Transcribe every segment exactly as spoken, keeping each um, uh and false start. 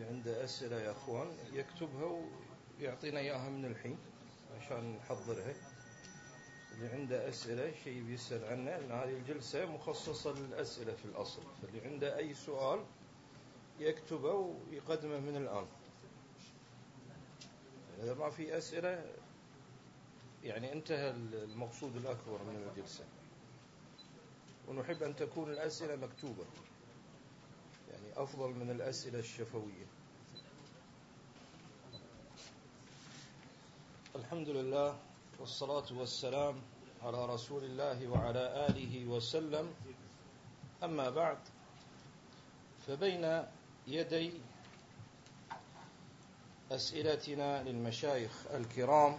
اللي عنده أسئلة يا أخوان يكتبها ويعطينا إياها من الحين عشان نحضرها. اللي عنده أسئلة شيء بيسأل عنه، لأن هذه الجلسة مخصصة للأسئلة في الأصل، فاللي عنده أي سؤال يكتبه ويقدمه من الآن. إذا ما في أسئلة يعني انتهى المقصود الأكبر من الجلسة، ونحب أن تكون الأسئلة مكتوبة، يعني أفضل من الأسئلة الشفوية. الحمد لله والصلاة والسلام على رسول الله وعلى آله وسلم. أما بعد، فبين يدي أسئلتنا للمشايخ الكرام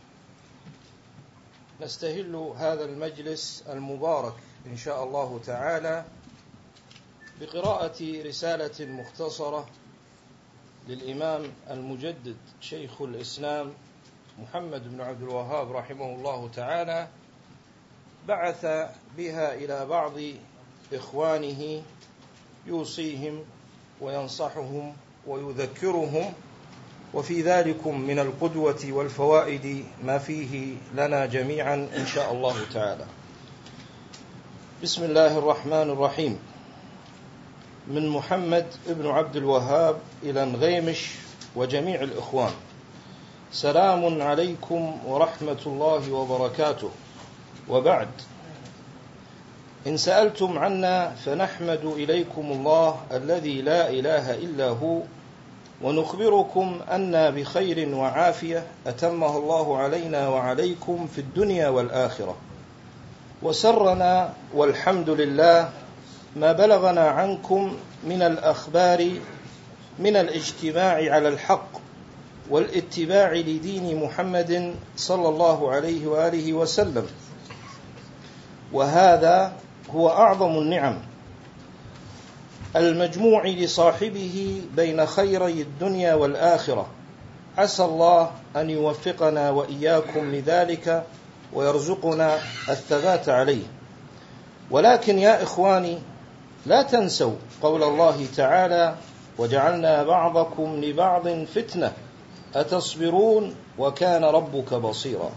نستهل هذا المجلس المبارك إن شاء الله تعالى بقراءة رسالة مختصرة للإمام المجدد شيخ الإسلام محمد بن عبد الوهاب رحمه الله تعالى، بعث بها إلى بعض إخوانه يوصيهم وينصحهم ويذكرهم، وفي ذلكم من القدوة والفوائد ما فيه لنا جميعا إن شاء الله تعالى. بسم الله الرحمن الرحيم. من محمد بن عبد الوهاب إلى نغيمش وجميع الإخوان، سلام عليكم ورحمة الله وبركاته. وبعد، إن سألتم عنا فنحمد إليكم الله الذي لا إله إلا هو، ونخبركم أن بخير وعافية أتمه الله علينا وعليكم في الدنيا والآخرة، وسرنا والحمد لله ما بلغنا عنكم من الأخبار من الاجتماع على الحق والاتباع لدين محمد صلى الله عليه وآله وسلم، وهذا هو أعظم النعم المجموع لصاحبه بين خيري الدنيا والآخرة. عسى الله أن يوفقنا وإياكم لذلك ويرزقنا الثبات عليه. ولكن يا إخواني، لا تنسوا قول الله تعالى: وجعلنا بعضكم لبعض فتنة أتصبرون وكان ربك بصيرا.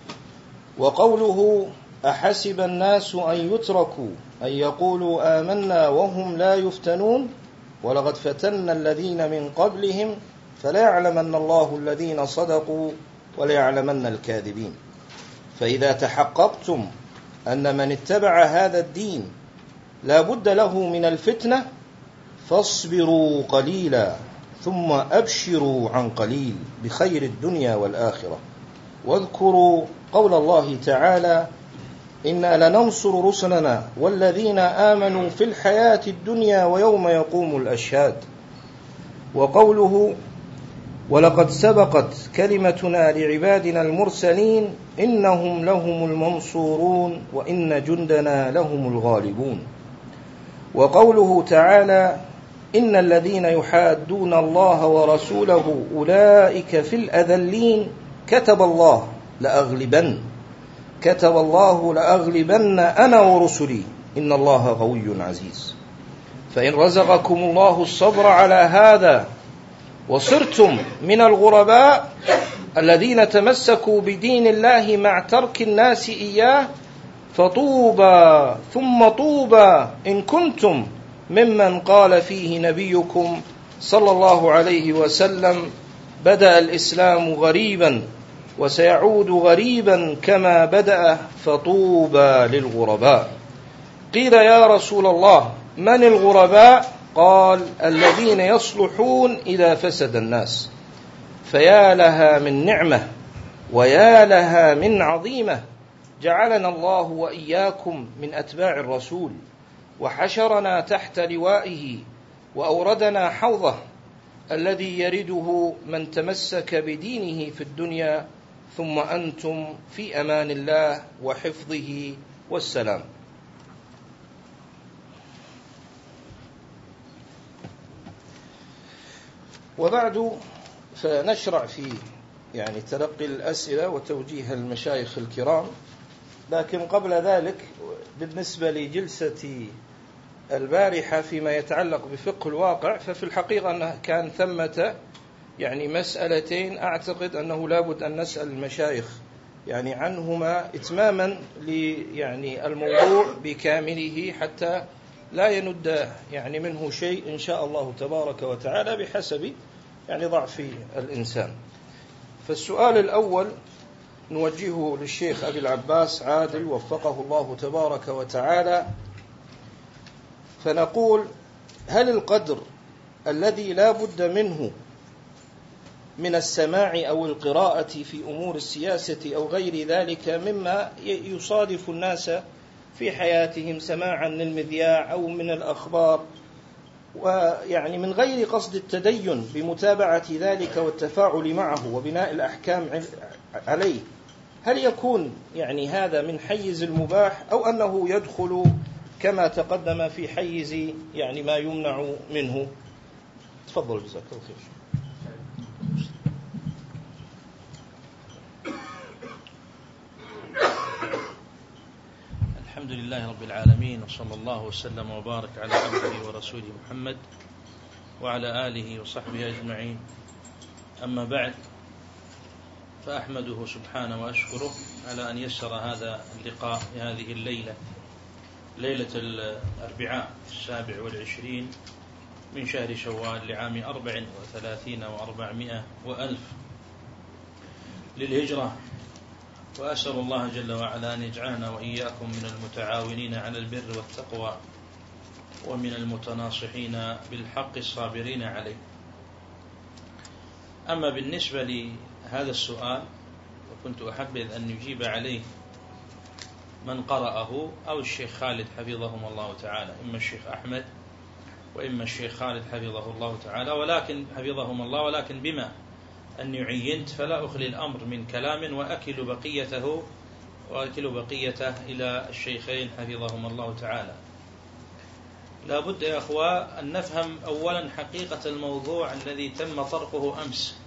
وقوله: أحسب الناس أن يتركوا أن يقولوا آمنا وهم لا يفتنون ولقد فتنا الذين من قبلهم فليعلمن الله الذين صدقوا وليعلمن الكاذبين. فإذا تحققتم أن من اتبع هذا الدين لا بد له من الفتنة فاصبروا قليلا ثم أبشروا عن قليل بخير الدنيا والآخرة. واذكروا قول الله تعالى: إنا لننصر رسلنا والذين آمنوا في الحياة الدنيا ويوم يقوم الأشهاد. وقوله: ولقد سبقت كلمتنا لعبادنا المرسلين إنهم لهم المنصورون وإن جندنا لهم الغالبون. وقوله تعالى: إن الذين يحادون الله ورسوله أولئك في الأذلين كتب الله لأغلبن كتب الله لأغلبن أنا ورسلي إن الله قوي عزيز. فإن رزقكم الله الصبر على هذا وصرتم من الغرباء الذين تمسكوا بدين الله مع ترك الناس إياه فطوبى ثم طوبى إن كنتم ممن قال فيه نبيكم صلى الله عليه وسلم: بدأ الإسلام غريبا وسيعود غريبا كما بدأ فطوبى للغرباء. قيل: يا رسول الله من الغرباء؟ قال: الذين يصلحون إذا فسد الناس. فيا لها من نعمة ويا لها من عظيمة، جعلنا الله وإياكم من أتباع الرسول وحشرنا تحت لوائه وأوردنا حوضه الذي يرده من تمسك بدينه في الدنيا، ثم أنتم في أمان الله وحفظه والسلام. وبعد، فنشرع في يعني تلقي الأسئلة وتوجيه المشايخ الكرام. لكن قبل ذلك، بالنسبة لجلسة البارحة فيما يتعلق بفقه الواقع، ففي الحقيقة أنه كان ثمة يعني مسألتين أعتقد أنه لابد أن نسأل المشايخ يعني عنهما إتماما يعني الموضوع بكامله حتى لا يند يعني منه شيء إن شاء الله تبارك وتعالى بحسب يعني ضعف الإنسان. فالسؤال الأول نوجهه للشيخ أبي العباس عادل وفقه الله تبارك وتعالى، فنقول: هل القدر الذي لا بد منه من السماع أو القراءة في أمور السياسة أو غير ذلك مما يصادف الناس في حياتهم سماعا للمذياع أو من الأخبار، ويعني من غير قصد التدين بمتابعة ذلك والتفاعل معه وبناء الأحكام عليه، هل يكون يعني هذا من حيز المباح أو أنه يدخل كما تقدم في حيز يعني ما يمنع منه؟ تفضل جزاك الله خير. الحمد لله رب العالمين، وصلى الله وسلم وبارك على عبده ورسوله محمد وعلى آله وصحبه أجمعين. أما بعد، فأحمده سبحانه وأشكره على أن يسر هذا اللقاء في هذه الليلة، ليلة الأربعاء السابع والعشرين من شهر شوال لعام أربع وثلاثين وأربعمائة وألف للهجرة. وأسأل الله جل وعلا أن يجعلنا وإياكم من المتعاونين على البر والتقوى ومن المتناصحين بالحق الصابرين عليه. أما بالنسبة لهذا السؤال، وكنت أحبذ أن يجيب عليه من قرأه أو الشيخ خالد حفظهم الله تعالى، إما الشيخ أحمد وإما الشيخ خالد حفظه الله تعالى، ولكن حفظهم الله ولكن بما أني عينت فلا أخلي الأمر من كلام وأكل بقيته وأكل بقيته إلى الشيخين حفظهم الله تعالى. لا بد يا أخوة أن نفهم أولا حقيقة الموضوع الذي تم طرحه أمس.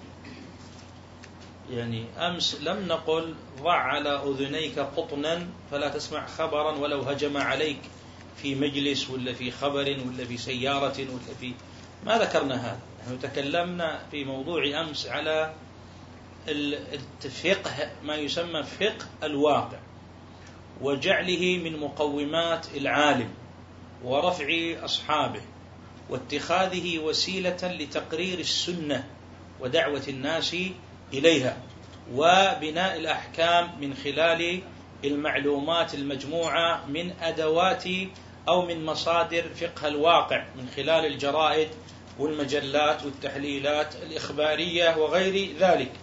يعني أمس لم نقل ضع على أذنيك قطنا فلا تسمع خبرا ولو هجم عليك في مجلس ولا في خبر ولا في سيارة ولا في، ما ذكرنا هذا. نحن تكلمنا في موضوع أمس على الفقه، ما يسمى فقه الواقع، وجعله من مقومات العالم ورفع أصحابه واتخاذه وسيلة لتقرير السنة ودعوة الناس إليها، وبناء الأحكام من خلال المعلومات المجموعة من أدوات أو من مصادر فقه الواقع من خلال الجرائد والمجلات والتحليلات الإخبارية وغير ذلك،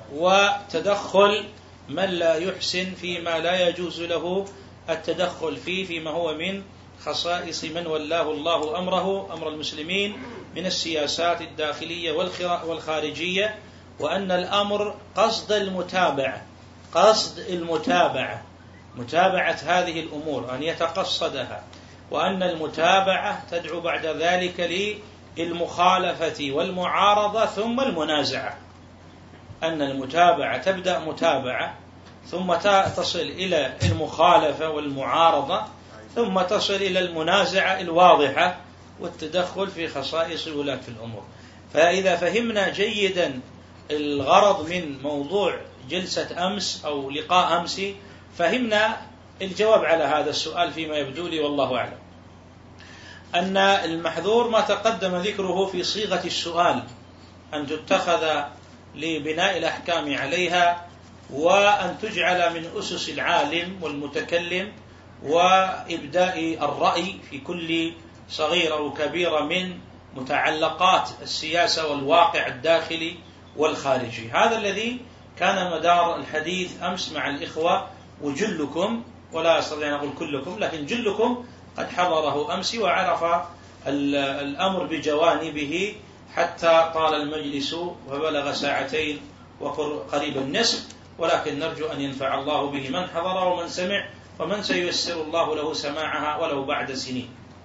وتدخل من لا يحسن فيما لا يجوز له التدخل فيه فيما هو من خصائص من ولاه الله أمره أمر المسلمين من السياسات الداخلية والخارجية، وأن الأمر قصد المتابعة قصد المتابعة متابعة هذه الأمور أن يتقصدها، وأن المتابعة تدعو بعد ذلك للمخالفة والمعارضة ثم المنازعة. أن المتابعة تبدأ متابعة ثم تصل إلى المخالفة والمعارضة ثم تصل إلى المنازعة الواضحة والتدخل في خصائص ولاة الأمور. فإذا فهمنا جيدا الغرض من موضوع جلسة أمس أو لقاء أمس، فهمنا الجواب على هذا السؤال فيما يبدو لي والله أعلم. أن المحذور ما تقدم ذكره في صيغة السؤال، أن تتخذ لبناء الأحكام عليها، وأن تجعل من أسس العالم والمتكلم وإبداء الرأي في كل صغيرة وكبيرة من متعلقات السياسة والواقع الداخلي والخارجي. هذا الذي كان مدار الحديث أمس مع الإخوة، وجلكم، ولا أستطيع أن أقول كلكم، لكن جلكم قد حضره أمس وعرف الأمر بجوانبه حتى طال المجلس وبلغ ساعتين وقريب النصف، ولكن نرجو أن ينفع الله به من حضر ومن سمع، ومن سييسر الله له سماعها ولو بعد سنين.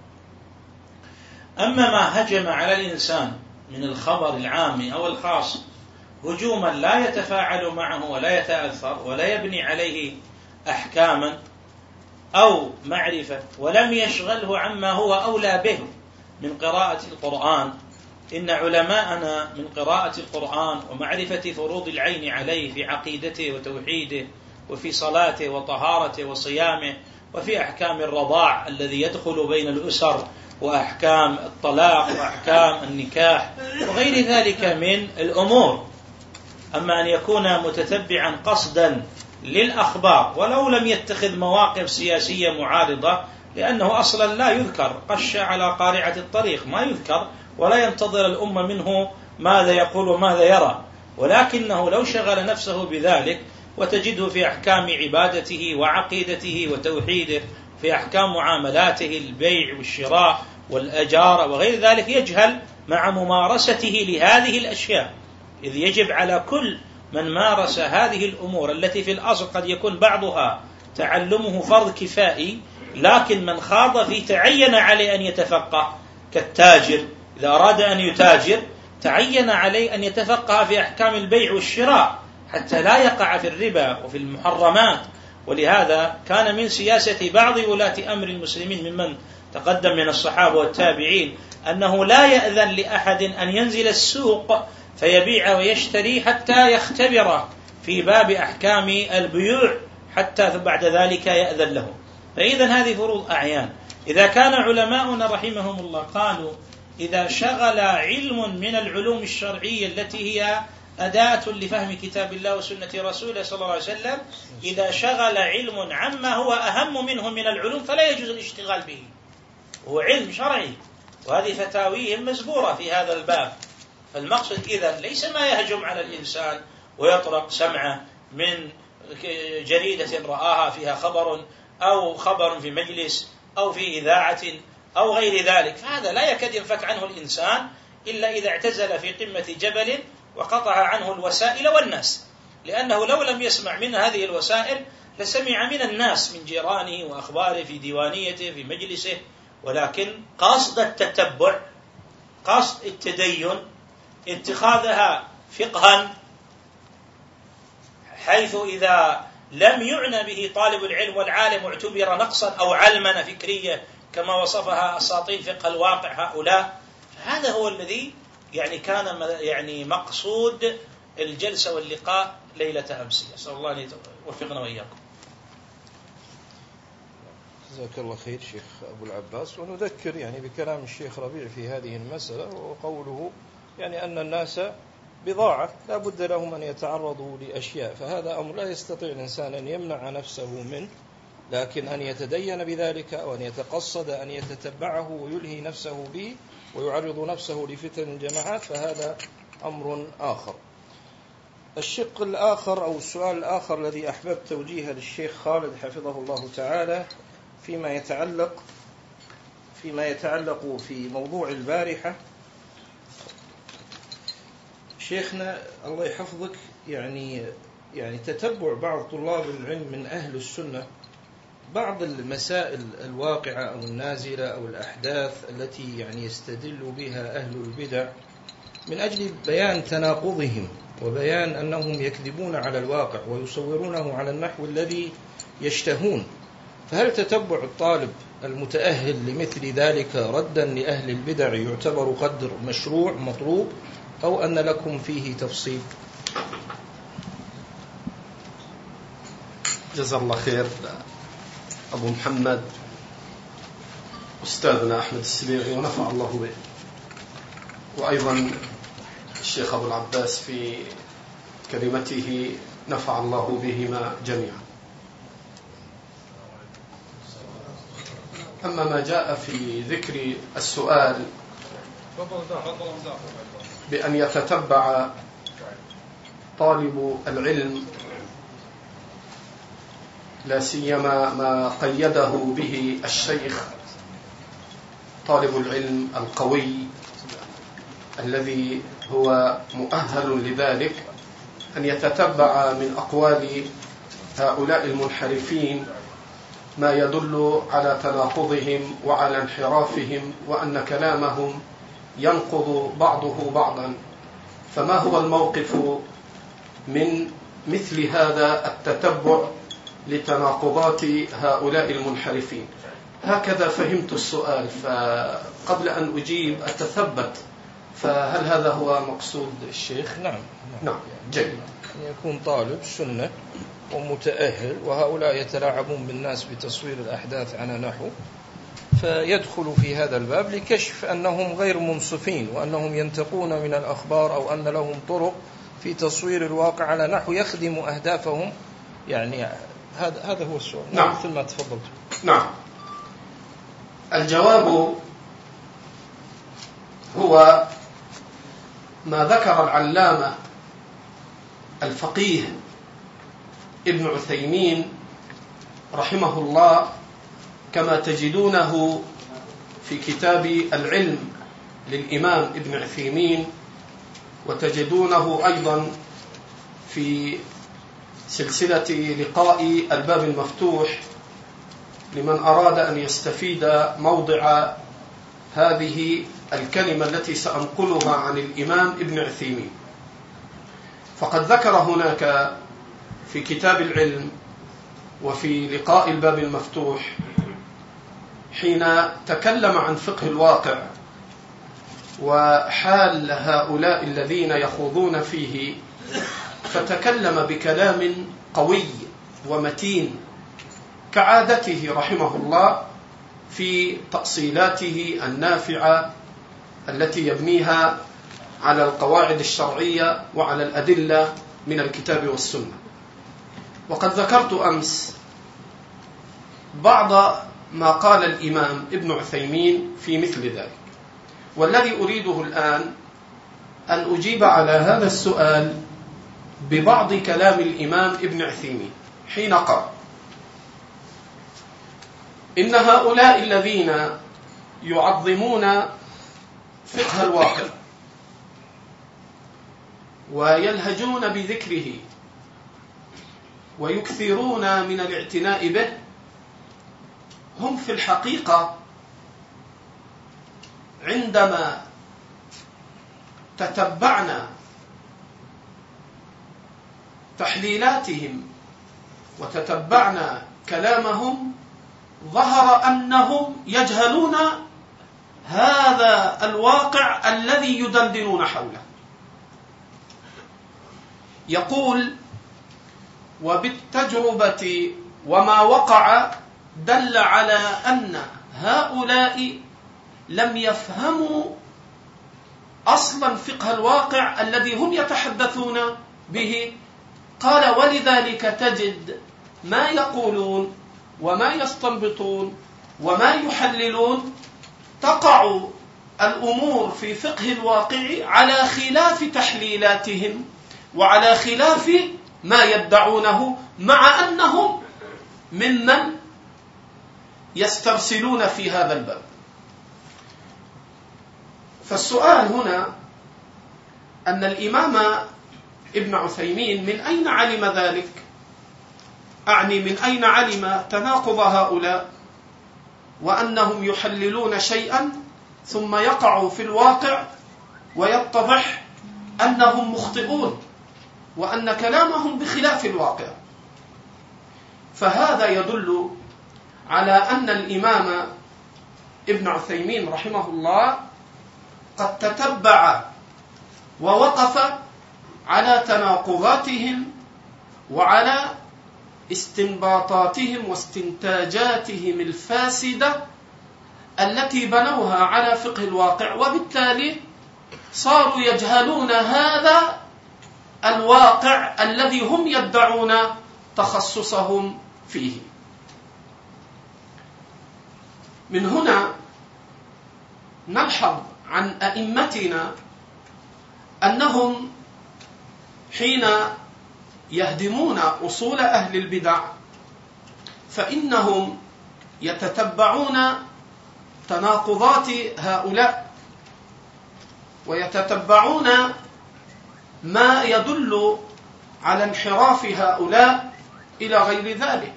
أما ما هجم على الإنسان من الخبر العام أو الخاص هجوما لا يتفاعل معه ولا يتأثر ولا يبني عليه أحكاما، أو معرفة ولم يشغله عما هو أولى به من قراءة القرآن. إن علماءنا من قراءة القرآن ومعرفة فروض العين عليه في عقيدته وتوحيده وفي صلاته وطهارته وصيامه وفي أحكام الرضاع الذي يدخل بين الأسر وأحكام الطلاق وأحكام النكاح وغير ذلك من الأمور. أما أن يكون متتبعا قصدا للأخبار ولو لم يتخذ مواقف سياسية معارضة، لأنه أصلا لا يذكر، قش على قارعة الطريق، ما يذكر ولا ينتظر الأمة منه ماذا يقول وماذا يرى، ولكنه لو شغل نفسه بذلك وتجده في أحكام عبادته وعقيدته وتوحيده، في أحكام معاملاته البيع والشراء والأجارة وغير ذلك، يجهل مع ممارسته لهذه الأشياء. إذ يجب على كل من مارس هذه الأمور التي في الأصل قد يكون بعضها تعلمه فرض كفائي، لكن من خاض فيه تعين عليه أن يتفقه، كالتاجر إذا أراد أن يتاجر تعين عليه أن يتفقه في أحكام البيع والشراء حتى لا يقع في الربا وفي المحرمات. ولهذا كان من سياسة بعض ولاة أمر المسلمين ممن تقدم من الصحابة والتابعين أنه لا يأذن لأحد أن ينزل السوق فيبيع ويشتري حتى يختبر في باب أحكام البيوع حتى بعد ذلك يأذن له. فإذا هذه فروض أعيان. إذا كان علماؤنا رحمهم الله قالوا إذا شغل علم من العلوم الشرعية التي هي أداة لفهم كتاب الله وسنة رسوله صلى الله عليه وسلم، إذا شغل علم عما هو أهم منه من العلوم فلا يجوز الاشتغال به، هو علم شرعي، وهذه فتاويهم مزبورة في هذا الباب. فالمقصد إذن ليس ما يهجم على الإنسان ويطرق سمعه من جريدة رآها فيها خبر أو خبر في مجلس أو في إذاعة أو غير ذلك، فهذا لا يكاد ينفك عنه الإنسان إلا إذا اعتزل في قمة جبل وقطع عنه الوسائل والناس، لأنه لو لم يسمع من هذه الوسائل لسمع من الناس من جيرانه وأخباره في ديوانيته في مجلسه. ولكن قصد التتبع، قصد التدين، اتخاذها فقها، حيث إذا لم يعنى به طالب العلم والعالم اعتبر نقصا أو علمنة فكرية كما وصفها أساطين فقه الواقع هؤلاء، هذا هو الذي يعني كان يعني مقصود الجلسة واللقاء ليلة أمس. أسأل الله أن يوفقنا وإياكم. جزاك الله خير شيخ أبو العباس. ونذكر يعني بكلام الشيخ ربيع في هذه المسألة، وقوله يعني أن الناس بضاعة لا بد لهم أن يتعرضوا لأشياء، فهذا أمر لا يستطيع الإنسان أن يمنع نفسه منه، لكن أن يتدين بذلك أو أن يتقصد أن يتتبعه ويلهي نفسه به ويعرض نفسه لفتن الجماعات فهذا أمر آخر. الشق الآخر أو السؤال الآخر الذي أحببت توجيهه للشيخ خالد حفظه الله تعالى فيما يتعلق فيما يتعلق في موضوع البارحة. شيخنا الله يحفظك، يعني يعني تتبع بعض طلاب العلم من أهل السنة بعض المسائل الواقعة أو النازلة أو الأحداث التي يعني يستدل بها أهل البدع من أجل بيان تناقضهم وبيان أنهم يكذبون على الواقع ويصورونه على النحو الذي يشتهون. فهل تتبع الطالب المتأهل لمثل ذلك ردا لأهل البدع يعتبر قدر مشروع مطلوب، أو أن لكم فيه تفصيل؟ جزا الله خير أبو محمد أستاذنا أحمد السبيعي ونفع الله به، وأيضا الشيخ أبو العباس في كلمته نفع الله بهما جميعا. أما ما جاء في ذكر السؤال بأن يتتبع طالب العلم لا سيما ما قيده به الشيخ طالب العلم القوي الذي هو مؤهل لذلك، أن يتتبع من أقوال هؤلاء المنحرفين ما يدل على تناقضهم وعلى انحرافهم وأن كلامهم ينقض بعضه بعضا. فما هو الموقف من مثل هذا التتبع لتناقضات هؤلاء المنحرفين. هكذا فهمت السؤال، فقبل أن أجيب أتثبت، فهل هذا هو مقصود الشيخ؟ نعم نعم جيد. يكون طالب سنة ومتأهل، وهؤلاء يتلاعبون بالناس بتصوير الأحداث على نحو، فيدخل في هذا الباب لكشف أنهم غير منصفين، وأنهم ينتقون من الأخبار، أو أن لهم طرق في تصوير الواقع على نحو يخدم أهدافهم. يعني هذا هذا هو السؤال. نعم. مثل ما تفضلت. نعم. الجواب هو ما ذكر العلامة الفقيه ابن عثيمين رحمه الله، كما تجدونه في كتاب العلم للإمام ابن عثيمين، وتجدونه أيضا في سلسلة لقاء الباب المفتوح لمن أراد أن يستفيد موضع هذه الكلمة التي سأنقلها عن الإمام ابن عثيمين. فقد ذكر هناك في كتاب العلم وفي لقاء الباب المفتوح حين تكلم عن فقه الواقع وحال هؤلاء الذين يخوضون فيه، فتكلم بكلام قوي ومتين كعادته رحمه الله في تأصيلاته النافعة التي يبنيها على القواعد الشرعية وعلى الأدلة من الكتاب والسنة. وقد ذكرت أمس بعض ما قال الإمام ابن عثيمين في مثل ذلك، والذي أريده الآن أن أجيب على هذا السؤال ببعض كلام الإمام ابن عثيمين حين قال: إن هؤلاء الذين يعظمون فقه الواقع ويلهجون بذكره ويكثرون من الاعتناء به، هم في الحقيقة عندما تتبعنا تحليلاتهم وتتبعنا كلامهم ظهر أنهم يجهلون هذا الواقع الذي يدندنون حوله. يقول: وبالتجربة وما وقع دل على أن هؤلاء لم يفهموا أصلا فقه الواقع الذي هم يتحدثون به. قال: ولذلك تجد ما يقولون وما يستنبطون وما يحللون تقع الأمور في فقه الواقع على خلاف تحليلاتهم وعلى خلاف ما يدعونه، مع أنهم ممن يسترسلون في هذا الباب. فالسؤال هنا أن الإمام ابن عثيمين من أين علم ذلك؟ أعني من أين علم تناقض هؤلاء وأنهم يحللون شيئا ثم يقعوا في الواقع ويتضح أنهم مخطئون وأن كلامهم بخلاف الواقع؟ فهذا يدل على أن الإمام ابن عثيمين رحمه الله قد تتبع ووقف على تناقضاتهم وعلى استنباطاتهم واستنتاجاتهم الفاسدة التي بنوها على فقه الواقع، وبالتالي صاروا يجهلون هذا الواقع الذي هم يدعون تخصصهم فيه. من هنا نلحظ عن أئمتنا أنهم حين يهدمون أصول أهل البدع فإنهم يتتبعون تناقضات هؤلاء ويتتبعون ما يدل على انحراف هؤلاء إلى غير ذلك.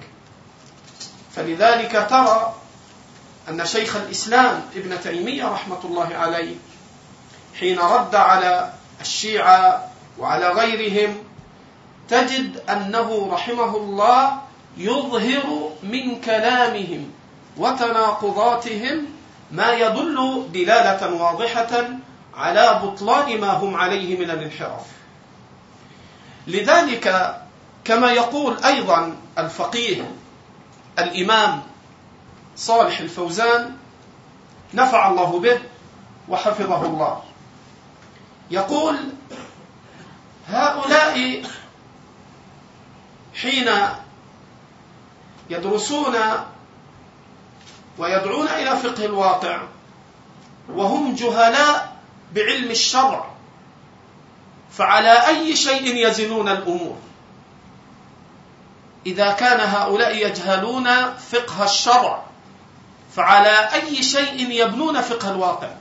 فلذلك ترى أن شيخ الإسلام ابن تيمية رحمة الله عليه حين رد على الشيعة وعلى غيرهم تجد أنه رحمه الله يظهر من كلامهم وتناقضاتهم ما يدل دلالة واضحة على بطلان ما هم عليه من الانحراف. لذلك كما يقول أيضا الفقيه الإمام صالح الفوزان نفع الله به وحفظه الله، يقول: هؤلاء حين يدرسون ويدعون إلى فقه الواقع وهم جهلاء بعلم الشرع، فعلى أي شيء يزنون الأمور؟ إذا كان هؤلاء يجهلون فقه الشرع فعلى أي شيء يبنون فقه الواقع؟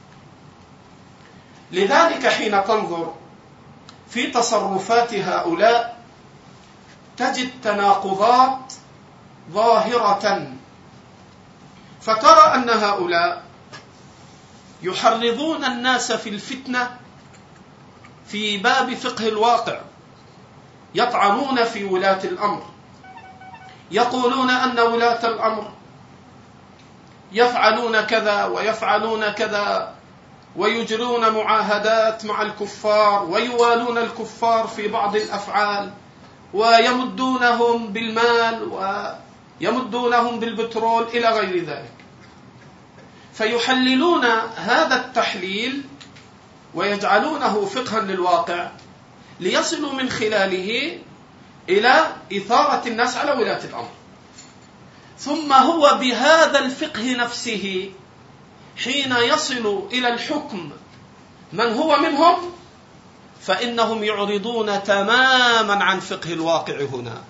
لذلك حين تنظر في تصرفات هؤلاء تجد تناقضات ظاهرة، فترى أن هؤلاء يحرضون الناس في الفتنة في باب فقه الواقع، يطعنون في ولاة الأمر، يقولون أن ولاة الأمر يفعلون كذا ويفعلون كذا، ويجرون معاهدات مع الكفار ويوالون الكفار في بعض الأفعال، ويمدونهم بالمال ويمدونهم بالبترول إلى غير ذلك. فيحللون هذا التحليل ويجعلونه فقها للواقع ليصلوا من خلاله إلى إثارة الناس على ولاة الأمر. ثم هو بهذا الفقه نفسه حين يصل إلى الحكم من هو منهم فإنهم يعرضون تماما عن فقه الواقع هنا،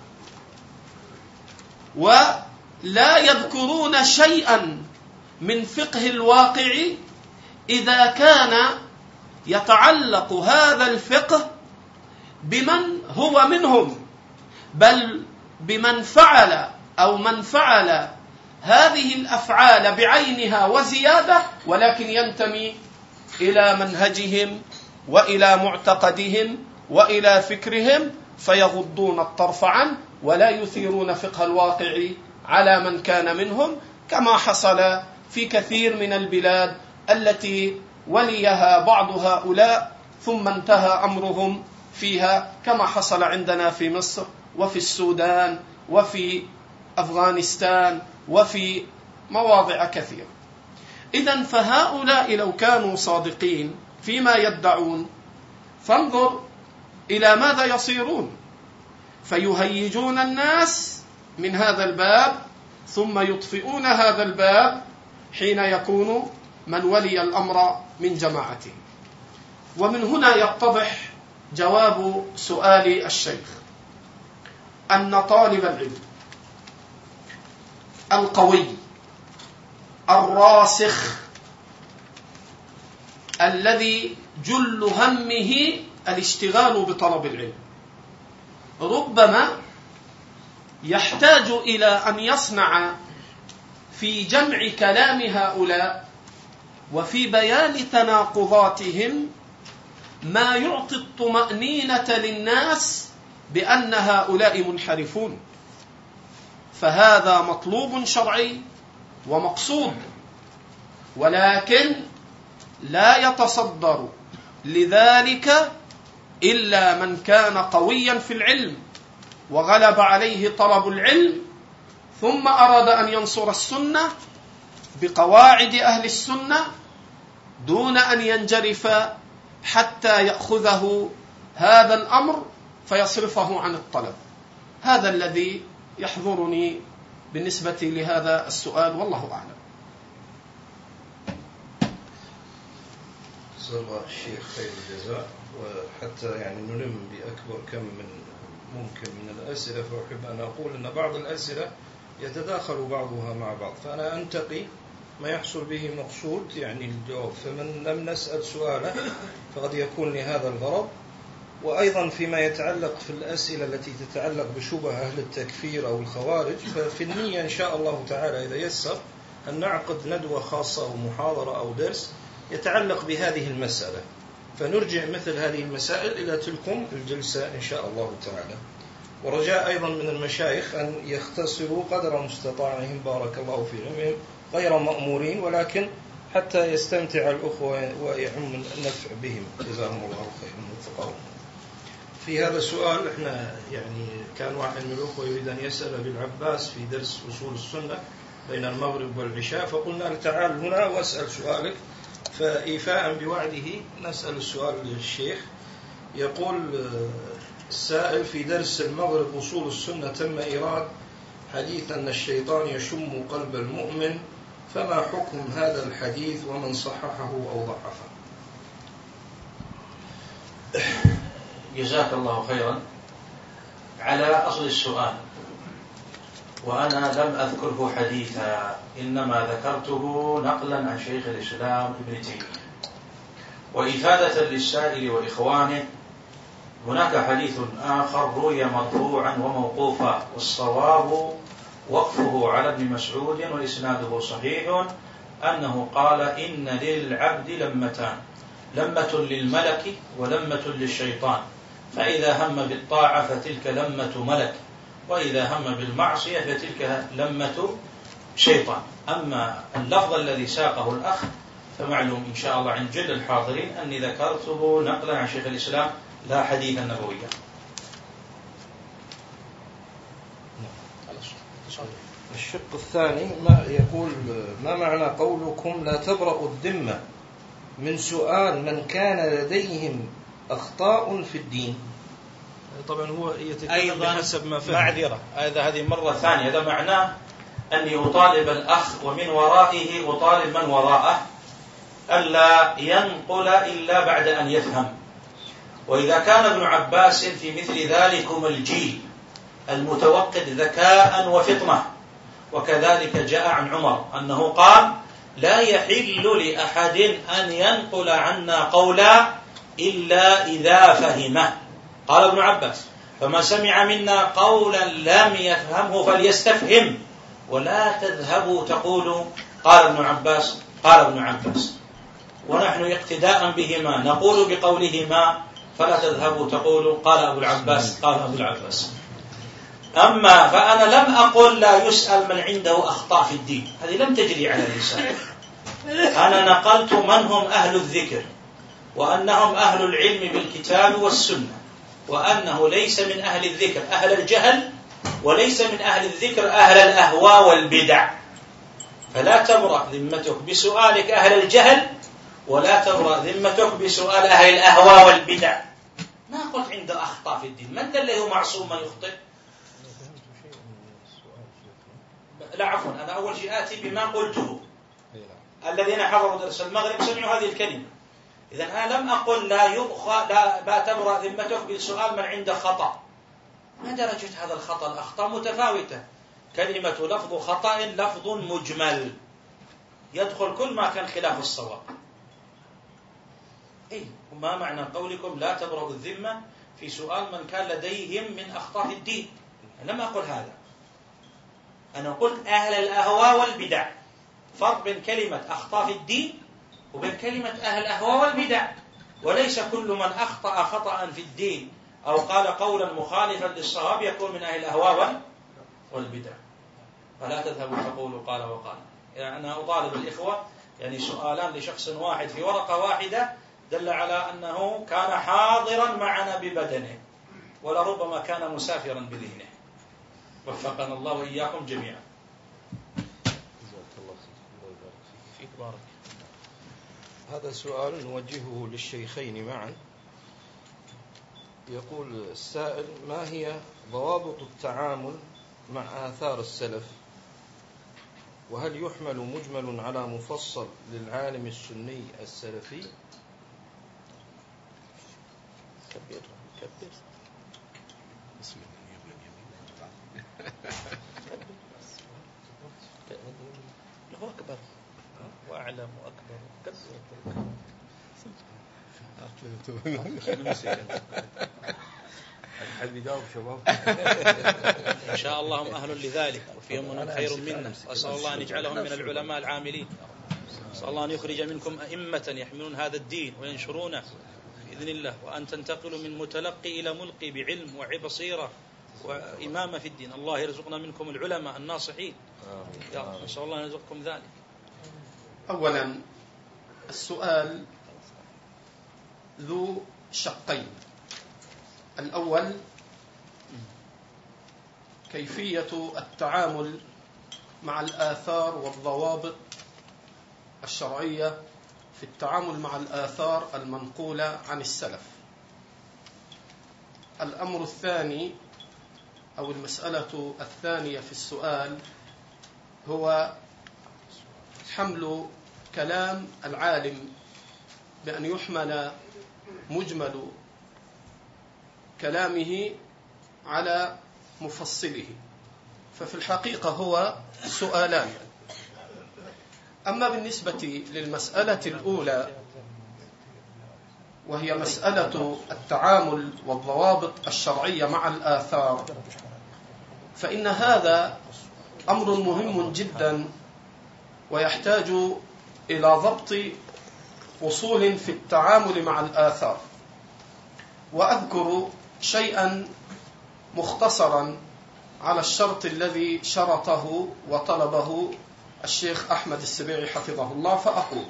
ولا يذكرون شيئا من فقه الواقع إذا كان يتعلق هذا الفقه بمن هو منهم، بل بمن فعل أو من فعل هذه الأفعال بعينها وزيادة، ولكن ينتمي إلى منهجهم وإلى معتقدهم وإلى فكرهم، فيغضون الطرف عنه ولا يثيرون فقه الواقع على من كان منهم، كما حصل في كثير من البلاد التي وليها بعض هؤلاء ثم انتهى أمرهم فيها، كما حصل عندنا في مصر وفي السودان وفي أفغانستان وفي مواضع كثيرة. إذن فهؤلاء لو كانوا صادقين فيما يدعون فانظر إلى ماذا يصيرون، فيهيجون الناس من هذا الباب ثم يطفئون هذا الباب حين يكون من ولي الأمر من جماعته. ومن هنا يتضح جواب سؤال الشيخ أن طالب العلم القوي الراسخ الذي جل همه الاشتغال بطلب العلم ربما يحتاج إلى أن يصنع في جمع كلام هؤلاء وفي بيان تناقضاتهم ما يعطي الطمأنينة للناس بأن هؤلاء منحرفون، فهذا مطلوب شرعي ومقصود، ولكن لا يتصدر لذلك إلا من كان قويا في العلم وغلب عليه طلب العلم ثم أراد أن ينصر السنة بقواعد أهل السنة دون أن ينجرف حتى يأخذه هذا الأمر فيصرفه عن الطلب. هذا الذي يحضرني بالنسبة لهذا السؤال، والله أعلم. جزا الله الشيخ خير الجزاء. وحتى يعني نلم بأكبر كم من ممكن من الأسئلة، فأحب أن أقول أن بعض الأسئلة يتداخل بعضها مع بعض، فأنا أنتقي ما يحصل به مقصود يعني الجواب، فمن لم نسأل سؤاله فقد يكون لهذا الغرض. وأيضا فيما يتعلق في الأسئلة التي تتعلق بشبه أهل التكفير أو الخوارج، ففي النية إن شاء الله تعالى إذا يسر أن نعقد ندوة خاصة أو محاضرة أو درس يتعلق بهذه المسألة، فنرجع مثل هذه المسائل إلى تلكم الجلسة إن شاء الله تعالى. ورجاء أيضا من المشايخ أن يختصروا قدر مستطاعهم بارك الله في علمهم، غير مأمورين، ولكن حتى يستمتع الأخوة ويعم النفع بهم، جزاهم الله خيرا ووفقهم. في هذا السؤال احنا يعني كان واحد من الأخوة يريد أن يسأل أبي العباس في درس أصول السنة بين المغرب والعشاء، فقلنا له تعال هنا واسأل سؤالك، فإيفاء بوعده نسأل السؤال للشيخ. يقول السائل: في درس المغرب أصول السنة تم إيراد حديث أن الشيطان يشم قلب المؤمن، فما حكم هذا الحديث ومن صححه أو ضعفه؟ جزاك الله خيرا. على أصل السؤال، وأنا لم أذكره حديثا، إنما ذكرته نقلا عن شيخ الإسلام ابن تيمية. وإفادة للسائل وإخوانه، هناك حديث آخر روي مرفوعا وموقوفا، والصواب وقفه على ابن مسعود وإسناده صحيح، أنه قال: إن للعبد لمتان، لمة للملك ولمة للشيطان، فإذا هم بالطاعة فتلك لمة ملك، وإذا هم بالمعصية فتلك لمة شيطان. أما اللفظ الذي ساقه الأخ فمعلوم إن شاء الله عند جل الحاضرين أني ذكرته نقلا عن شيخ الإسلام لا حديثا نبويا. الشق الثاني ما يقول: ما معنى قولكم لا تبرأ الذمة من سؤال من كان لديهم أخطاء في الدين؟ طبعا هو يتكلم بحسب ما فهم. معذرة، هذا هذه مرة ثانية، هذا معناه أني أطالب الأخ ومن ورائه أطالب من وراءه ألا ينقل إلا بعد أن يفهم. وإذا كان ابن عباس في مثل ذلكم الجيل المتوقد ذكاء وفطنة، وكذلك جاء عن عمر أنه قال: لا يحل لأحد أن ينقل عنا قولا إلا إذا فهمه. قال ابن عباس: فما سمع منا قولا لم يفهمه فليستفهم، ولا تذهبوا تقولوا قال ابن عباس قال ابن عباس. ونحن اقتداء بهما نقول بقولهما، فلا تذهبوا تقولوا قال أبو العباس قال أبو العباس. أما فأنا لم أقل لا يسأل من عنده أخطاء في الدين، هذه لم تجري على لساني. أنا نقلت من هم أهل الذكر، وأنهم أهل العلم بالكتاب والسنة، وأنه ليس من أهل الذكر أهل الجهل، وليس من أهل الذكر أهل الأهواء والبدع. فلا تبرأ ذمتك بسؤالك أهل الجهل، ولا تبرأ ذمتك بسؤال أهل الأهواء والبدع. ما قلت عنده أخطاء في الدين، من له معصوم ما يخطئ؟ لا عفوا، أنا أول شيء آتي بما قلته. الذين حضروا درس المغرب سمعوا هذه الكلمة. إذن أنا لم أقل لا يبخى لا تبرأ ذمتك بسؤال من عنده خطأ. ما درجة هذا الخطأ؟ الأخطاء متفاوتة. كلمة لفظ خطأ لفظ مجمل يدخل كل ما كان خلاف الصواب. إيه؟ وما معنى قولكم لا تبرأ الذمة في سؤال من كان لديهم من أخطاء الدين؟ أنا لم أقل هذا، أنا قلت أهل الأهواء والبدع. فرق بين كلمة أخطاء في الدين وبين كلمة أهل الأهواء والبدع. وليس كل من أخطأ خطأ في الدين أو قال قولا مخالفا للصواب يكون من أهل الأهواء والبدع. فلا تذهبوا تقولوا قال وقال. يعني أنا أطالب الإخوة، يعني سؤالان لشخص واحد في ورقة واحدة دل على أنه كان حاضرا معنا ببدنه، ولربما كان مسافرا بذهنه. وفقنا الله وإياكم جميعا. فيك بارك. هذا سؤال نوجهه للشيخين معا. يقول السائل: ما هي ضوابط التعامل مع آثار السلف؟ وهل يحمل مجمل على مفصل للعالم السني السلفي؟ كبير كبير بسم الله أكبر وأعلم وأكبر الحد يجاوب شباب. إن شاء الله هم أهل لذلك وفيهم من خير منا، وأسأل الله أن يجعلهم من العلماء العاملين. أسأل الله أن يخرج منكم أئمة يحملون هذا الدين وينشرونه بإذن الله، وأن تنتقلوا من متلقي إلى ملقي بعلم وبصيرة وإمامة في الدين. الله يرزقنا منكم العلماء الناصحين، يا رب، نسأل الله أن يرزقكم ذلك. أولا السؤال ذو شقين. الأول كيفية التعامل مع الآثار والضوابط الشرعية في التعامل مع الآثار المنقولة عن السلف. الأمر الثاني أو المسألة الثانية في السؤال هو حمل كلام العالم بأن يحمل مجمل كلامه على مفصله، ففي الحقيقة هو سؤالان. أما بالنسبة للمسألة الأولى وهي مسألة التعامل والضوابط الشرعية مع الآثار، فإن هذا أمر مهم جدا ويحتاج إلى ضبط أصول في التعامل مع الآثار. وأذكر شيئا مختصرا على الشرط الذي شرطه وطلبه الشيخ أحمد السبيعي حفظه الله، فأقول: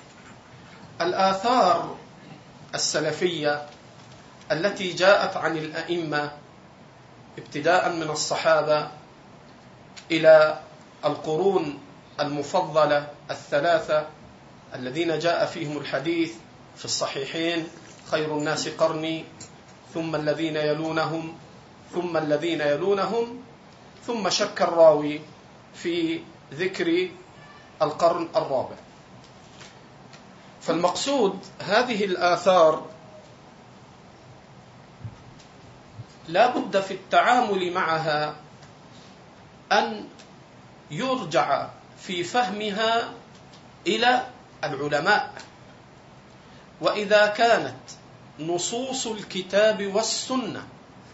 الآثار السلفية التي جاءت عن الأئمة ابتداء من الصحابة إلى القرون المفضلة الثلاثة الذين جاء فيهم الحديث في الصحيحين: خير الناس قرني، ثم الذين يلونهم، ثم الذين يلونهم، ثم شك الراوي في ذكر القرن الرابع. فالمقصود هذه الآثار لا بد في التعامل معها أن يرجع في فهمها إلى العلماء. وإذا كانت نصوص الكتاب والسنة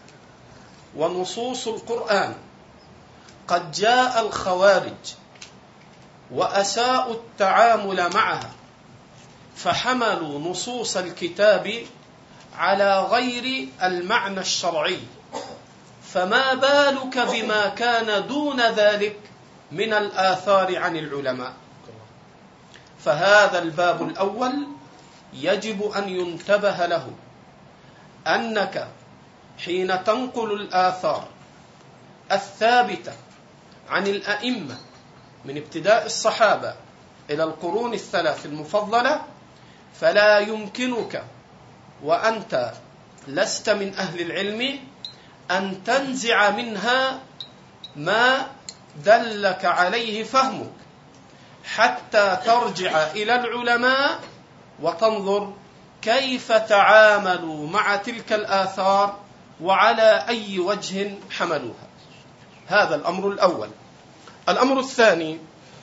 ونصوص القرآن قد جاء الخوارج وأساءوا التعامل معها فحملوا نصوص الكتاب على غير المعنى الشرعي، فما بالك بما كان دون ذلك من الآثار عن العلماء؟ فهذا الباب الأول يجب أن ينتبه له، أنك حين تنقل الآثار الثابتة عن الأئمة من ابتداء الصحابة إلى القرون الثلاث المفضلة، فلا يمكنك وأنت لست من أهل العلم أن تنزع منها ما دلك عليه فهمك، حتى ترجع إلى العلماء وتنظر كيف تعاملوا مع تلك الآثار وعلى أي وجه حملوها. هذا الأمر الأول. الأمر الثاني،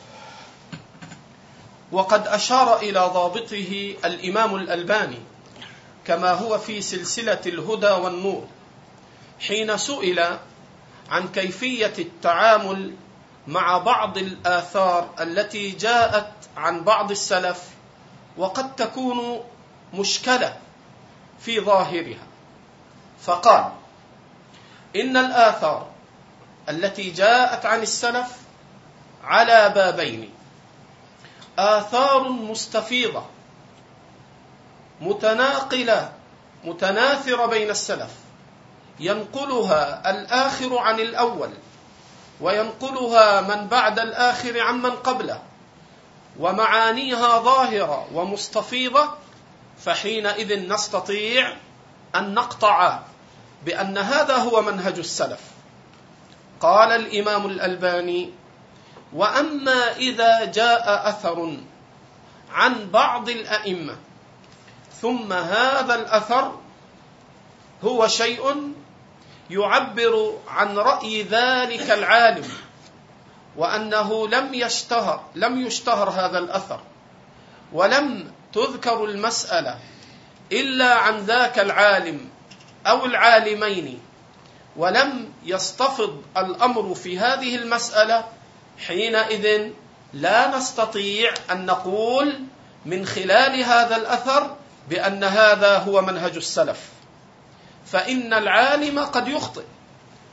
وقد أشار إلى ضابطه الإمام الألباني كما هو في سلسلة الهدى والنور، حين سئل عن كيفية التعامل مع بعض الآثار التي جاءت عن بعض السلف وقد تكون مشكلة في ظاهرها، فقال: إن الآثار التي جاءت عن السلف على بابين: آثار مستفيضة متناقلة متناثرة بين السلف، ينقلها الآخر عن الأول وينقلها من بعد الآخر عمن قبله، ومعانيها ظاهرة ومستفيضة، فحينئذ نستطيع أن نقطع بأن هذا هو منهج السلف. قال الإمام الألباني: وأما إذا جاء أثر عن بعض الأئمة ثم هذا الأثر هو شيء يعبر عن رأي ذلك العالم، وأنه لم يشتهر لم يشتهر هذا الأثر، ولم تذكر المسألة إلا عن ذاك العالم أو العالمين، ولم يستفض الأمر في هذه المسألة، حينئذ لا نستطيع أن نقول من خلال هذا الأثر بأن هذا هو منهج السلف، فإن العالم قد يخطئ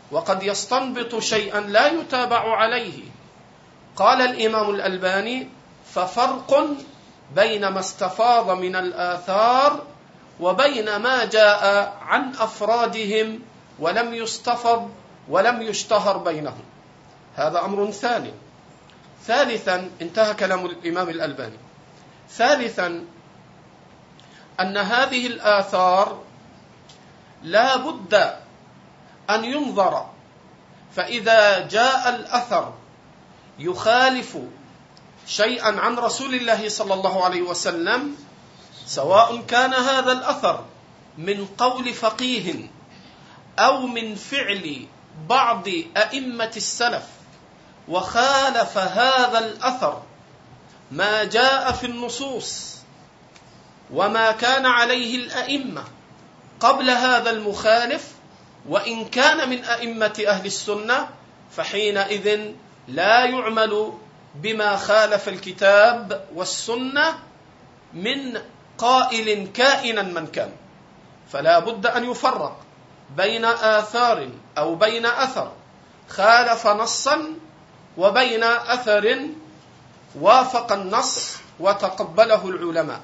وقد يستنبط شيئا لا يتابع عليه. قال الإمام الألباني: ففرق بين ما استفاض من الآثار وبين ما جاء عن أفرادهم ولم يستفض ولم يشتهر بينهم. هذا أمر ثاني. ثالثا، انتهى كلام الإمام الألباني. ثالثا، أن هذه الآثار لا بد أن ينظر، فإذا جاء الأثر يخالف شيئا عن رسول الله صلى الله عليه وسلم، سواء كان هذا الأثر من قول فقيه أو من فعل بعض أئمة السلف، وخالف هذا الأثر ما جاء في النصوص وما كان عليه الأئمة قبل هذا المخالف، وإن كان من أئمة أهل السنة، فحينئذ لا يعمل بما خالف الكتاب والسنة من قائل كائنا من كان. فلا بد أن يفرق بين آثار أو بين أثر خالف نصا وبين أثر وافق النص وتقبله العلماء.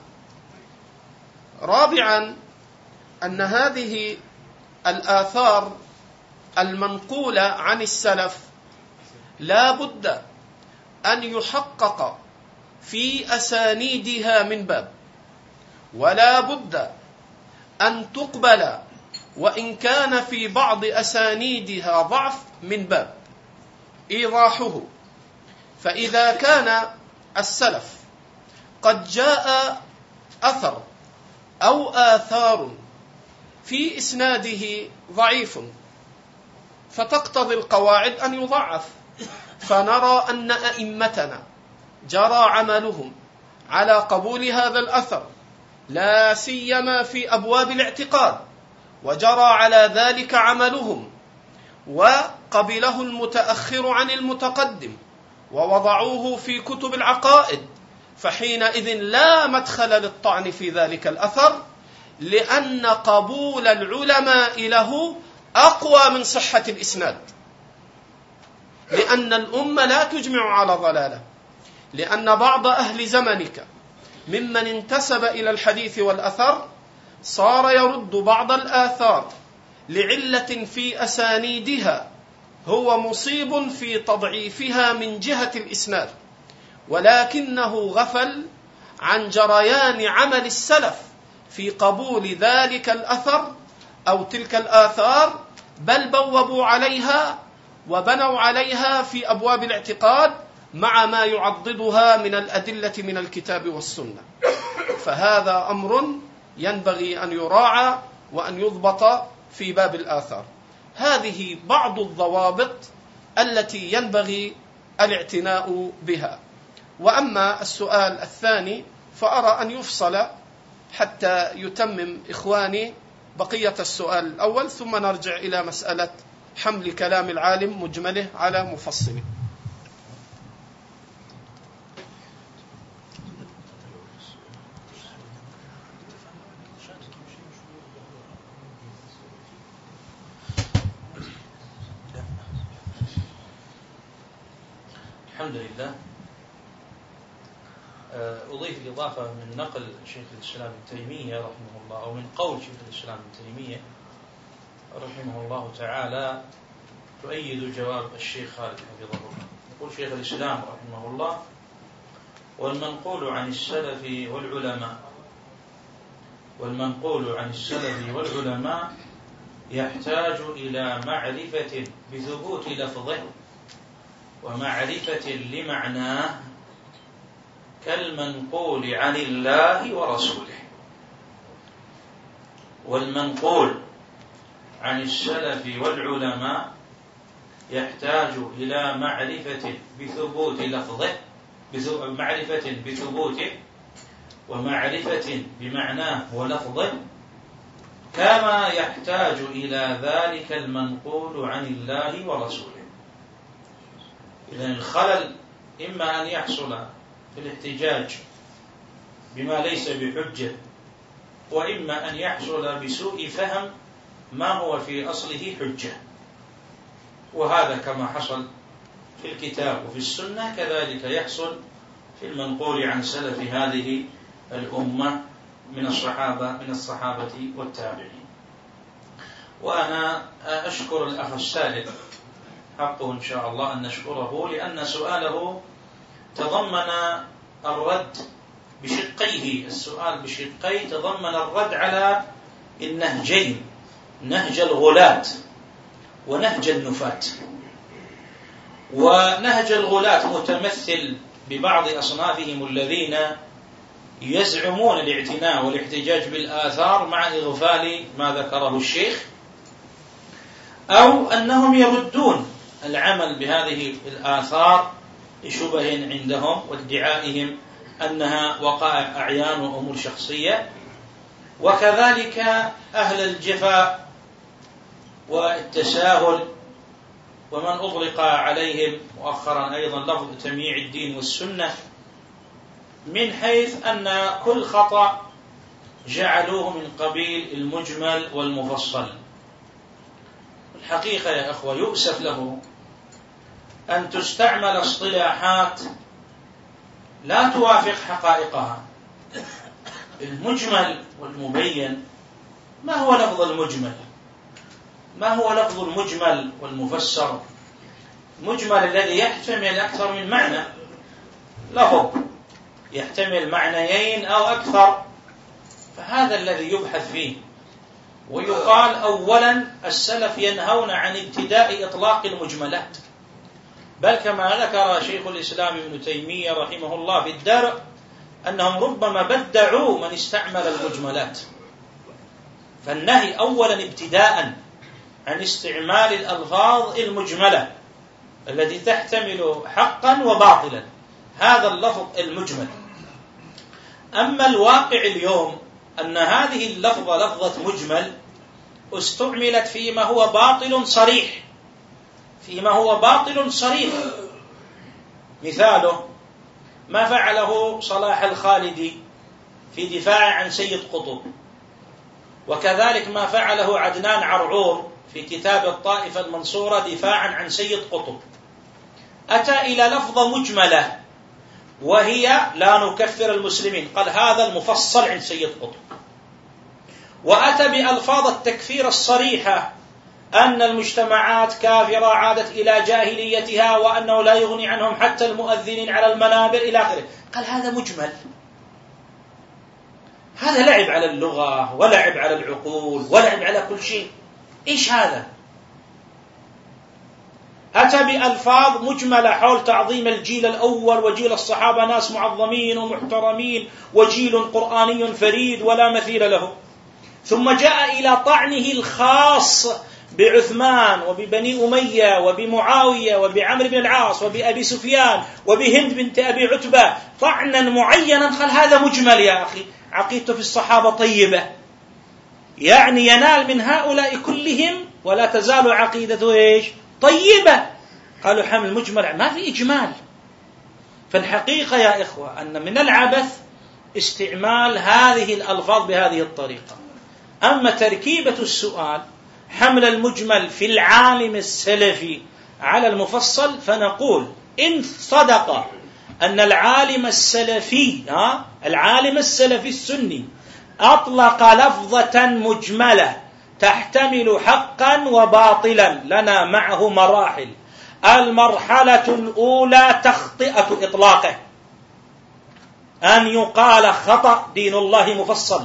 رابعا، أن هذه الآثار المنقولة عن السلف لا بد أن يحقق في أسانيدها من باب، ولا بد أن تقبل وإن كان في بعض أسانيدها ضعف من باب. إيضاحه: فإذا كان السلف قد جاء أثر أو آثار في إسناده ضعيف، فتقتضي القواعد أن يضعف، فنرى أن أئمتنا جرى عملهم على قبول هذا الأثر، لا سيما في أبواب الاعتقاد، وجرى على ذلك عملهم، وقبله المتأخر عن المتقدم، ووضعوه في كتب العقائد، فحينئذ لا مدخل للطعن في ذلك الأثر، لأن قبول العلماء له أقوى من صحة الإسناد، لأن الأمة لا تجمع على ضلالة. لأن بعض أهل زمنك ممن انتسب إلى الحديث والأثر صار يرد بعض الآثار لعلة في أسانيدها هو مصيب في تضعيفها من جهة الإسناد، ولكنه غفل عن جريان عمل السلف في قبول ذلك الأثر أو تلك الآثار، بل بوبوا عليها وبنوا عليها في أبواب الاعتقاد مع ما يعضدها من الأدلة من الكتاب والسنة. فهذا أمر ينبغي أن يراعى وأن يضبط في باب الآثار. هذه بعض الضوابط التي ينبغي الاعتناء بها. وأما السؤال الثاني فأرى أن يفصل حتى يتمم إخواني بقية السؤال الأول، ثم نرجع إلى مسألة حمل كلام العالم مجمله على مفصله. الحمد لله. أضيف الإضافة من نقل شيخ الإسلام ابن تيمية رحمه الله، أو من قول شيخ الإسلام ابن تيمية رحمه الله تعالى، تؤيد جواب الشيخ خالد حفظه الله. يقول شيخ الإسلام رحمه الله: والمنقول عن السلف والعلماء والمنقول عن السلف والعلماء يحتاج إلى معرفة بثبوت لفظه ومعرفة لمعناه كالمنقول عن الله ورسوله. والمنقول عن السلف والعلماء يحتاج إلى معرفة بثبوت لفظه معرفة بثبوته ومعرفة بمعناه ولفظه، كما يحتاج إلى ذلك المنقول عن الله ورسوله. إذن الخلل إما أن يحصل في الاحتجاج بما ليس بحجة، وإما أن يحصل بسوء فهم ما هو في أصله حجة. وهذا كما حصل في الكتاب وفي السنة كذلك يحصل في المنقول عن سلف هذه الأمة من الصحابة من الصحابة والتابعين. وأنا أشكر الأخ السائل، حقه إن شاء الله أن نشكره، لأن سؤاله تضمن الرد بشقيه، السؤال بشقيه تضمن الرد على النهجين، نهج الغلاة ونهج النفاة. ونهج الغلاة متمثل ببعض أصنافهم الذين يزعمون الاعتناء والاحتجاج بالآثار مع إغفال ما ذكره الشيخ، أو أنهم يردون العمل بهذه الآثار لشبه عندهم وادعائهم أنها وقائع أعيان وأمور شخصية. وكذلك أهل الجفاء والتساهل، ومن أطلق عليهم مؤخرا أيضا لفظ تمييع الدين والسنة، من حيث أن كل خطأ جعلوه من قبيل المجمل والمفصل. الحقيقة يا أخوة يؤسف له أن تستعمل اصطلاحات لا توافق حقائقها. المجمل والمبين، ما هو لفظ المجمل؟ ما هو لفظ المجمل والمفسر؟ المجمل الذي يحتمل أكثر من معنى، لفظ يحتمل معنيين أو أكثر، فهذا الذي يبحث فيه. ويقال أولا السلف ينهون عن ابتداء إطلاق المجملات، بل كما ذكر شيخ الإسلام ابن تيمية رحمه الله في الدرء أنهم ربما بدعوا من استعمل المجملات. فالنهي أولا ابتداء عن استعمال الألفاظ المجملة التي تحتمل حقا وباطلا، هذا اللفظ المجمل. أما الواقع اليوم أن هذه اللفظة لفظة مجمل استعملت فيما هو باطل صريح، فيما هو باطل صريح. مثاله ما فعله صلاح الخالدي في دفاع عن سيد قطب، وكذلك ما فعله عدنان عرعور في كتاب الطائفة المنصورة دفاعا عن سيد قطب. أتى إلى لفظة مجملة وهي لا نكفر المسلمين، قال هذا المفصل عن سيد قطب. وأتى بألفاظ التكفير الصريحة أن المجتمعات كافرة عادت إلى جاهليتها وأنه لا يغني عنهم حتى المؤذنين على المنابر إلى آخره، قال هذا مجمل. هذا لعب على اللغة ولعب على العقول ولعب على كل شيء. إيش هذا؟ أتى بألفاظ مجملة حول تعظيم الجيل الأول وجيل الصحابة ناس معظمين ومحترمين وجيل قرآني فريد ولا مثيل له، ثم جاء إلى طعنه الخاص بعثمان وببني أمية وبمعاوية وبعمر بن العاص وبأبي سفيان وبهند بنت أبي عتبة طعنا معينا، قال هذا مجمل يا أخي، عقيدته في الصحابة طيبة، يعني ينال من هؤلاء كلهم ولا تزال عقيدته إيش؟ طيبة. قالوا حمل مجمل، ما في إجمال. فالحقيقة يا إخوة أن من العبث استعمال هذه الألفاظ بهذه الطريقة. أما تركيبة السؤال حمل المجمل في العالم السلفي على المفصل، فنقول إن صدق أن العالم السلفي ها العالم السلفي السني أطلق لفظة مجملة تحتمل حقا وباطلا، لنا معه مراحل. المرحلة الأولى تخطئة إطلاقه، أن يقال خطأ دين الله مفصل،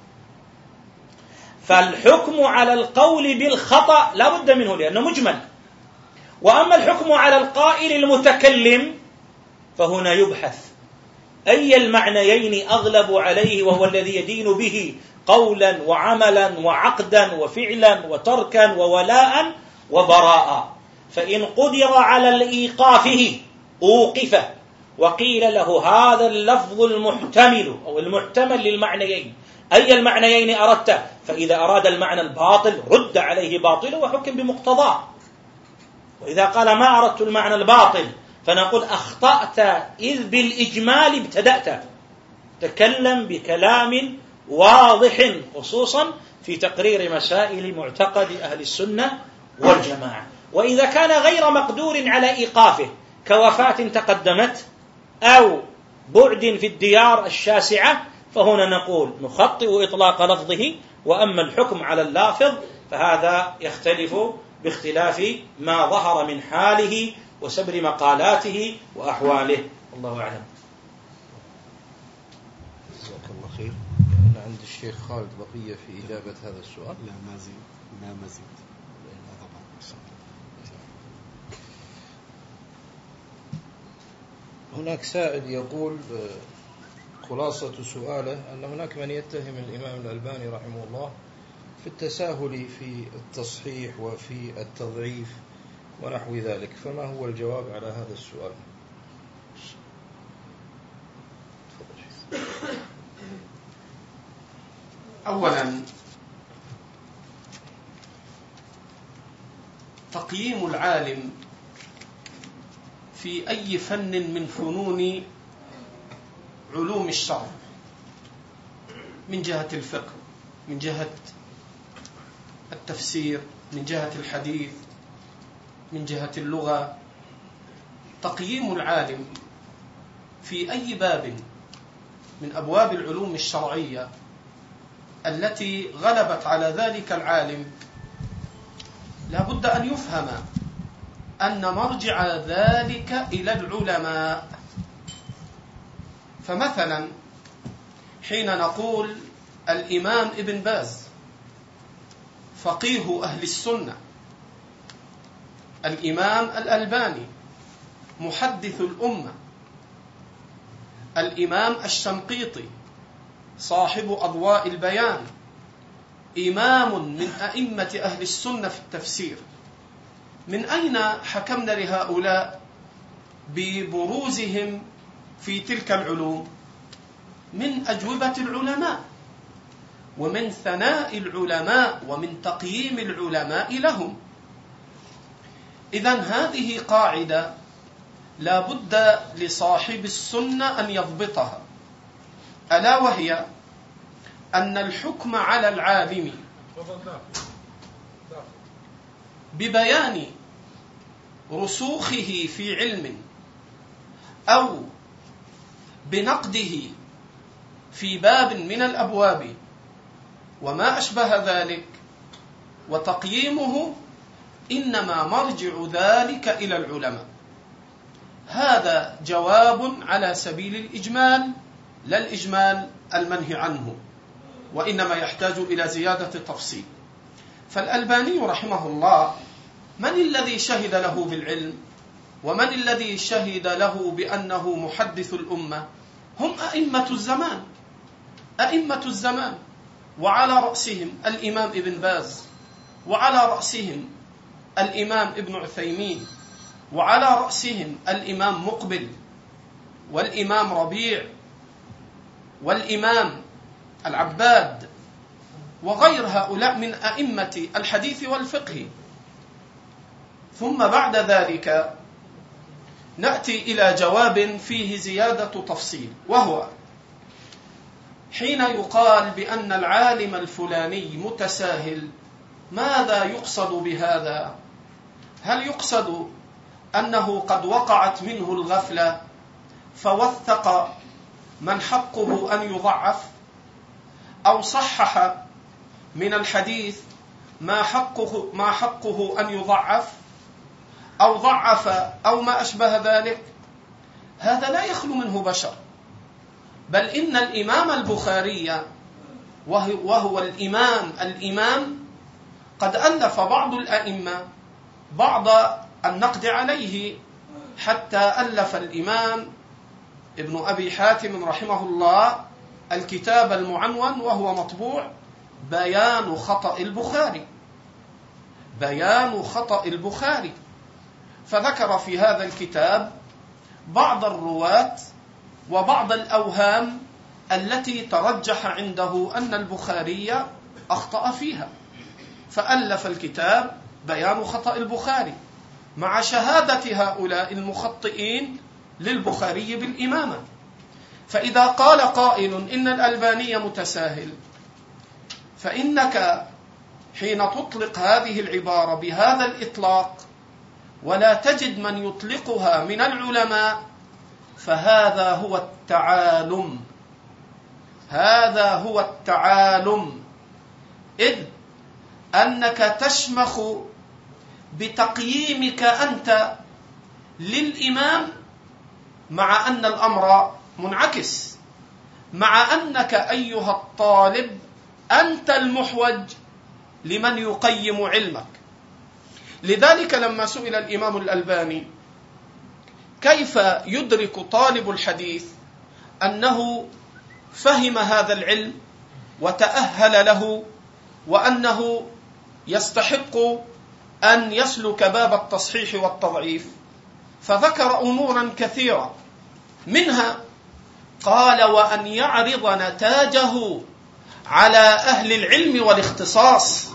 فالحكم على القول بالخطأ لا بد منه لأنه مجمل. وأما الحكم على القائل المتكلم فهنا يبحث أي المعنيين أغلب عليه، وهو الذي يدين به قولا وعملا وعقدا وفعلا وتركا وولاء وبراء. فإن قدر على الإيقافه أوقف وقيل له هذا اللفظ المحتمل أو المحتمل للمعنيين، أي المعنيين أردت؟ فإذا أراد المعنى الباطل رد عليه باطله وحكم بمقتضاه. وإذا قال ما أردت المعنى الباطل فنقول أخطأت إذ بالإجمال ابتدأت. تكلم بكلام واضح خصوصا في تقرير مسائل معتقد أهل السنة والجماعة. وإذا كان غير مقدور على إيقافه كوفاة تقدمت أو بعد في الديار الشاسعة، فهنا نقول نخطئ إطلاق لفظه، وأما الحكم على اللافظ فهذا يختلف باختلاف ما ظهر من حاله وسبر مقالاته وأحواله. الله أعلم. جزاك الله خير. أنا عند الشيخ خالد بقية في إجابة هذا السؤال؟ لا ما زيد لا مزيد. هناك سائل يقول خلاصة سؤاله أن هناك من يتهم الإمام الألباني رحمه الله في التساهل في التصحيح وفي التضعيف ونحو ذلك، فما هو الجواب على هذا السؤال؟ أولا، تقييم العالم في أي فن من فنون علوم الشرع، من جهة الفقه، من جهة التفسير، من جهة الحديث، من جهة اللغة، تقييم العالم في أي باب من أبواب العلوم الشرعية التي غلبت على ذلك العالم لا بد أن يفهم أن مرجع ذلك إلى العلماء. فمثلا حين نقول الإمام ابن باز فقيه أهل السنة، الإمام الألباني محدث الأمة، الإمام الشنقيطي صاحب أضواء البيان إمام من أئمة أهل السنة في التفسير، من أين حكمنا لهؤلاء ببروزهم في تلك العلوم؟ من أجوبة العلماء ومن ثناء العلماء ومن تقييم العلماء لهم. إذن هذه قاعدة لا بد لصاحب السنة أن يضبطها، ألا وهي أن الحكم على العالم ببيان رسوخه في علم أو بنقده في باب من الأبواب وما أشبه ذلك، وتقييمه إنما مرجع ذلك إلى العلماء. هذا جواب على سبيل الإجمال، لا الإجمال المنهي عنه، وإنما يحتاج إلى زيادة تفصيل. فالألباني رحمه الله من الذي شهد له بالعلم ومن الذي شهد له بأنه محدث الأمة؟ هم أئمة الزمان، أئمة الزمان، وعلى رأسهم الإمام ابن باز، وعلى رأسهم الإمام ابن عثيمين، وعلى رأسهم الإمام مقبل، والإمام ربيع، والإمام العباد، وغير هؤلاء من أئمة الحديث والفقه. ثم بعد ذلك نأتي إلى جواب فيه زيادة تفصيل، وهو حين يقال بأن العالم الفلاني متساهل، ماذا يقصد بهذا؟ هل يقصد أنه قد وقعت منه الغفلة فوثق من حقه أن يضعف، أو صحح من الحديث ما حقه, ما حقه أن يضعف، أو ضعف أو ما أشبه ذلك؟ هذا لا يخلو منه بشر. بل إن الإمام البخاري وهو الإمام الإمام قد ألف بعض الأئمة بعض النقد عليه، حتى ألف الإمام ابن أبي حاتم رحمه الله الكتاب المعنون وهو مطبوع بيان خطأ البخاري، بيان خطأ البخاري، فذكر في هذا الكتاب بعض الرواة وبعض الأوهام التي ترجح عنده أن البخاري أخطأ فيها، فألف الكتاب بيان خطأ البخاري مع شهادة هؤلاء المخطئين للبخاري بالإمامة. فإذا قال قائل إن الألباني متساهل، فإنك حين تطلق هذه العبارة بهذا الإطلاق ولا تجد من يطلقها من العلماء، فهذا هو التعالم، هذا هو التعالم، إذ أنك تشمخ بتقييمك أنت للإمام، مع أن الأمر منعكس، مع أنك أيها الطالب أنت المحوج لمن يقيم علمك. لذلك لما سئل الإمام الألباني كيف يدرك طالب الحديث أنه فهم هذا العلم وتأهل له وأنه يستحق أن يسلك باب التصحيح والتضعيف، فذكر أمورا كثيرة، منها قال: وأن يعرض نتاجه على أهل العلم والاختصاص،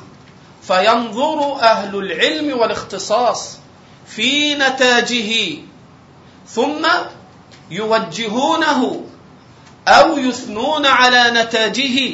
فينظر أهل العلم والاختصاص في نتاجه ثم يوجهونه أو يثنون على نتاجه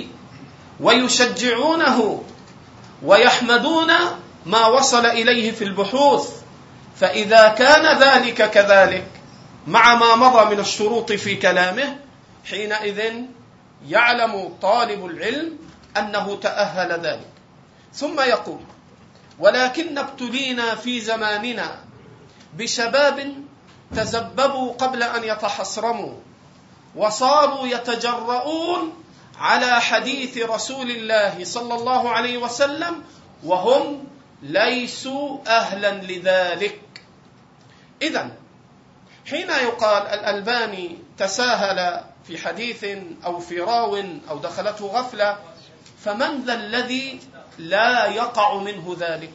ويشجعونه ويحمدون ما وصل إليه في البحوث. فإذا كان ذلك كذلك مع ما مضى من الشروط في كلامه، حينئذ يعلم طالب العلم أنه تأهل ذلك. ثم يقول: ولكن ابتلينا في زماننا بشباب تزببوا قبل أن يتحصرموا، وصاروا يتجرؤون على حديث رسول الله صلى الله عليه وسلم وهم ليسوا أهلا لذلك. إذن حين يقال الألباني تساهل في حديث أو في راو أو دخلته غفلة، فمن ذا الذي لا يقع منه ذلك؟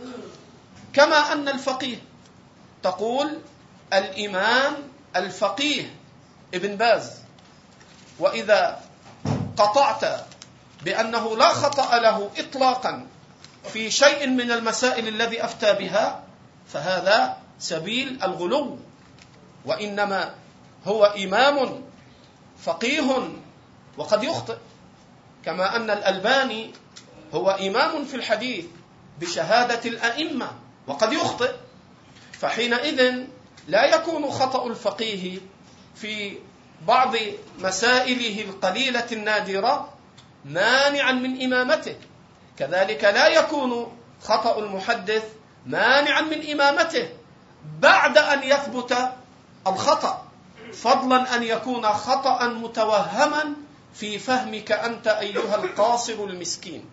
كما أن الفقيه تقول الإمام الفقيه ابن باز، وإذا قطعت بأنه لا خطأ له إطلاقا في شيء من المسائل الذي أفتى بها، فهذا سبيل الغلو، وإنما هو إمام فقيه وقد يخطئ، كما أن الألباني هو إمام في الحديث بشهادة الأئمة وقد يخطئ. فحينئذ لا يكون خطأ الفقيه في بعض مسائله القليلة النادرة مانعا من إمامته، كذلك لا يكون خطأ المحدث مانعا من إمامته بعد أن يثبت الخطأ، فضلا أن يكون خطأ متوهما في فهمك أنت أيها القاصر المسكين.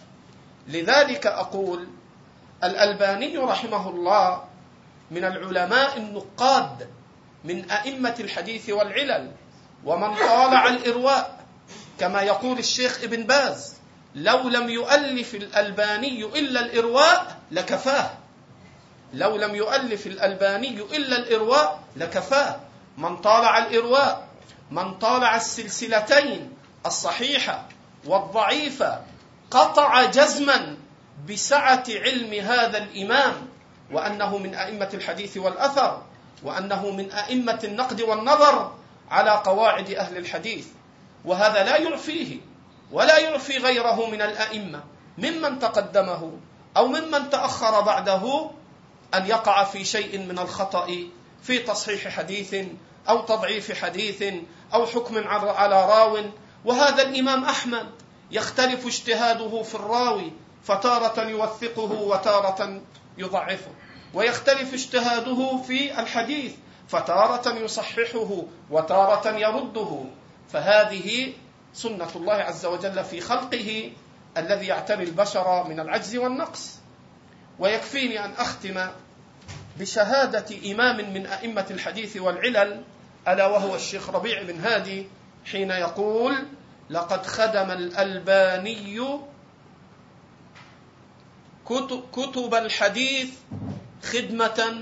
لذلك أقول الألباني رحمه الله من العلماء النقاد من أئمة الحديث والعلل، ومن طالع الإرواء، كما يقول الشيخ ابن باز: لو لم يؤلف الألباني إلا الإرواء لكفاه، لو لم يؤلف الألباني إلا الإرواء لكفاه. من طالع الإرواء، من طالع السلسلتين الصحيحة والضعيفة، قطع جزما بسعة علم هذا الإمام، وأنه من أئمة الحديث والأثر، وأنه من أئمة النقد والنظر على قواعد أهل الحديث. وهذا لا يعفيه ولا يعفي غيره من الأئمة ممن تقدمه أو ممن تأخر بعده أن يقع في شيء من الخطأ في تصحيح حديث أو تضعيف حديث أو حكم على راو. وهذا الإمام أحمد يختلف اجتهاده في الراوي، فتارة يوثقه وتارة يضعفه، ويختلف اجتهاده في الحديث، فتارة يصححه وتارة يرده. فهذه سنة الله عز وجل في خلقه الذي يعتري البشر من العجز والنقص. ويكفيني أن أختم بشهادة إمام من أئمة الحديث والعلل، ألا وهو الشيخ ربيع بن هادي، حين يقول: لقد خدم الألباني كتب الحديث خدمة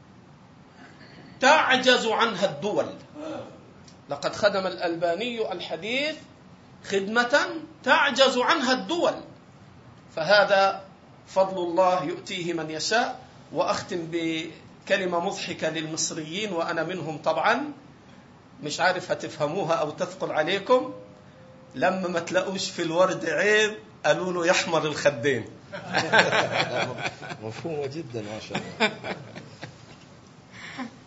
تعجز عنها الدول. لقد خدم الألباني الحديث خدمة تعجز عنها الدول. فهذا فضل الله يؤتيه من يشاء. وأختم بكلمة مضحكة للمصريين وأنا منهم طبعا، مش عارف هتفهموها أو تثقل عليكم: لما ما تلاقوش في الورد عيب قالوا له يحمر الخدين. مفهومة جدا ما شاء الله.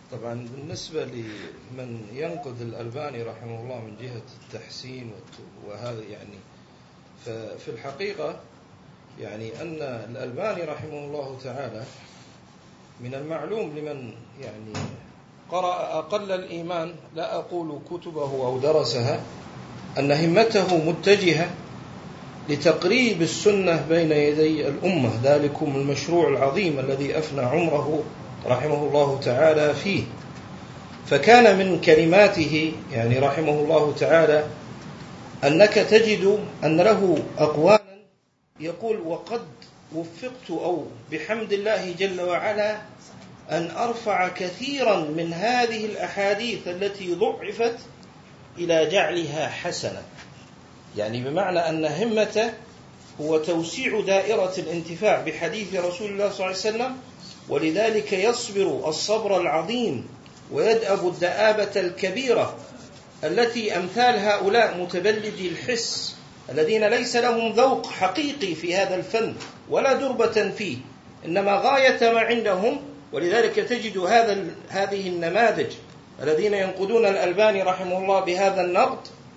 طبعا بالنسبة لمن ينقد الألباني رحمه الله من جهة التحسين وهذا يعني ففي الحقيقة يعني أن الألباني رحمه الله تعالى من المعلوم لمن يعني قرأ أقل الإيمان لا أقول كتبه أو درسها أن همته متجهة لتقريب السنة بين يدي الأمة، ذلكم المشروع العظيم الذي أفنى عمره رحمه الله تعالى فيه. فكان من كلماته يعني رحمه الله تعالى أنك تجد أن له أقوالا يقول: وقد وفقت أو بحمد الله جل وعلا أن أرفع كثيرا من هذه الأحاديث التي ضعفت إلى جعلها حسنة، يعني بمعنى أن همته هو توسيع دائرة الانتفاع بحديث رسول الله صلى الله عليه وسلم، ولذلك يصبر الصبر العظيم ويدأب الدآبة الكبيرة التي أمثال هؤلاء متبلدي الحس الذين ليس لهم ذوق حقيقي في هذا الفن ولا دربة فيه، إنما غاية ما عندهم. ولذلك تجد هذا هذه النماذج الذين ينقدون الألباني رحمه الله بهذا النقد،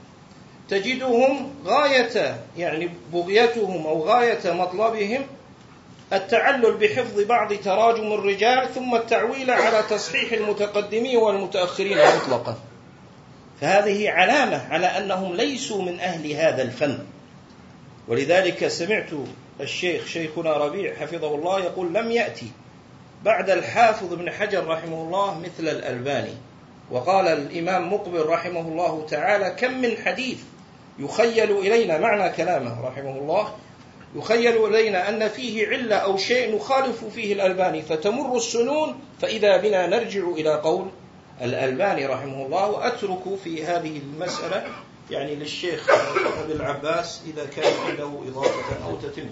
تجدهم غاية يعني بغيتهم أو غاية مطلبهم التعلل بحفظ بعض تراجم الرجال ثم التعويل على تصحيح المتقدمين والمتأخرين مطلقا. فهذه علامة على أنهم ليسوا من أهل هذا الفن. ولذلك سمعت الشيخ شيخنا ربيع حفظه الله يقول: لم يأتي بعد الحافظ ابن حجر رحمه الله مثل الألباني. وقال الإمام مقبل رحمه الله تعالى: كم من حديث يخيل إلينا، معنى كلامه رحمه الله، يخيل إلينا أن فيه علة أو شيء نخالف فيه الألباني فتمر السنون فإذا بنا نرجع إلى قول الألباني رحمه الله. وأترك في هذه المسألة يعني للشيخ أبي العباس إذا كان عنده إضافة أو تتمة.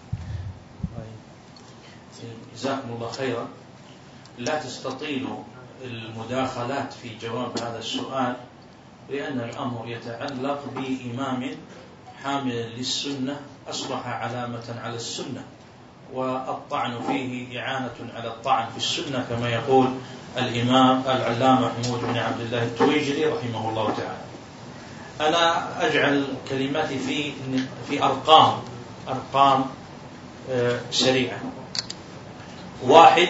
جزاكم الله خيرا. لا تستطيلوا المداخلات في جواب هذا السؤال، لأن الأمر يتعلق بإمام حامل للسنة أصبح علامة على السنة، والطعن فيه إعانة على الطعن في السنة كما يقول الإمام العلامة محمود بن عبد الله التويجري رحمه الله تعالى. أنا أجعل كلماتي في في أرقام أرقام سريعة. واحد،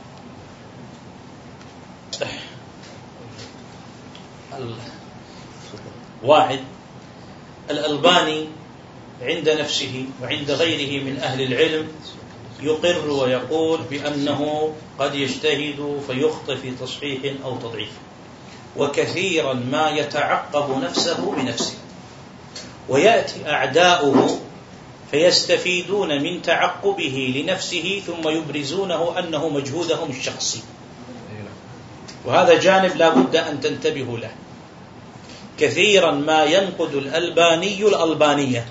واحد الألباني عند نفسه وعند غيره من أهل العلم يقر ويقول بأنه قد يجتهد فيخطئ في تصحيح أو تضعيف، وكثيرا ما يتعقب نفسه بنفسه، ويأتي أعداؤه فيستفيدون من تعقبه لنفسه ثم يبرزونه أنه مجهودهم الشخصي، وهذا جانب لا بد أن تنتبهوا له. كثيرا ما ينقد الألباني الألبانية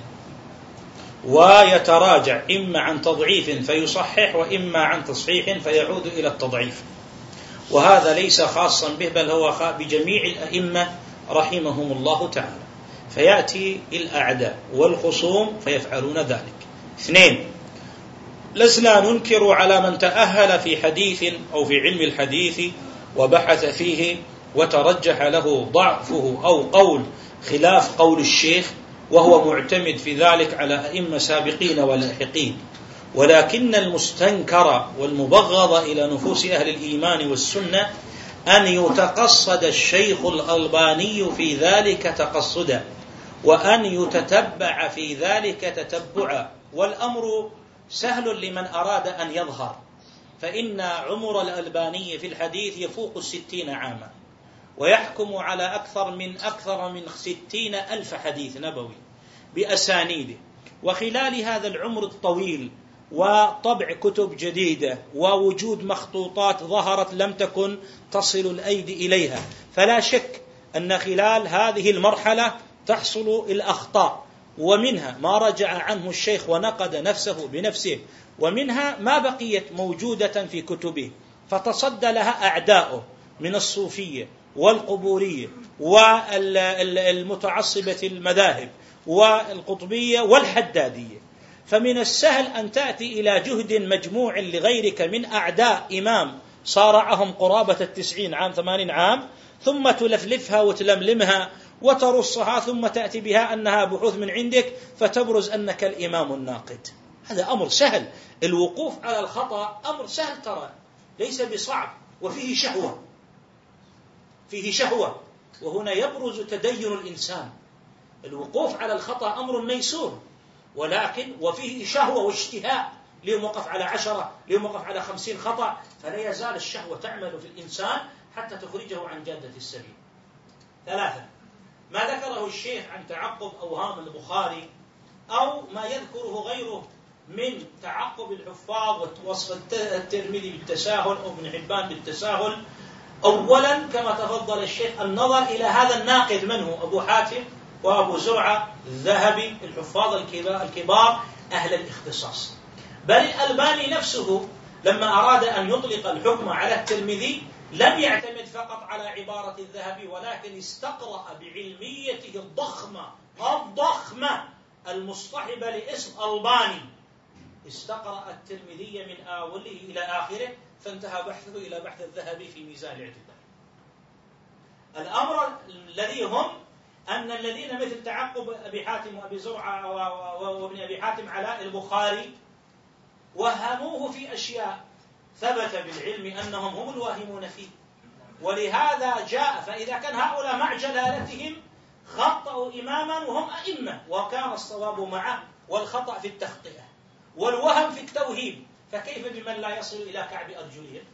ويتراجع إما عن تضعيف فيصحح وإما عن تصحيح فيعود إلى التضعيف، وهذا ليس خاصا به بل هو بجميع الأئمة رحمهم الله تعالى. فيأتي الأعداء والخصوم فيفعلون ذلك. اثنين، لسنا ننكر على من تأهل في حديث أو في علم الحديث وبحث فيه وترجح له ضعفه أو قول خلاف قول الشيخ وهو معتمد في ذلك على أئمة سابقين ولاحقين، ولكن المستنكر والمبغض إلى نفوس أهل الإيمان والسنة أن يتقصد الشيخ الألباني في ذلك تقصدا، وأن يتتبع في ذلك تتبعا. والأمر سهل لمن أراد أن يظهر، فإن عمر الألباني في الحديث يفوق الستين عاما، ويحكم على أكثر من أكثر من ستين ألف حديث نبوي بأسانيده. وخلال هذا العمر الطويل وطبع كتب جديدة ووجود مخطوطات ظهرت لم تكن تصل الأيدي إليها، فلا شك أن خلال هذه المرحلة تحصل الأخطاء، ومنها ما رجع عنه الشيخ ونقد نفسه بنفسه، ومنها ما بقيت موجودة في كتبه فتصدى لها أعداؤه من الصوفية والقبورية والمتعصبة المذاهب والقطبية والحدادية. فمن السهل أن تأتي إلى جهد مجموع لغيرك من أعداء إمام صارعهم قرابة التسعين عام ثمانين عام، ثم تلفلفها وتلملمها وترصها، ثم تأتي بها أنها بحوث من عندك فتبرز أنك الإمام الناقد. هذا أمر سهل، الوقوف على الخطأ أمر سهل ترى، ليس بصعب، وفيه شهوة، فيه شهوة، وهنا يبرز تدين الإنسان. الوقوف على الخطأ أمر ميسور، ولكن وفيه شهوة واشتهاء، اليوم وقف على عشرة، اليوم وقف على خمسين خطأ، فلا يزال الشهوة تعمل في الإنسان حتى تخرجه عن جادة السبيل. ثلاثة، ما ذكره الشيخ عن تعقب أوهام البخاري أو ما يذكره غيره من تعقب الحفاظ ووصف الترمذي بالتساهل أو ابن حبان بالتساهل. أولا كما تفضل الشيخ النظر إلى هذا الناقد من هو، أبو حاتم وأبو زرعة الذهبي الحفاظ الكبار أهل الاختصاص. بل الألباني نفسه لما أراد أن يطلق الحكم على الترمذي لم يعتمد فقط على عبارة الذهبي، ولكن استقرأ بعلميته الضخمة الضخمة المصطحبة لاسم ألباني، استقرأ الترمذي من أوله إلى آخره، فانتهى بحثه إلى بحث الذهبي في ميزان الاعتدال. الأمر الذي هم أن الذين مثل تعقب أبي حاتم وأبي زرعة وابن أبي حاتم على البخاري وهموه في أشياء ثبت بالعلم أنهم هم الواهمون فيه، ولهذا جاء. فإذا كان هؤلاء مع جلالتهم خطأوا إماما وهم أئمة، وكان الصواب معه والخطأ في التخطئة والوهم في التوهيم، فكيف بمن لا يصل إلى كعب أرجلهم؟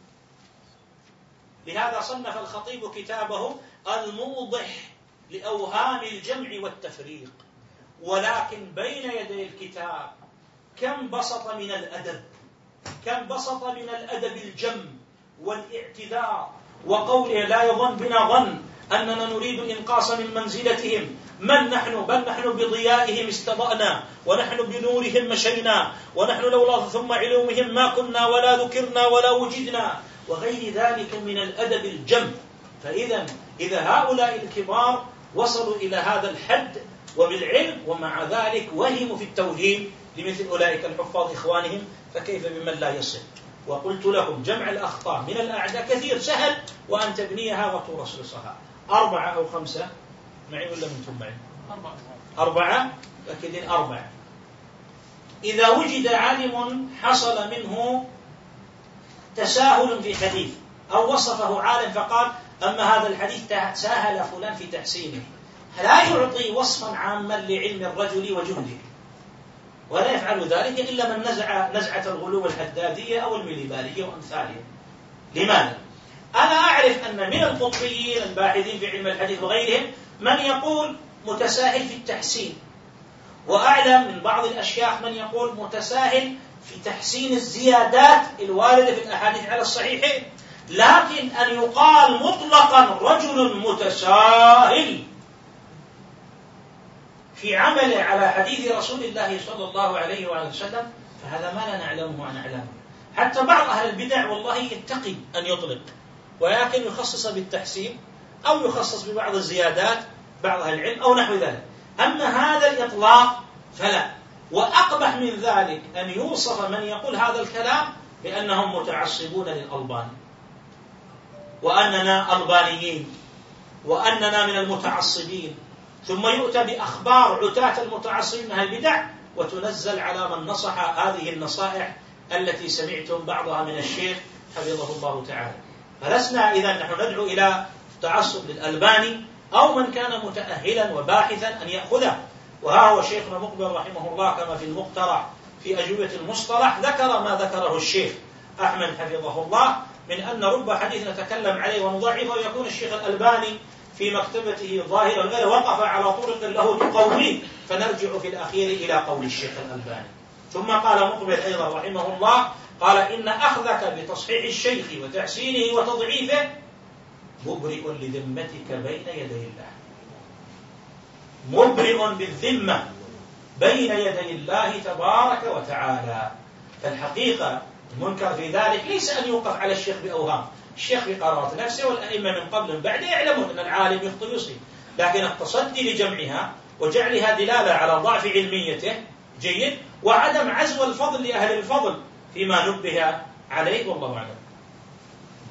لهذا صنف الخطيب كتابه الموضح لأوهام الجمع والتفريق. ولكن بين يدي الكتاب كم بسط من الأدب، كم بسط من الأدب الجم والاعتذار، وقوله لا يظن بنا ظن أننا نريد الإنقاص من منزلتهم، من نحن بل نحن بضيائهم استضأنا، ونحن بنورهم مشينا، ونحن لولا ثم علومهم ما كنا ولا ذكرنا ولا وجدنا، وغير ذلك من الأدب الجم. فإذا إذا هؤلاء الكبار وصلوا إلى هذا الحد وبالعلم، ومع ذلك وهموا في التوهيم لمثل أولئك الحفاظ إخوانهم، فكيف بمن لا يصل؟ وقلت لكم جمع الأخطاء من الأعداء كثير سهل، وأن تبنيها وترصصها. أربعة أو خمسة معي ولا منتم معي؟ أربعة أربعة أكيدين أربعة. إذا وجد عالم حصل منه تساهل في حديث، أو وصفه عالم فقال أما هذا الحديث تساهل فلان في تحسينه، لا يعطي وصفا عاما لعلم الرجل وجهده، ولا يفعل ذلك إلا من نزع نزعة الغلو الحدادية أو المليبارية وأمثالها. لماذا؟ أنا أعرف أن من القطبيين الباحثين في علم الحديث وغيرهم من يقول متساهل في التحسين، وأعلم من بعض الأشياخ من يقول متساهل في تحسين الزيادات الواردة في الأحاديث على الصحيحين. لكن أن يقال مطلقا رجل متساهل في عمله على حديث رسول الله صلى الله عليه وآله وسلم، فهذا ما لا نعلمه عن أعلامه. حتى بعض أهل البدع والله يتقي أن يطلق، ولكن يخصص بالتحسين أو يخصص ببعض الزيادات بعض أهل العلم أو نحو ذلك. أما هذا الإطلاق فلا. وأقبح من ذلك أن يوصف من يقول هذا الكلام بأنهم متعصبون للألباني، وأننا ألبانيين، وأننا من المتعصبين، ثم يؤتى بأخبار عتاة المتعصبين من البدع وتنزل على من نصح هذه النصائح التي سمعتم بعضها من الشيخ حفظه الله تعالى. فلسنا إذا نحن ندعو إلى تعصب للألباني أو من كان متأهلا وباحثا أن يأخذه. وها هو شيخنا مقبل رحمه الله كما في المقترح في أجوبة المصطلح ذكر ما ذكره الشيخ أحمد حفظه الله من أن رب حديث نتكلم عليه ونضعفه ويكون الشيخ الألباني في مكتبته ظاهرا غير وقف على طرق له تقويه، فنرجع في الأخير إلى قول الشيخ الألباني. ثم قال مقبل أيضا رحمه الله قال إن أخذك بتصحيح الشيخ وتحسينه وتضعيفه مبرئ لذمتك بين يدي الله، مبرئ بالذمة بين يدي الله تبارك وتعالى. فالحقيقة المنكر في ذلك ليس أن يوقف على الشيخ بأوهام، الشيخ بقرارة نفسه والأئمة من قبل من بعد يعلمون أن العالم يخطئ يصيب، لكن التصدي لجمعها وجعلها دلالة على ضعف علميته جيد، وعدم عزو الفضل لأهل الفضل فيما نبه عليه، والله أعلم.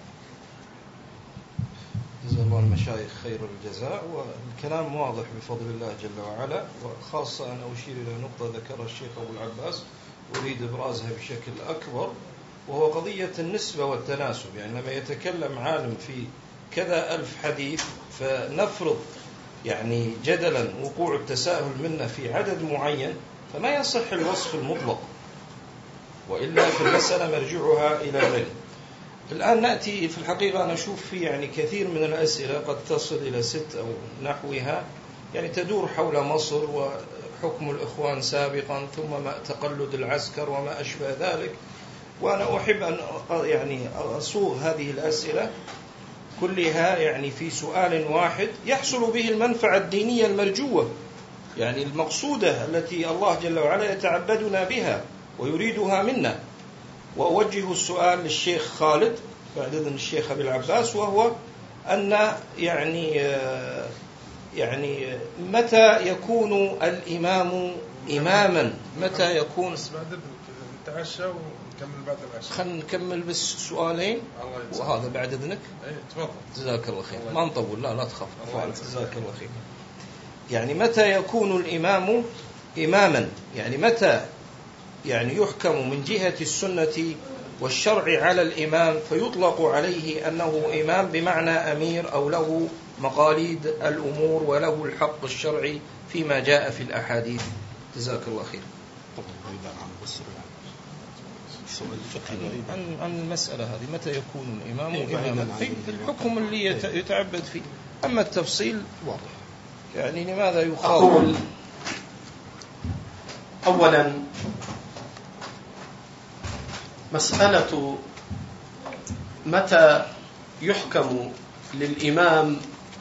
الله المشايخ خير الجزاء، والكلام واضح بفضل الله جل وعلا. وخاصة أنا أشير إلى نقطة ذكرها الشيخ أبو العباس أريد إبرازها بشكل أكبر، وهو قضية النسبة والتناسب. يعني لما يتكلم عالم في كذا ألف حديث، فنفرض يعني جدلا وقوع التساهل منا في عدد معين، فما يصح الوصف المطلق، وإلا في المسألة مرجعها إلى العلم. الآن نأتي في الحقيقة أنا أشوف في يعني كثير من الأسئلة قد تصل إلى ست أو نحوها، يعني تدور حول مصر وحكم الإخوان سابقا، ثم ما تقلد العسكر وما أشبه ذلك. وأنا أحب أن يعني أصوغ هذه الأسئلة كلها يعني في سؤال واحد يحصل به المنفعة الدينية المرجوة، يعني المقصودة التي الله جل وعلا يتعبدنا بها ويريدها منا. وأوجه السؤال للشيخ خالد بعد إذن الشيخ أبي العباس، وهو أن يعني يعني متى يكون الإمام إماما؟ متى يكون؟ نتعشى ونكمل بعد العشاء. خلينا نكمل بس سؤالين وهذا بعد إذنك. اي تفضل. جزاك الله خير. ما نطول، لا لا تخاف. جزاك الله خير. يعني متى يكون الإمام إماما؟ يعني متى يعني يحكم من جهة السنة والشرع على الإمام فيطلق عليه أنه إمام بمعنى أمير، أو له مقاليد الأمور وله الحق الشرعي فيما جاء في الأحاديث؟ جزاك الله خير. عن عن المسألة هذه، متى يكون الإمام إماما في الحكم اللي يتعبد فيه. أما التفصيل واضح، يعني لماذا يخاطب؟ أولا مسألة متى يحكم للإمام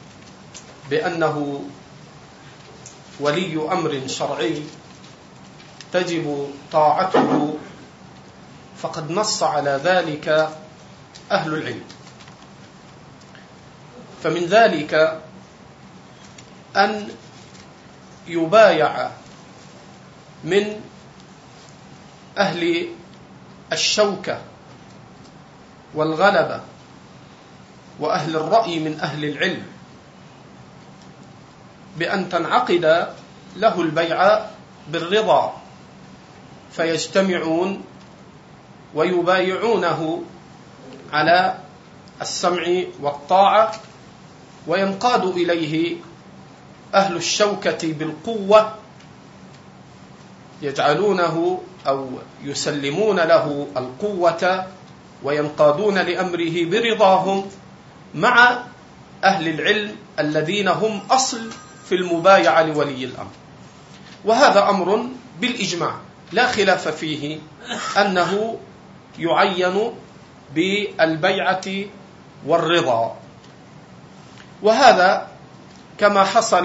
بأنه ولي أمر شرعي تجب طاعته، فقد نص على ذلك أهل العلم. فمن ذلك أن يبايع من أهل الشوكة والغلبة وأهل الرأي من أهل العلم بأن تنعقد له البيعة بالرضا، فيجتمعون ويبايعونه على السمع والطاعة، وينقاد إليه أهل الشوكة بالقوة، يجعلونه أو يسلمون له القوة وينقادون لأمره برضاهم، مع أهل العلم الذين هم أصل في المبايعة لولي الأمر. وهذا أمر بالإجماع لا خلاف فيه أنه يعين بالبيعة والرضا. وهذا كما حصل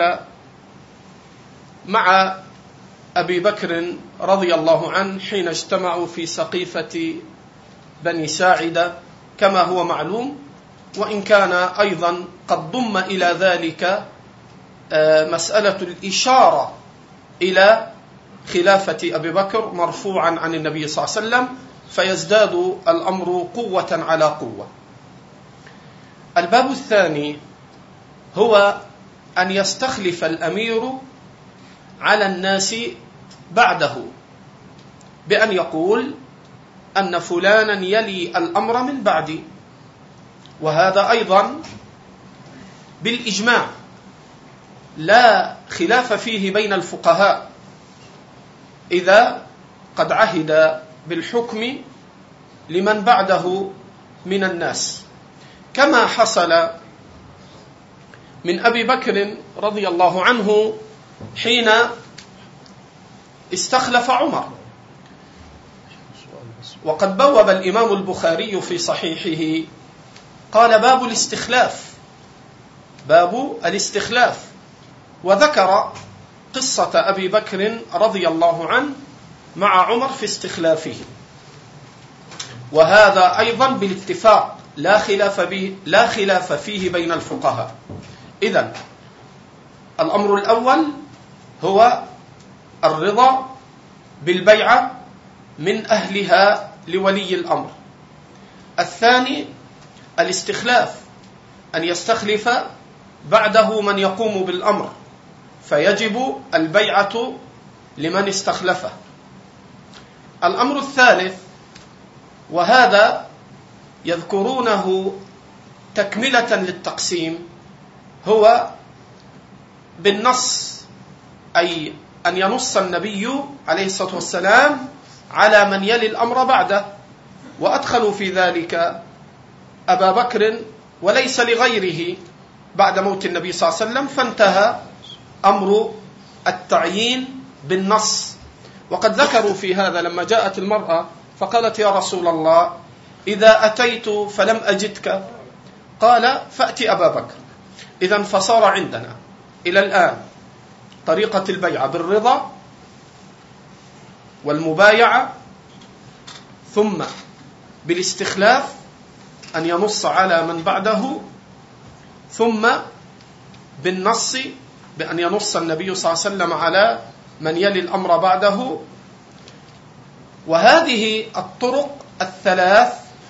مع أبي بكر رضي الله عنه حين اجتمعوا في سقيفة بني ساعدة كما هو معلوم، وإن كان أيضا قد ضم إلى ذلك مسألة الإشارة إلى خلافة أبي بكر مرفوعا عن النبي صلى الله عليه وسلم، فيزداد الأمر قوة على قوة. الباب الثاني هو أن يستخلف الأمير على الناس بعده بأن يقول أن فلانا يلي الأمر من بعدي، وهذا أيضا بالإجماع لا خلاف فيه بين الفقهاء إذا قد عهد بالحكم لمن بعده من الناس، كما حصل من أبي بكر رضي الله عنه حين استخلف عمر. وقد بوب الإمام البخاري في صحيحه قال باب الاستخلاف، باب الاستخلاف، وذكر قصة أبي بكر رضي الله عنه مع عمر في استخلافه، وهذا أيضا بالاتفاق لا خلاف به لا خلاف فيه بين الفقهاء. إذن الأمر الأول هو الرضا بالبيعة من أهلها لولي الأمر. الثاني الاستخلاف، أن يستخلف بعده من يقوم بالأمر، فيجب البيعة لمن استخلفه. الأمر الثالث، وهذا يذكرونه تكملة للتقسيم، هو بالنص، أي أن ينص النبي عليه الصلاة والسلام على من يلي الأمر بعده، وأدخلوا في ذلك أبا بكر وليس لغيره بعد موت النبي صلى الله عليه وسلم، فانتهى أمر التعيين بالنص. وقد ذكروا في هذا لما جاءت المرأة فقالت: يا رسول الله، إذا أتيت فلم أجدك، قال: فأت أبا بكر. إذن فصار عندنا إلى الآن طريقة البيعة بالرضا والمبايعة، ثم بالاستخلاف أن ينص على من بعده، ثم بالنص بأن ينص النبي صلى الله عليه وسلم على من يلي الأمر بعده. وهذه الطرق الثلاث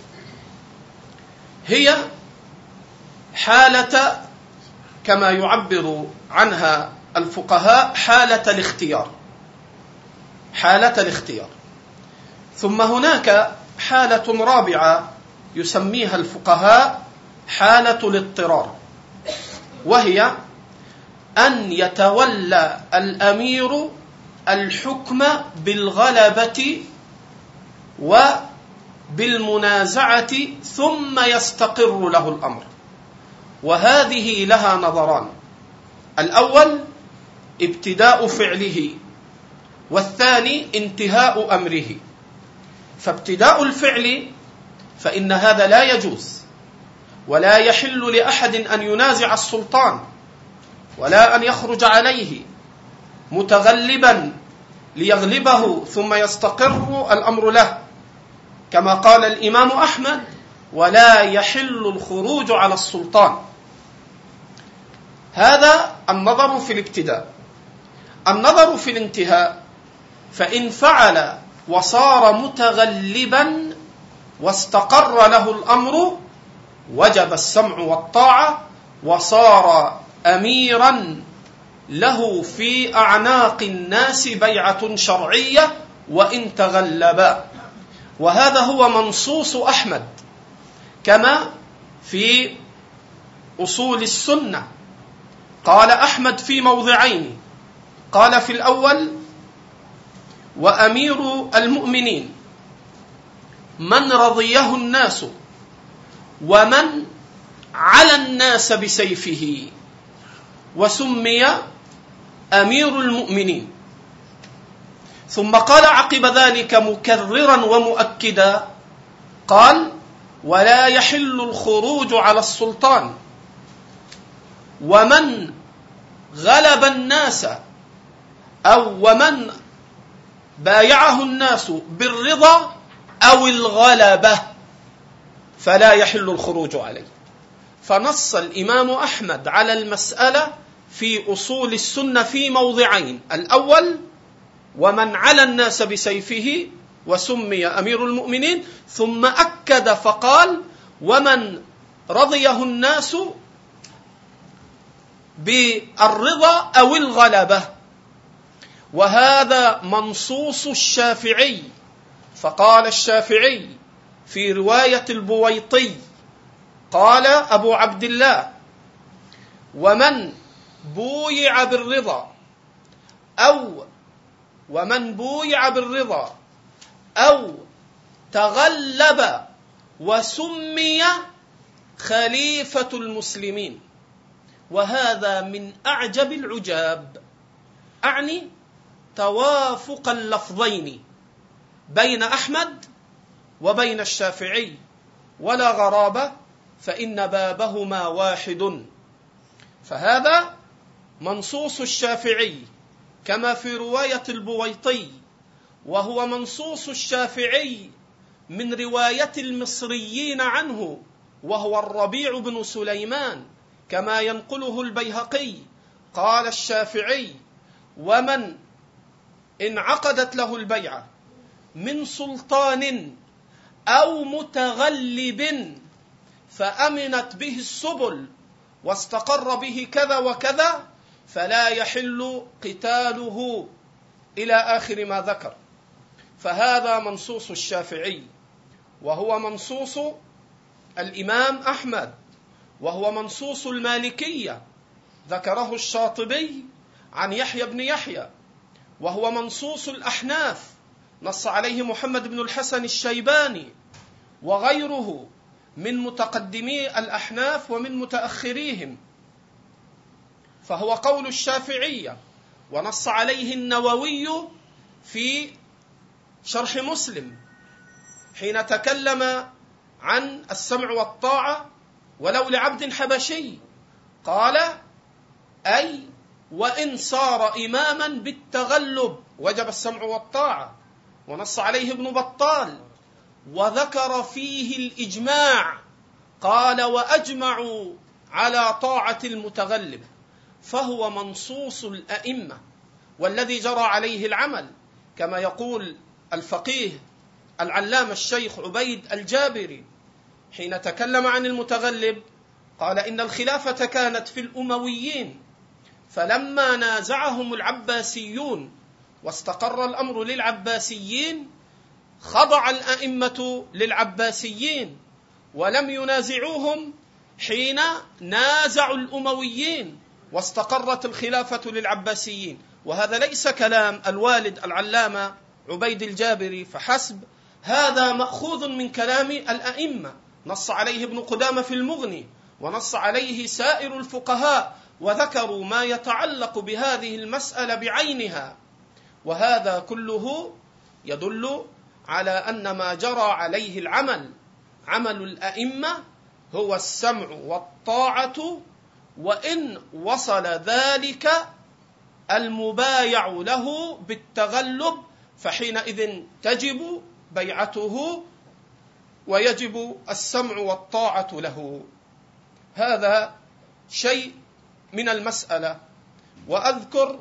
هي حالة، كما يعبر عنها الفقهاء، حالة الاختيار، حالة الاختيار. ثم هناك حالة رابعة يسميها الفقهاء حالة الاضطرار، وهي أن يتولى الأمير الحكم بالغلبة وبالمنازعة ثم يستقر له الأمر. وهذه لها نظران: الأول ابتداء فعله، والثاني انتهاء أمره. فابتداء الفعل فإن هذا لا يجوز، ولا يحل لأحد أن ينازع السلطان ولا أن يخرج عليه متغلبا ليغلبه ثم يستقر الأمر له، كما قال الإمام أحمد: ولا يحل الخروج على السلطان. هذا النظر في الابتداء. النظر في الانتهاء، فإن فعل وصار متغلبا واستقر له الأمر وجب السمع والطاعة، وصار أميرا له في أعناق الناس بيعة شرعية وإن تغلبا. وهذا هو منصوص أحمد، كما في أصول السنة. قال أحمد في موضعين: قال في الأول: وأمير المؤمنين من رضيه الناس ومن على الناس بسيفه، وسمي أمير المؤمنين. ثم قال عقب ذلك مكررا ومؤكدا، قال: ولا يحل الخروج على السلطان، ومن غلب الناس أو ومن بايعه الناس بالرضا أو الغلبة فلا يحل الخروج عليه. فنص الإمام أحمد على المسألة في أصول السنة في موضعين: الأول: ومن على الناس بسيفه، وسمي أمير المؤمنين. ثم أكد فقال: ومن رضيه الناس بالرضا أو الغلبة. وهذا منصوص الشافعي. فقال الشافعي في رواية البويطي، قال أبو عبد الله: ومن بويع بالرضا أو ومن بويع بالرضا أو تغلب وسمي خليفة المسلمين. وهذا من أعجب العجاب، أعني توافق اللفظين بين أحمد وبين الشافعي، ولا غرابة، فإن بابهما واحد. فهذا منصوص الشافعي كما في رواية البويطي، وهو منصوص الشافعي من رواية المصريين عنه، وهو الربيع بن سليمان، كما ينقله البيهقي. قال الشافعي: ومن انعقدت له البيعة من سلطان أو متغلب فأمنت به السبل واستقر به كذا وكذا فلا يحل قتاله إلى آخر ما ذكر. فهذا منصوص الشافعي، وهو منصوص الإمام أحمد، وهو منصوص المالكية، ذكره الشاطبي عن يحيى بن يحيى، وهو منصوص الأحناف، نص عليه محمد بن الحسن الشيباني وغيره من متقدمي الأحناف ومن متأخريهم، فهو قول الشافعية. ونص عليه النووي في شرح مسلم حين تكلم عن السمع والطاعة ولو لعبد حبشي، قال: أي وإن صار إماما بالتغلب وجب السمع والطاعة. ونص عليه ابن بطال وذكر فيه الإجماع، قال: وأجمعوا على طاعة المتغلب. فهو منصوص الأئمة والذي جرى عليه العمل، كما يقول الفقيه العلامة الشيخ عبيد الجابري حين تكلم عن المتغلب، قال: إن الخلافة كانت في الأمويين، فلما نازعهم العباسيون واستقر الأمر للعباسيين خضع الأئمة للعباسيين ولم ينازعوهم حين نازعوا الأمويين واستقرت الخلافة للعباسيين. وهذا ليس كلام الوالد العلامة عبيد الجابري فحسب، هذا مأخوذ من كلام الأئمة، نص عليه ابن قدامة في المغني، ونص عليه سائر الفقهاء، وذكروا ما يتعلق بهذه المسألة بعينها. وهذا كله يدل على أن ما جرى عليه العمل عمل الأئمة هو السمع والطاعة، وإن وصل ذلك المبايع له بالتغلب فحينئذ تجب بيعته ويجب السمع والطاعة له. هذا شيء من المسألة. وأذكر،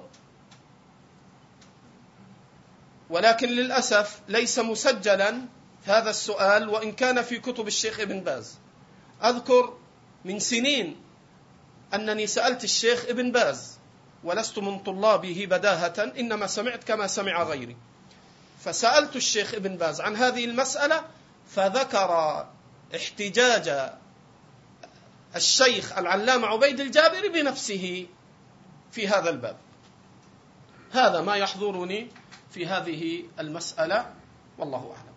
ولكن للأسف ليس مسجلا هذا السؤال وإن كان في كتب الشيخ ابن باز، أذكر من سنين أنني سألت الشيخ ابن باز ولست من طلابه بداهة، إنما سمعت كما سمع غيري، فسألت الشيخ ابن باز عن هذه المسألة فذكر احتجاج الشيخ العلامة عبيد الجابري بنفسه في هذا الباب. هذا ما يحضرني في هذه المسألة، والله أعلم.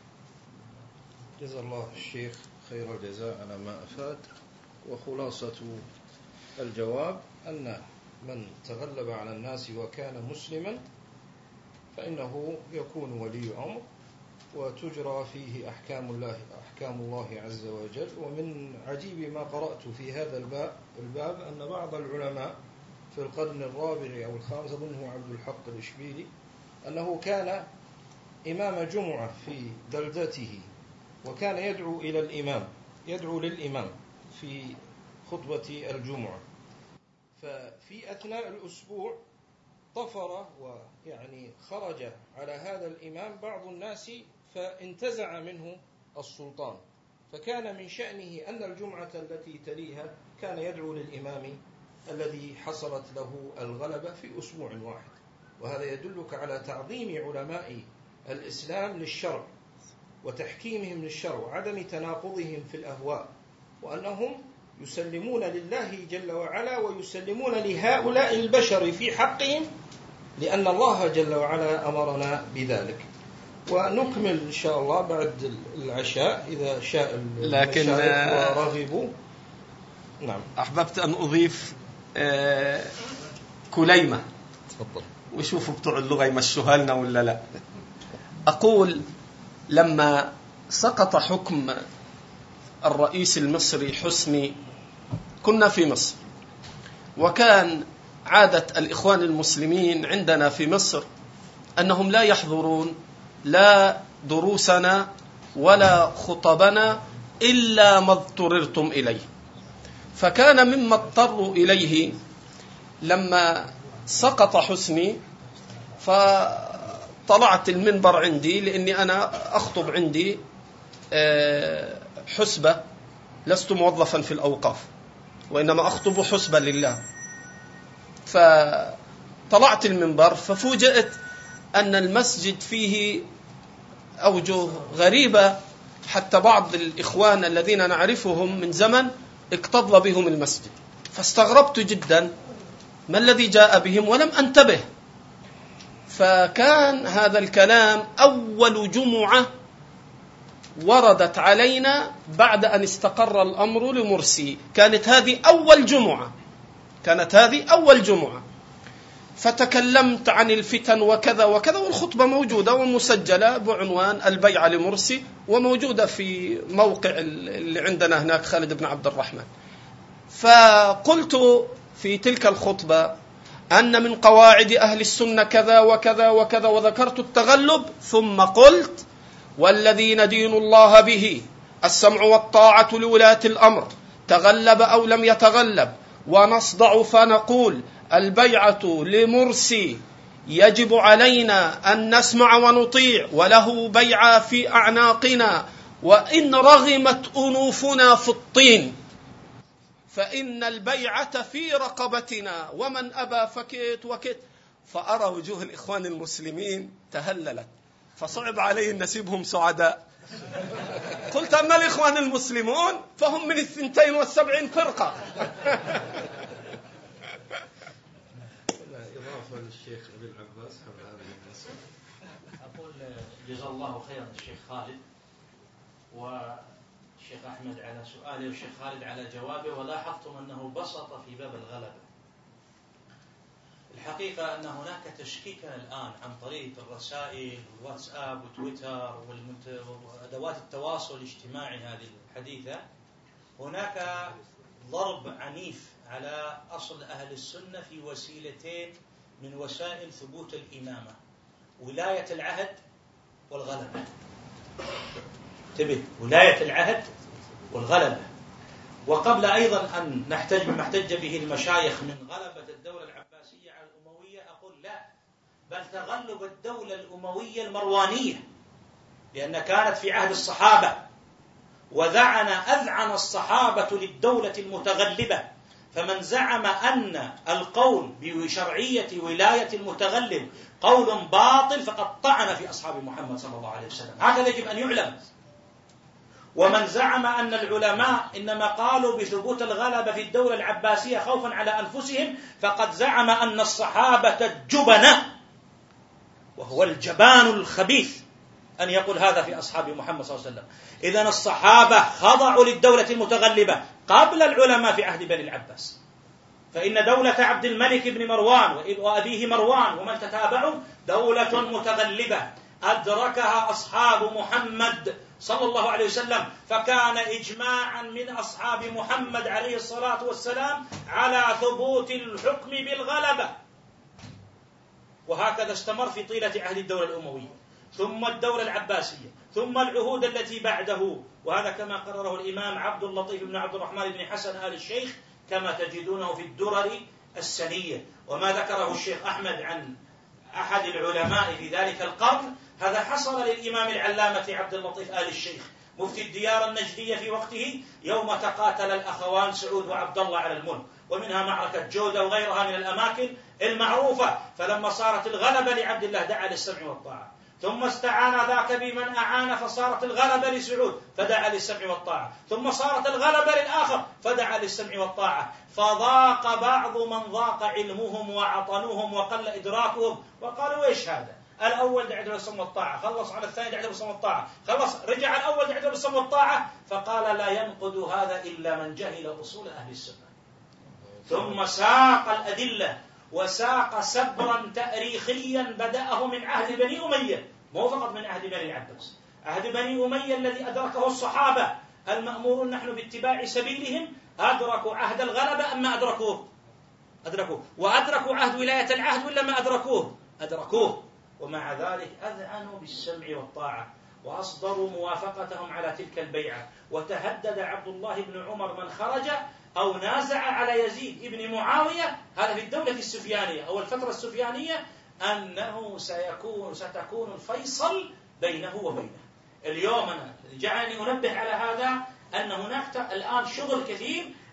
جزا الله الشيخ خير الجزاء على ما أفاد. وخلاصة الجواب أن من تغلب على الناس وكان مسلما فإنه يكون ولي أمر وتجرى فيه أحكام الله أحكام الله عز وجل. ومن عجيب ما قرأت في هذا الباب, الباب أن بعض العلماء في القرن الرابع أو الخامس، أظنه عبد الحق الإشبيلي، أنه كان إمام جمعة في بلدته وكان يدعو إلى الإمام يدعو للإمام في خطبة الجمعة، ففي أثناء الأسبوع طفر ويعني خرج على هذا الإمام بعض الناس فانتزع منه السلطان، فكان من شأنه أن الجمعة التي تليها كان يدعو للإمام الذي حصلت له الغلبة في أسبوع واحد. وهذا يدلك على تعظيم علماء الإسلام للشرع وتحكيمهم للشرع وعدم تناقضهم في الأهواء، وأنهم يسلمون لله جل وعلا ويسلمون لهؤلاء البشر في حقهم، لأن الله جل وعلا أمرنا بذلك. ونكمل إن شاء الله بعد العشاء إذا شاء المشايخ ورغبوا. نعم، أحببت أن أضيف آه كليمة. تفضل. وشوفوا بتوع اللغة يمشوها لنا ولا لا. أقول لما سقط حكم الرئيس المصري حسني كنا في مصر، وكان عادة الإخوان المسلمين عندنا في مصر أنهم لا يحضرون لا دروسنا ولا خطبنا إلا ما اضطررتم إليه. فكان مما اضطروا إليه لما سقط حسني فطلعت المنبر عندي، لأني أنا أخطب عندي حسبة، لست موظفا في الأوقاف، وإنما أخطب حسبا لله. فطلعت المنبر ففوجئت أن المسجد فيه أوجه غريبة، حتى بعض الإخوان الذين نعرفهم من زمن اكتظ بهم المسجد، فاستغربت جدا ما الذي جاء بهم ولم أنتبه. فكان هذا الكلام أول جمعة وردت علينا بعد أن استقر الأمر لمرسي، كانت هذه أول جمعة كانت هذه أول جمعة فتكلمت عن الفتن وكذا وكذا، والخطبة موجودة ومسجلة بعنوان البيعة لمرسي، وموجودة في موقع اللي عندنا هناك خالد بن عبد الرحمن. فقلت في تلك الخطبة أن من قواعد أهل السنة كذا وكذا وكذا، وذكرت التغلب، ثم قلت والذي ندين الله به السمع والطاعة لولاة الأمر، تغلب أو لم يتغلب، ونصدع فنقول البيعة لمرسي يجب علينا أن نسمع ونطيع، وله بيعة في أعناقنا، وإن رغمت أنوفنا في الطين فإن البيعة في رقبتنا، ومن أبى فكيت وكيت. فأرى وجوه الإخوان المسلمين تهللت، فصعب علي أن نسيبهم سعداء. قلت أما الإخوان المسلمون فهم من الثنتين والسبعين فرقة. إضافة للشيخ أبي العباس حول هذه المسألة، أقول جزا الله خيرا الشيخ خالد والشيخ أحمد على سؤاله والشيخ خالد على جوابه، ولاحظتم أنه بسط في باب الغلبة. الحقيقة أن هناك تشكيكا الآن عن طريق الرسائل والواتساب وتويتر وأدوات التواصل الاجتماعي هذه الحديثة، هناك ضرب عنيف على أصل أهل السنة في وسيلتين من وسائل ثبوت الإمامة: ولاية العهد والغلبة. انتبه، ولاية العهد والغلبة. وقبل أيضا أن نحتج بما احتج به المشايخ من غلبة الدولة العباسية على الأموية، أقول لا، بل تغلب الدولة الأموية المروانية، لأن كانت في عهد الصحابة، وذعن أذعن الصحابة للدولة المتغلبة. فمن زعم أن القول بشرعية ولاية المتغلب قول باطل فقد طعن في أصحاب محمد صلى الله عليه وسلم، هذا يجب أن يعلم. ومن زعم أن العلماء إنما قالوا بثبوت الغلبة في الدولة العباسية خوفا على أنفسهم فقد زعم أن الصحابة الجبنة، وهو الجبان الخبيث أن يقول هذا في أصحاب محمد صلى الله عليه وسلم. إذن الصحابة خضعوا للدولة المتغلبة قبل العلماء في عهد بني العباس، فإن دولة عبد الملك بن مروان وأبيه مروان ومن تتابعوا دولة متغلبة أدركها أصحاب محمد صلى الله عليه وسلم، فكان إجماعا من أصحاب محمد عليه الصلاة والسلام على ثبوت الحكم بالغلبة. وهكذا استمر في طيلة عهد الدولة الأموية، ثم الدولة العباسية، ثم العهود التي بعده، وهذا كما قرره الإمام عبد اللطيف بن عبد الرحمن بن حسن آل الشيخ كما تجدونه في الدرر السنية. وما ذكره الشيخ أحمد عن أحد العلماء في ذلك القرن هذا حصل للإمام العلامة عبد اللطيف آل الشيخ مفتي الديار النجدية في وقته، يوم تقاتل الأخوان سعود وعبد الله على الملك، ومنها معركة جودة وغيرها من الأماكن المعروفة. فلما صارت الغلبة لعبد الله دعا للسمع والطاعة، ثم استعان ذاك بمن أعان فصارت الغلبة لسعود فدعا للسمع والطاعة، ثم صارت الغلبة للآخر فدعا للسمع والطاعة، فضاق بعض من ضاق علمهم وعطنوهم وقل إدراكهم، وقالوا إيش هذا؟ الأول دعا للسمع والطاعة، خلص على الثاني دعا للسمع والطاعة، خلص رجع الأول دعا للسمع والطاعة، فقال لا ينقض هذا إلا من جهل أصول أهل السنة. ثم ساق الأدلة وساق سبرا تاريخيا بدأه من عهد بني أمية، مو فقط من عهد بني العباس، عهد بني أمية الذي أدركه الصحابة المأمورون نحن باتباع سبيلهم، أدركوا عهد الغلبة أما أدركوه أدركوه وأدركوا عهد ولاية العهد ولا ما أدركوه أدركوه ومع ذلك أذعنوا بالسمع والطاعة وأصدروا موافقتهم على تلك البيعة. وتهدد عبد الله بن عمر من خرج أو نازع على يزيد ابن معاوية، هذا في الدولة السفيانية أو الفترة السفيانية، أنه سيكون ستكون الفيصل بينه وبينه. اليوم أنا جعلني أنبه على هذا أن هناك الآن شغل كثير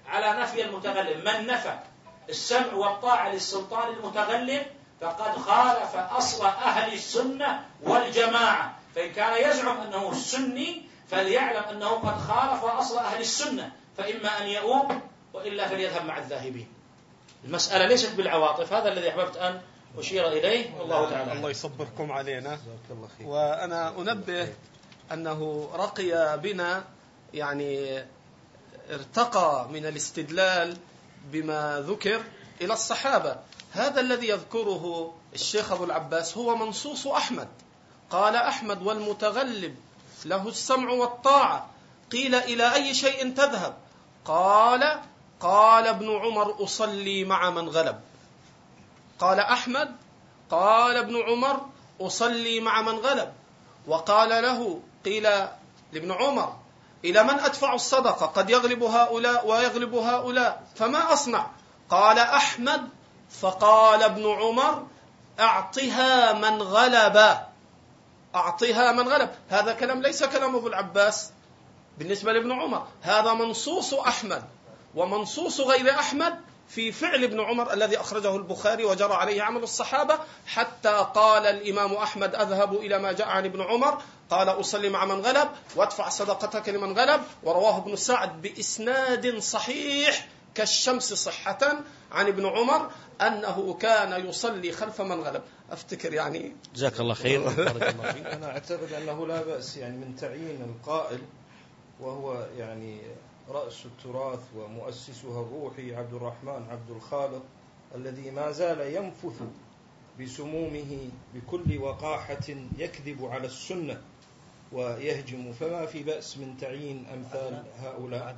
على نفي المتغلب. من نفى السمع والطاعة للسلطان المتغلب فقد خالف أصل أهل السنة والجماعة. فإن كان يزعم أنه سني فليعلم أنه قد خالف أصل أهل السنة، فإما أن يؤوب وإلا فليذهب مع الذاهبين. المسألة ليست بالعواطف، هذا الذي أحببت أن أشير إليه، والله تعالى. الله يصبركم علينا. وأنا أنبه أنه رقي بنا، يعني ارتقى من الاستدلال بما ذكر إلى الصحابة. هذا الذي يذكره الشيخ أبو العباس هو منصوص أحمد. قال أحمد: والمتغلب له السمع والطاعة. قيل: إلى أي شيء تذهب؟ قال: قال ابن عمر: أصلي مع من غلب. قال أحمد: قال ابن عمر: أصلي مع من غلب. وقال له، قيل لابن عمر: إلى من أدفع الصدقة؟ قد يغلب هؤلاء ويغلب هؤلاء، فما أصنع؟ قال أحمد: فقال ابن عمر: أعطها من غلب، أعطها من غلب. هذا كلام ليس كلام أبو العباس بالنسبة لابن عمر، هذا منصوص أحمد. ومنصوص غير أحمد في فعل ابن عمر الذي أخرجه البخاري وجرى عليه عمل الصحابة، حتى قال الإمام أحمد: أذهب إلى ما جاء عن ابن عمر قال: أصلي مع من غلب وادفع صدقتك لمن غلب. ورواه ابن سعد بإسناد صحيح كالشمس صحة عن ابن عمر أنه كان يصلي خلف من غلب. أفتكر يعني جزاك الله خير. أنا أعتقد أنه لا بأس يعني من تعيين القائل، وهو يعني رأس التراث ومؤسسها الروحي عبد الرحمن عبد الخالق، الذي ما زال ينفث بسمومه بكل وقاحة يكذب على السنة ويهجم، فما في بأس من تعيين أمثال هؤلاء.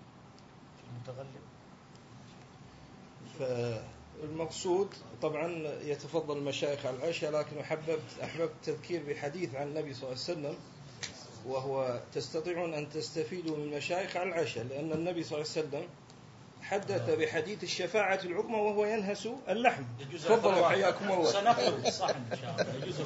فالمقصود طبعا يتفضل المشايخ على العشاء، لكن أحببت أحببت تذكير بحديث عن النبي صلى الله عليه وسلم، وهو تستطيعون أن تستفيدوا من مشايخ على العشاء، لأن النبي صلى الله عليه وسلم حدث بحديث الشفاعة العظمى وهو ينهس اللحم. تفضلوا حياكم الله. سنأخذ الصحن إن شاء الله. يجوز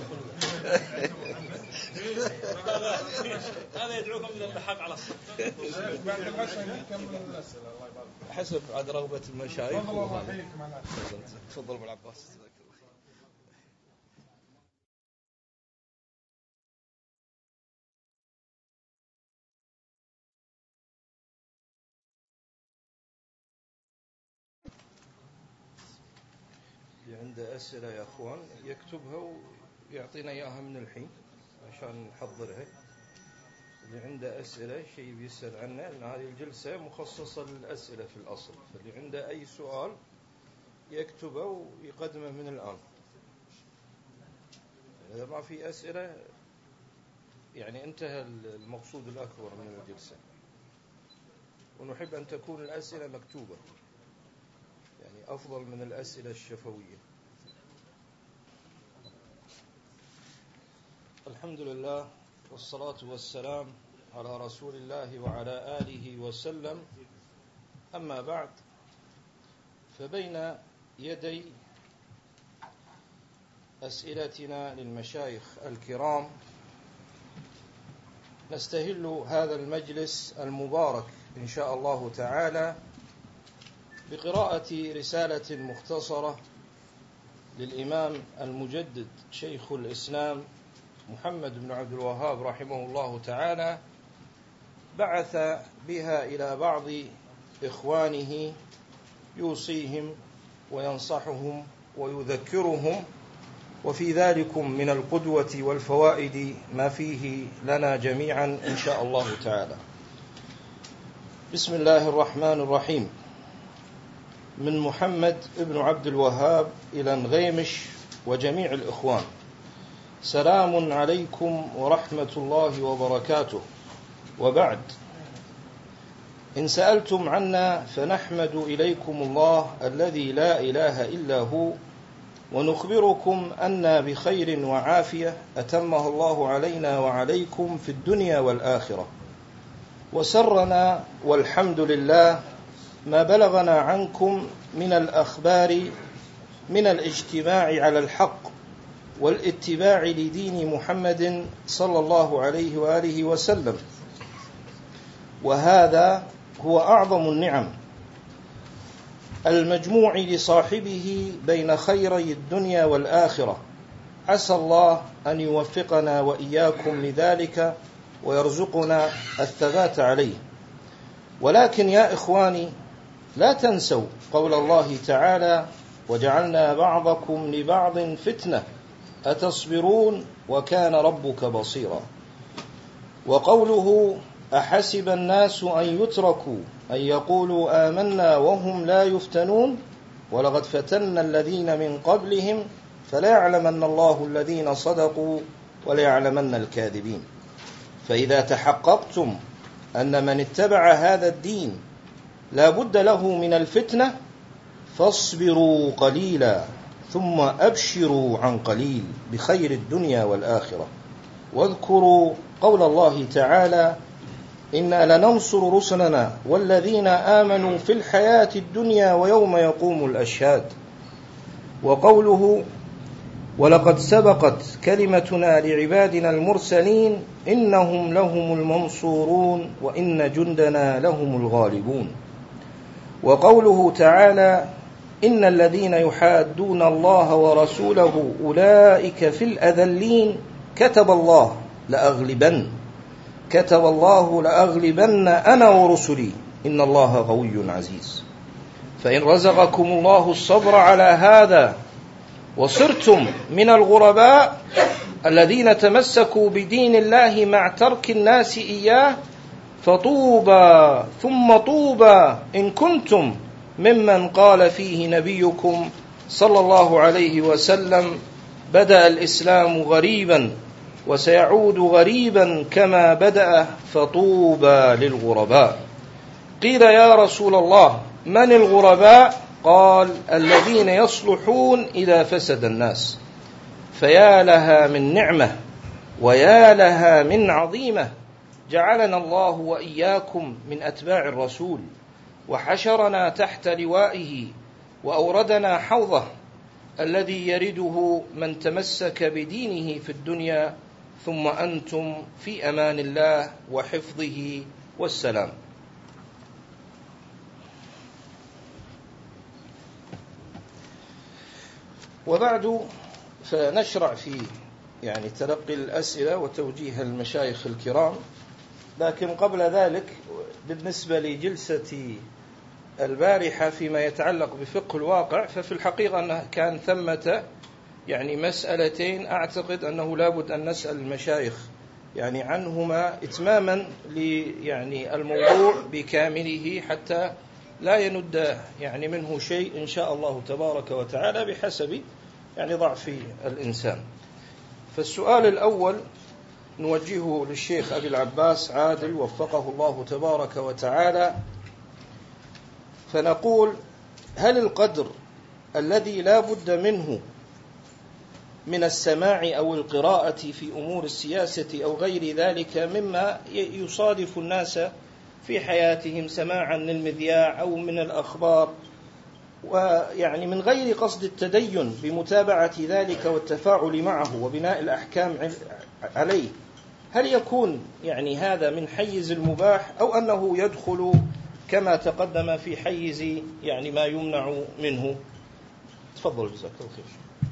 هذا يدعوكم إلى اللحاق على الصف. بعد العشاء نكمل الأسئلة. الله يبارك. حسب عاد رغبة المشايخ. تفضل أبو العباس. اللي عنده أسئلة يا أخوان يكتبها ويعطينا إياها من الحين عشان نحضرها. اللي عنده أسئلة شيء بيسأل عنه، لأن هذه الجلسة مخصصة للأسئلة في الأصل، فاللي عنده أي سؤال يكتبه ويقدمه من الآن. إذا ما في أسئلة يعني انتهى المقصود الأكبر من الجلسة، ونحب أن تكون الأسئلة مكتوبة، يعني أفضل من الأسئلة الشفوية. الحمد لله والصلاة والسلام على رسول الله وعلى آله وسلم. أما بعد، فبين يدي أسئلتنا للمشايخ الكرام نستهل هذا المجلس المبارك إن شاء الله تعالى بقراءة رسالة مختصرة للإمام المجدد شيخ الإسلام محمد بن عبد الوهاب رحمه الله تعالى، بعث بها إلى بعض إخوانه يوصيهم وينصحهم ويذكرهم، وفي ذلكم من القدوة والفوائد ما فيه لنا جميعا إن شاء الله تعالى. بسم الله الرحمن الرحيم. من محمد بن عبد الوهاب إلى نغيمش وجميع الإخوان، سلام عليكم ورحمة الله وبركاته، وبعد. إن سألتم عنا فنحمد إليكم الله الذي لا إله إلا هو، ونخبركم أن بخير وعافية أتمه الله علينا وعليكم في الدنيا والآخرة، وسرنا والحمد لله ما بلغنا عنكم من الأخبار من الاجتماع على الحق والاتباع لدين محمد صلى الله عليه وآله وسلم، وهذا هو أعظم النعم المجموع لصاحبه بين خيري الدنيا والآخرة. عسى الله أن يوفقنا وإياكم لذلك ويرزقنا الثبات عليه. ولكن يا إخواني لا تنسوا قول الله تعالى: وجعلنا بعضكم لبعض فتنة أتصبرون وكان ربك بصيرا. وقوله: أحسب الناس أن يتركوا أن يقولوا آمنا وهم لا يفتنون ولقد فتنا الذين من قبلهم فليعلمن الله الذين صدقوا وليعلمن الكاذبين. فإذا تحققتم أن من اتبع هذا الدين لا بد له من الفتنة فاصبروا قليلا ثم أبشروا عن قليل بخير الدنيا والآخرة. واذكروا قول الله تعالى: إنا لننصر رسلنا والذين آمنوا في الحياة الدنيا ويوم يقوم الأشهاد. وقوله: ولقد سبقت كلمتنا لعبادنا المرسلين إنهم لهم المنصورون وإن جندنا لهم الغالبون. وقوله تعالى: إن الذين يحادون الله ورسوله أولئك في الأذلين كتب الله لأغلبن كتب الله لأغلبن أنا ورسلي إن الله قوي عزيز. فإن رزقكم الله الصبر على هذا وصرتم من الغرباء الذين تمسكوا بدين الله مع ترك الناس إياه فطوبى ثم طوبى إن كنتم ممن قال فيه نبيكم صلى الله عليه وسلم: بدأ الإسلام غريبا وسيعود غريبا كما بدأ فطوبى للغرباء. قيل: يا رسول الله من الغرباء؟ قال: الذين يصلحون إذا فسد الناس. فيا لها من نعمة ويا لها من عظيمة جعلنا الله وإياكم من أتباع الرسول وحشرنا تحت لوائه وأوردنا حوضه الذي يرده من تمسك بدينه في الدنيا، ثم أنتم في أمان الله وحفظه والسلام. وبعد فنشرع في يعني تلقي الأسئلة وتوجيه المشايخ الكرام. لكن قبل ذلك بالنسبة لجلسة البارحة فيما يتعلق بفقه الواقع، ففي الحقيقة أنه كان ثمة يعني مسألتين أعتقد أنه لابد أن نسأل المشايخ يعني عنهما إتماما يعني الموضوع بكامله حتى لا يند يعني منه شيء إن شاء الله تبارك وتعالى بحسب يعني ضعف الإنسان. فالسؤال الأول نوجهه للشيخ أبي العباس عادل وفقه الله تبارك وتعالى، فنقول: هل القدر الذي لا بد منه من السماع أو القراءة في أمور السياسة أو غير ذلك مما يصادف الناس في حياتهم سماعا للمذياع أو من الأخبار، ويعني من غير قصد التدين بمتابعة ذلك والتفاعل معه وبناء الأحكام عليه، هل يكون يعني هذا من حيز المباح أو أنه يدخل كما تقدم في حيز يعني ما يمنع منه؟ تفضل جزاك الله خير.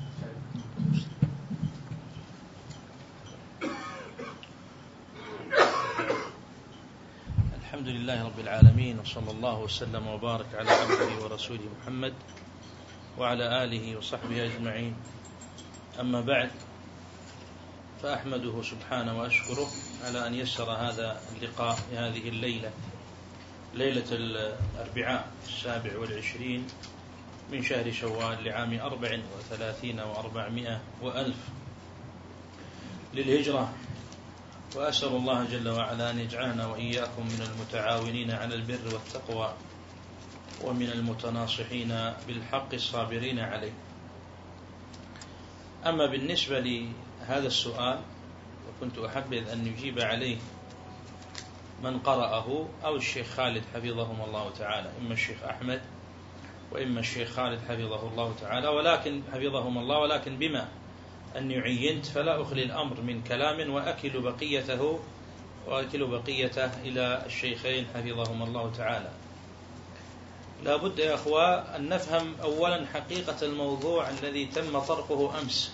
الحمد لله رب العالمين، وصلى الله وسلم وبارك على عبده ورسوله محمد وعلى آله وصحبه أجمعين. أما بعد، فأحمده سبحانه وأشكره على أن يسر هذا اللقاء في هذه الليلة، ليلة الأربعاء السابع والعشرين من شهر شوال لعام أربع وثلاثين وأربعمائة وألف للهجرة. وأسأل الله جل وعلا أن يجعلنا وإياكم من المتعاونين على البر والتقوى ومن المتناصحين بالحق الصابرين عليه. أما بالنسبة لهذا السؤال، وكنت أحبذ أن يجيب عليه من قرأه أو الشيخ خالد حفظهم الله تعالى، إما الشيخ أحمد وإما الشيخ خالد حفظه الله تعالى، ولكن حفظهم الله ولكن بما أن يعينت فلا أخلي الأمر من كلام وأكل بقيته وأكل بقيته إلى الشيخين حفظهم الله تعالى. لا بد يا أخوة أن نفهم أولا حقيقة الموضوع الذي تم طرحه أمس.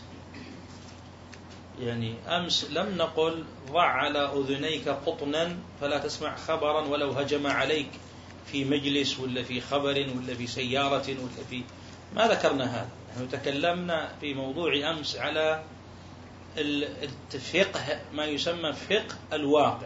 يعني أمس لم نقل ضع على أذنيك قطنا فلا تسمع خبرا ولو هجم عليك في مجلس ولا في خبر ولا في سيارة ولا في، ما ذكرنا هذا. نحن تكلمنا في موضوع أمس على الفقه، ما يسمى فقه الواقع،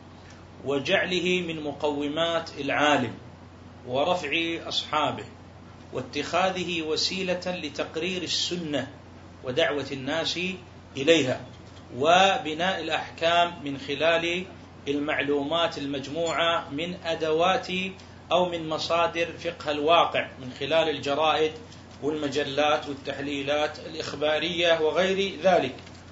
وجعله من مقومات العالم ورفع أصحابه واتخاذه وسيلة لتقرير السنة ودعوة الناس إليها، وبناء الأحكام من خلال المعلومات المجموعة من أدوات أو من مصادر فقه الواقع، من خلال الجرائد والمجلات والتحليلات الإخبارية وغير ذلك،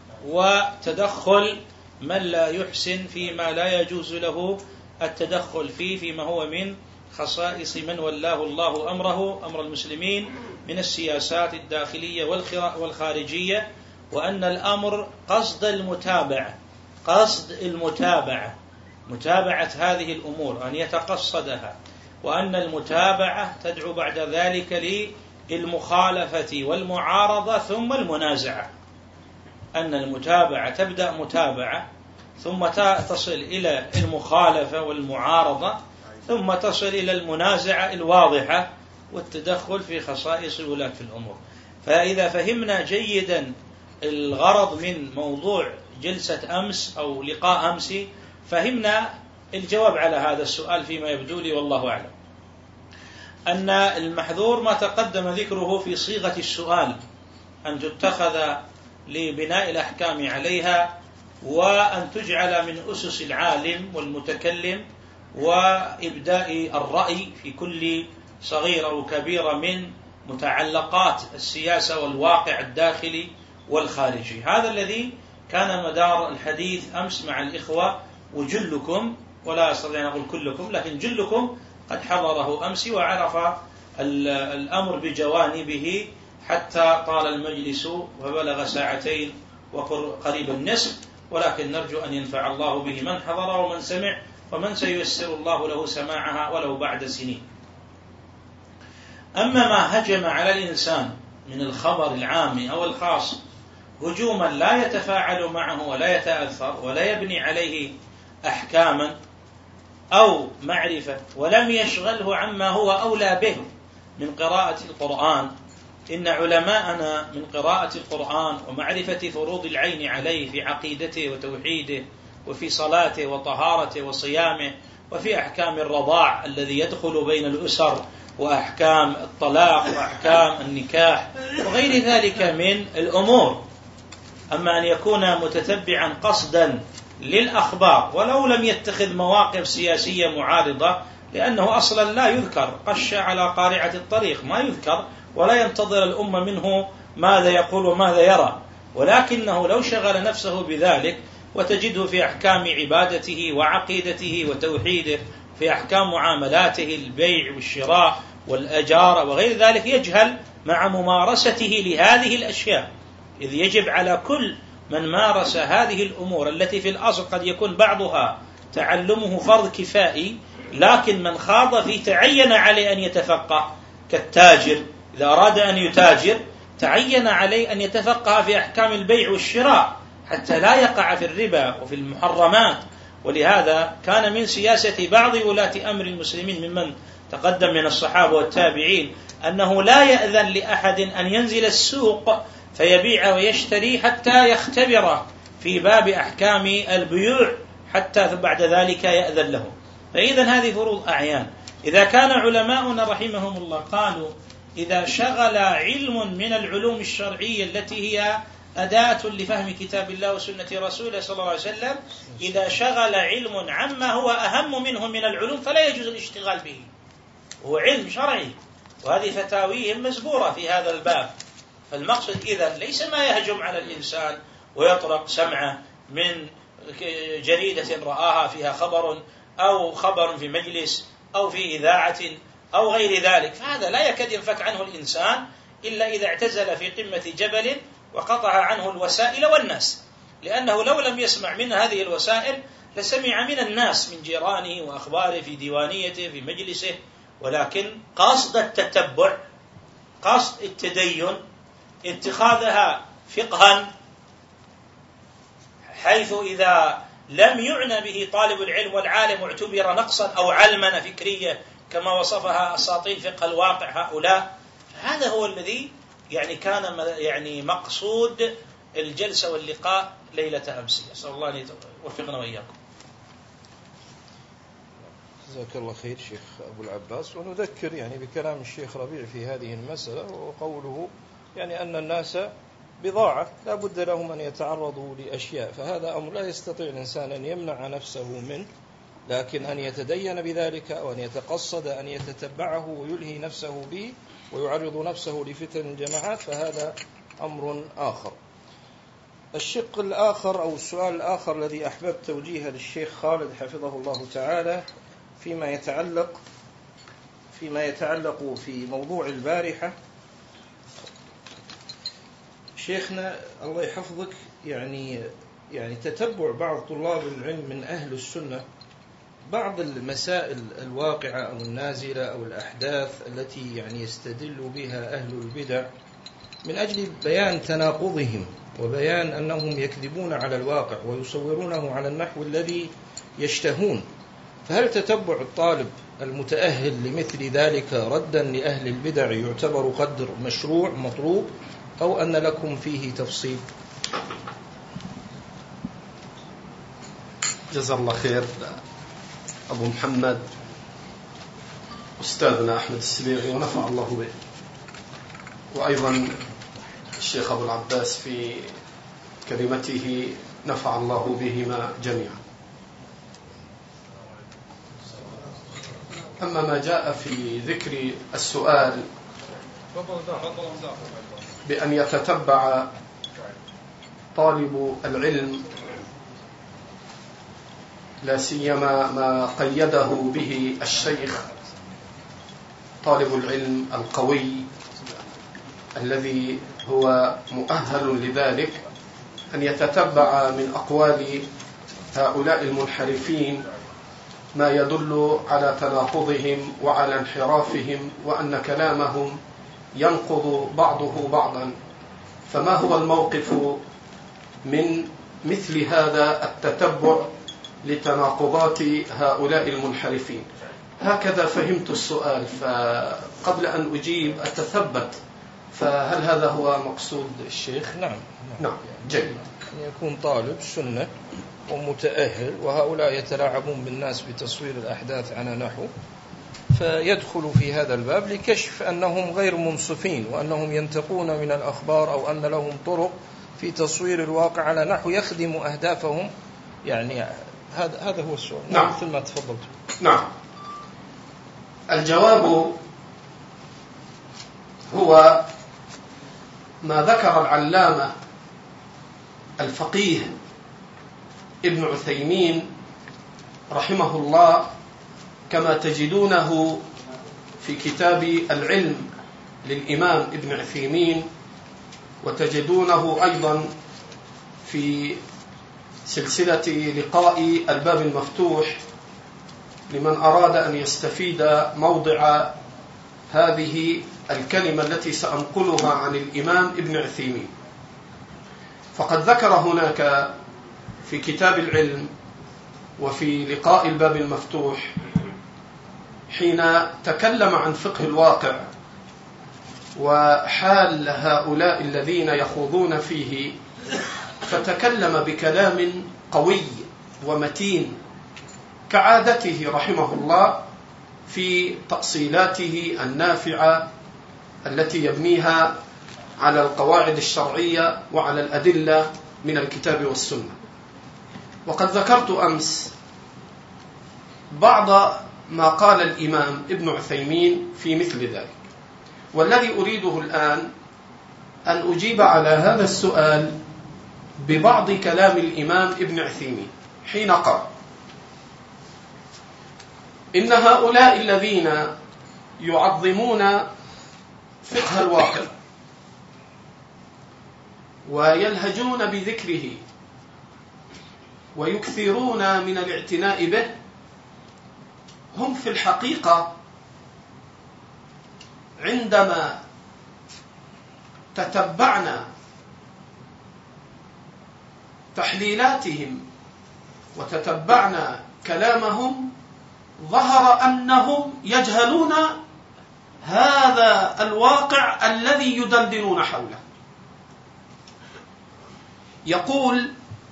وتدخل من لا يحسن فيما لا يجوز له التدخل فيه، فيما هو من خصائص من ولاه الله أمره أمر المسلمين من السياسات الداخلية والخارجية، وأن الأمر قصد المتابعة قصد المتابعة متابعة هذه الأمور، أن يتقصدها، وأن المتابعة تدعو بعد ذلك للمخالفة والمعارضة ثم المنازعة. أن المتابعة تبدأ متابعة ثم تصل إلى المخالفة والمعارضة ثم تصل إلى المنازعة الواضحة والتدخل في خصائص ولاة الأمور. فإذا فهمنا جيدا الغرض من موضوع جلسة أمس أو لقاء أمس، فهمنا الجواب على هذا السؤال فيما يبدو لي والله أعلم. أن المحذور ما تقدم ذكره في صيغة السؤال، أن تتخذ لبناء الأحكام عليها، وأن تجعل من أسس العالم والمتكلم وإبداء الرأي في كل صغيرة وكبيرة من متعلقات السياسة والواقع الداخلي والخارجي. هذا الذي كان مدار الحديث أمس مع الإخوة، وجلكم، ولا أستطيع أن أقول كلكم، لكن جلكم قد حضره أمس وعرف الأمر بجوانبه حتى طال المجلس وبلغ ساعتين وقريب النصف، ولكن نرجو أن ينفع الله به من حضر ومن سمع، ومن سييسر الله له سماعها ولو بعد سنين. أما ما هجم على الإنسان من الخبر العام أو الخاص هجوما لا يتفاعل معه ولا يتأثر ولا يبني عليه أحكاما أو معرفة، ولم يشغله عما هو أولى به من قراءة القرآن. إن علماءنا من قراءة القرآن ومعرفة فروض العين عليه في عقيدته وتوحيده وفي صلاته وطهارته وصيامه، وفي أحكام الرضاع الذي يدخل بين الأسر، وأحكام الطلاق وأحكام النكاح وغير ذلك من الأمور. أما أن يكون متتبعا قصدا للأخبار ولو لم يتخذ مواقف سياسية معارضة، لأنه أصلا لا يذكر، قش على قارعة الطريق، ما يذكر ولا ينتظر الأمة منه ماذا يقول وماذا يرى، ولكنه لو شغل نفسه بذلك وتجده في أحكام عبادته وعقيدته وتوحيده، في أحكام معاملاته البيع والشراء والأجارة وغير ذلك، يجهل مع ممارسته لهذه الأشياء. إذ يجب على كل من مارس هذه الأمور التي في الأصل قد يكون بعضها تعلمه فرض كفائي، لكن من خاض في تعين عليه أن يتفقه، كالتاجر إذا أراد أن يتاجر تعين عليه أن يتفقه في أحكام البيع والشراء حتى لا يقع في الربا وفي المحرمات. ولهذا كان من سياسة بعض ولاة أمر المسلمين ممن تقدم من الصحابة والتابعين أنه لا يأذن لأحد أن ينزل السوق فيبيع ويشتري حتى يختبر في باب أحكام البيوع، حتى بعد ذلك يأذن له. فإذا هذه فروض أعيان. إذا كان علماؤنا رحمهم الله قالوا إذا شغل علم من العلوم الشرعية التي هي أداة لفهم كتاب الله وسنة رسوله صلى الله عليه وسلم، إذا شغل علم عما هو أهم منه من العلوم فلا يجوز الاشتغال به، هو علم شرعي، وهذه فتاويهم مزبورة في هذا الباب. فالمقصد إذن ليس ما يهجم على الإنسان ويطرق سمعه من جريدة رآها فيها خبر أو خبر في مجلس أو في إذاعة أو غير ذلك، فهذا لا يكاد ينفك عنه الإنسان إلا إذا اعتزل في قمة جبل وقطع عنه الوسائل والناس، لأنه لو لم يسمع من هذه الوسائل لسمع من الناس، من جيرانه وأخباره في ديوانيته في مجلسه ولكن قصد التتبع، قصد التدين، اتخاذها فقها، حيث إذا لم يعنى به طالب العلم والعالم اعتبر نقصا أو علمنة فكرية كما وصفها أساطين فقه الواقع هؤلاء. هذا هو الذي يعني كان يعني مقصود الجلسة واللقاء ليلة أمس. أسأل الله أن يوفقنا وإياكم. جزاك الله خير شيخ أبو العباس. ونذكر يعني بكلام الشيخ ربيع في هذه المسألة، وقوله يعني أن الناس بضاعة لا بد لهم أن يتعرضوا لأشياء، فهذا أمر لا يستطيع الإنسان أن يمنع نفسه منه، لكن أن يتدين بذلك أو أن يتقصد أن يتتبعه ويلهي نفسه به ويعرض نفسه لفتن الجماعات فهذا أمر آخر. الشق الآخر أو السؤال الآخر الذي أحببت توجيهه للشيخ خالد حفظه الله تعالى فيما يتعلق فيما يتعلق في موضوع البارحة. شيخنا الله يحفظك، يعني يعني تتبع بعض طلاب العلم من أهل السنة بعض المسائل الواقعة أو النازلة أو الأحداث التي يعني يستدل بها أهل البدع من أجل بيان تناقضهم وبيان أنهم يكذبون على الواقع ويصورونه على النحو الذي يشتهون. فهل تتبع الطالب المتأهل لمثل ذلك ردا لأهل البدع يعتبر قدر مشروع مطلوب، أو أن لكم فيه تفصيل؟ جزا الله خير أبو محمد أستاذنا أحمد السبيعي ونفع الله به، وأيضا الشيخ أبو العباس في كلمته نفع الله بهما جميعا. أما ما جاء في ذكر السؤال بأن يتتبع طالب العلم لا سيما ما قيده به الشيخ طالب العلم القوي الذي هو مؤهل لذلك، أن يتتبع من أقوال هؤلاء المنحرفين ما يدل على تناقضهم وعلى انحرافهم وأن كلامهم ينقض بعضه بعضا. فما هو الموقف من مثل هذا التتبع لتناقضات هؤلاء المنحرفين؟ هكذا فهمت السؤال، فقبل أن أجيب أتثبت، فهل هذا هو مقصود الشيخ؟ نعم نعم جيد. أن يكون طالب سنة ومتأهل، وهؤلاء يتلاعبون بالناس بتصوير الأحداث على نحو، فيدخل في هذا الباب لكشف أنهم غير منصفين وأنهم ينتقون من الأخبار أو أن لهم طرق في تصوير الواقع على نحو يخدم أهدافهم. يعني هذا هذا هو السؤال. نعم. مثل ما تفضلت. نعم. الجواب هو ما ذكر العلامة الفقيه ابن عثيمين رحمه الله، كما تجدونه في كتاب العلم للإمام ابن عثيمين، وتجدونه أيضا في سلسلة لقاء الباب المفتوح لمن أراد أن يستفيد موضع هذه الكلمة التي سأنقلها عن الإمام ابن عثيمين. فقد ذكر هناك في كتاب العلم وفي لقاء الباب المفتوح حين تكلم عن فقه الواقع وحال هؤلاء الذين يخوضون فيه، فتكلم بكلام قوي ومتين كعادته رحمه الله في تأصيلاته النافعة التي يبنيها على القواعد الشرعية وعلى الأدلة من الكتاب والسنة. وقد ذكرت أمس بعض ما قال الإمام ابن عثيمين في مثل ذلك، والذي أريده الآن أن أجيب على هذا السؤال ببعض كلام الإمام ابن عثيمين حين قال: إن هؤلاء الذين يعظمون فقه الواقع ويلهجون بذكره ويكثرون من الاعتناء به هم في الحقيقة عندما تتبعنا تحليلاتهم وتتبعنا كلامهم ظهر أنهم يجهلون هذا الواقع الذي يدندنون حوله. يقول: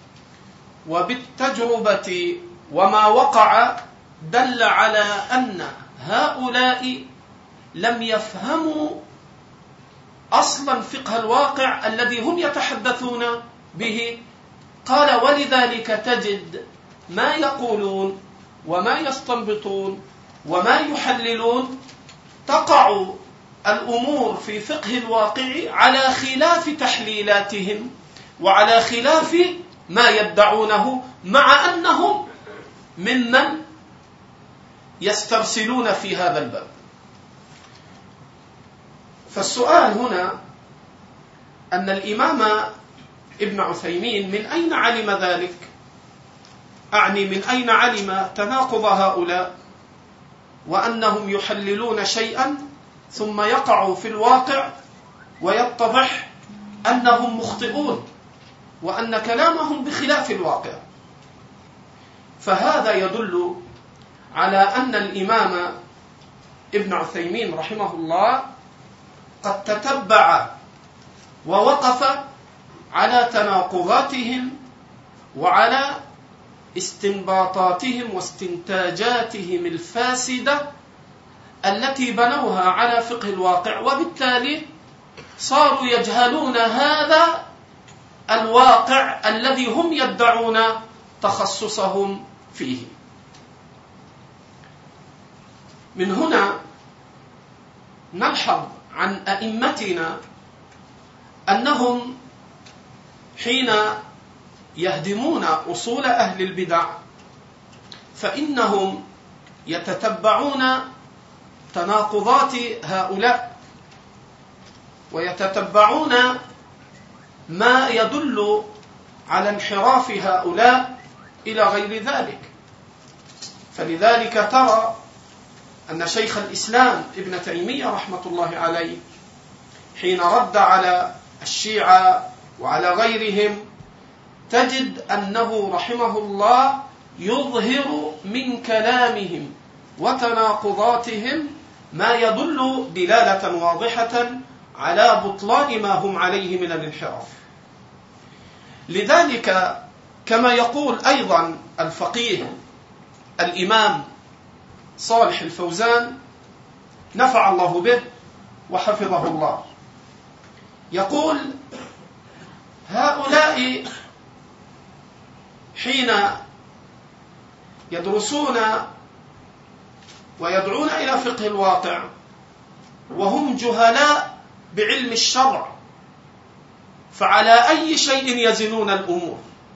وبالتجربة وما وقع دل على أن هؤلاء لم يفهموا أصلا فقه الواقع الذي هم يتحدثون به. قال: ولذلك تجد ما يقولون وما يستنبطون وما يحللون تقع الأمور في فقه الواقع على خلاف تحليلاتهم وعلى خلاف ما يدعونه، مع أنهم ممن يسترسلون في هذا الباب. فالسؤال هنا أن الإمام ابن عثيمين من أين علم ذلك؟ أعني من أين علم تناقض هؤلاء وأنهم يحللون شيئا ثم يقعوا في الواقع ويتضح أنهم مخطئون وأن كلامهم بخلاف الواقع؟ فهذا يدل على أن الإمام ابن عثيمين رحمه الله قد تتبع ووقف على تناقضاتهم وعلى استنباطاتهم واستنتاجاتهم الفاسدة التي بنوها على فقه الواقع، وبالتالي صاروا يجهلون هذا الواقع الذي هم يدعون تخصصهم فيه. من هنا نلحظ عن أئمتنا أنهم حين يهدمون أصول أهل البدع فإنهم يتتبعون تناقضات هؤلاء ويتتبعون ما يدل على انحراف هؤلاء إلى غير ذلك. فلذلك ترى أن شيخ الإسلام ابن تيمية رحمة الله عليه حين رد على الشيعة وعلى غيرهم تجد أنه رحمه الله يظهر من كلامهم وتناقضاتهم ما يدل دلالة واضحة على بطلان ما هم عليه من الانحراف. لذلك كما يقول أيضا الفقيه الإمام صالح الفوزان نفع الله به وحفظه الله، يقول: هؤلاء حين يدرسون ويدعون إلى فقه الواقع وهم جهلاء بعلم الشرع، فعلى أي شيء يزنون الأمور؟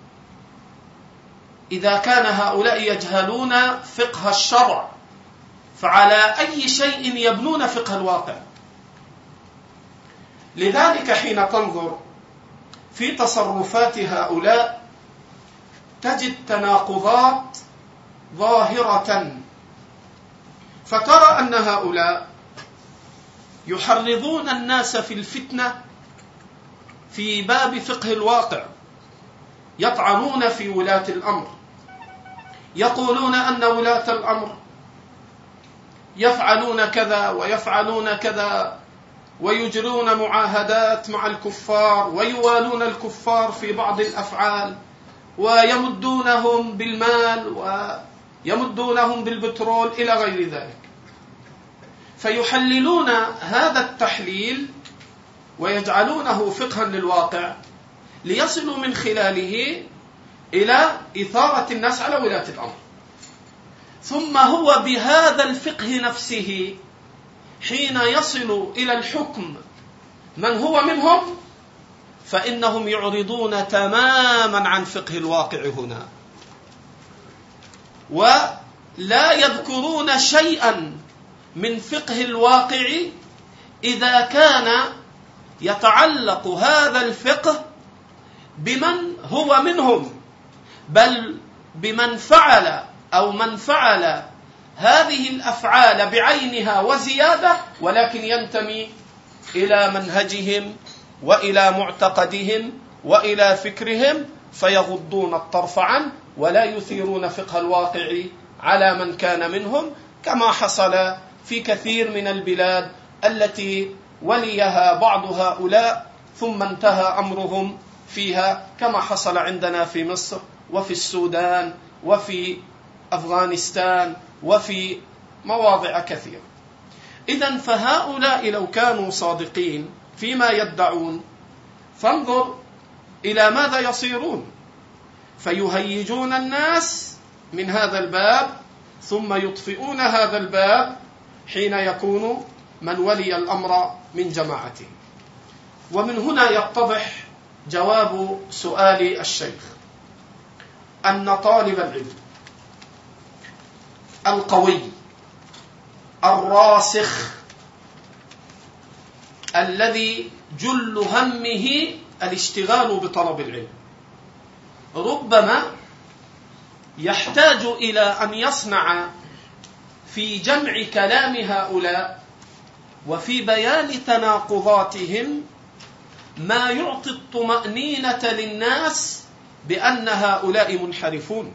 إذا كان هؤلاء يجهلون فقه الشرع فعلى أي شيء يبنون فقه الواقع؟ لذلك حين تنظر في تصرفات هؤلاء تجد تناقضات ظاهرة، فترى أن هؤلاء يحرضون الناس في الفتنة في باب فقه الواقع، يطعنون في ولاة الأمر، يقولون أن ولاة الأمر يفعلون كذا ويفعلون كذا ويجرون معاهدات مع الكفار ويوالون الكفار في بعض الأفعال ويمدونهم بالمال ويمدونهم بالبترول إلى غير ذلك. فيحللون هذا التحليل ويجعلونه فقها للواقع ليصلوا من خلاله إلى إثارة الناس على ولاة الأمر. ثم هو بهذا الفقه نفسه حين يصل إلى الحكم من هو منهم فإنهم يعرضون تماما عن فقه الواقع هنا، ولا يذكرون شيئا من فقه الواقع إذا كان يتعلق هذا الفقه بمن هو منهم، بل بمن فعل أو من فعل هذه الأفعال بعينها وزيادة، ولكن ينتمي إلى منهجهم وإلى معتقدهم وإلى فكرهم، فيغضون الطرف عنه ولا يثيرون فقه الواقع على من كان منهم، كما حصل في كثير من البلاد التي وليها بعض هؤلاء ثم انتهى أمرهم فيها، كما حصل عندنا في مصر وفي السودان وفي أفغانستان وفي مواضع كثيرة. إذن فهؤلاء لو كانوا صادقين فيما يدعون، فانظر إلى ماذا يصيرون، فيهيجون الناس من هذا الباب ثم يطفئون هذا الباب حين يكون من ولي الأمر من جماعته. ومن هنا يتضح جواب سؤال الشيخ أن طالب العلم القوي الراسخ الذي جل همه الاشتغال بطلب العلم ربما يحتاج إلى أن يصنع في جمع كلام هؤلاء وفي بيان تناقضاتهم ما يعطي الطمأنينة للناس بأن هؤلاء منحرفون.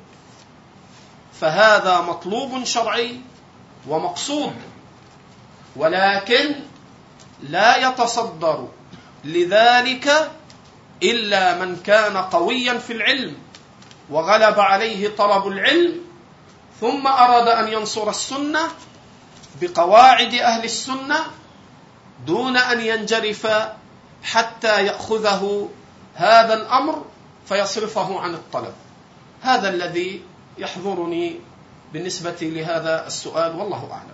فهذا مطلوب شرعي ومقصود، ولكن لا يتصدر لذلك إلا من كان قويا في العلم وغلب عليه طلب العلم، ثم أراد أن ينصر السنة بقواعد أهل السنة دون أن ينجرف حتى يأخذه هذا الأمر فيصرفه عن الطلب. هذا الذي يحضرني بالنسبة لهذا السؤال، والله أعلم.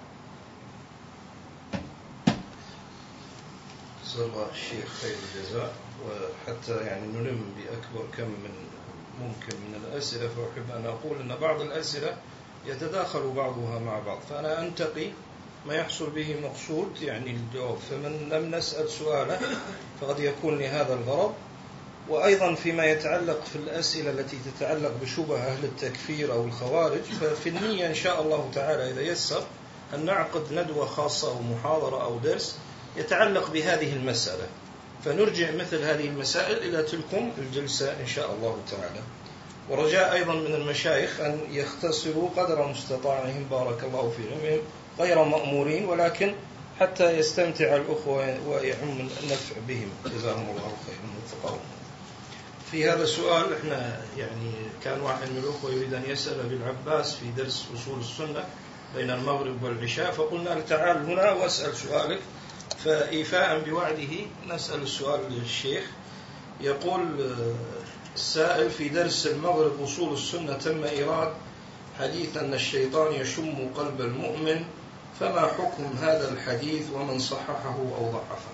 جزا الله الشيخ خير الجزاء. وحتى يعني نلم بأكبر كم من ممكن من الأسئلة، فأحب أن أقول أن بعض الأسئلة يتداخل بعضها مع بعض، فأنا أنتقي ما يحصل به مقصود يعني الجواب. فمن لم نسأل سؤاله فقد يكون لهذا الغرض. وأيضا فيما يتعلق في الأسئلة التي تتعلق بشبه أهل التكفير أو الخوارج، ففي النية إن شاء الله تعالى إذا يسر أن نعقد ندوة خاصة أو محاضرة أو درس يتعلق بهذه المسألة، فنرجع مثل هذه المسائل إلى تلكم الجلسة إن شاء الله تعالى. ورجاء أيضا من المشايخ أن يختصروا قدر مستطاعهم بارك الله فيهم، غير مأمورين، ولكن حتى يستمتع الأخوة ويعم النفع بهم، جزاهم الله خيرا ووفقهم. في هذا السؤال احنا يعني كان واحد من الأخوة يريد أن يسأل أبي العباس في درس أصول السنة بين المغرب والعشاء، فقلنا له تعال هنا واسأل سؤالك، فإيفاء بوعده نسأل السؤال للشيخ. يقول السائل: في درس المغرب أصول السنة تم إيراد حديث أن الشيطان يشم قلب المؤمن، فما حكم هذا الحديث ومن صححه أو ضعفه؟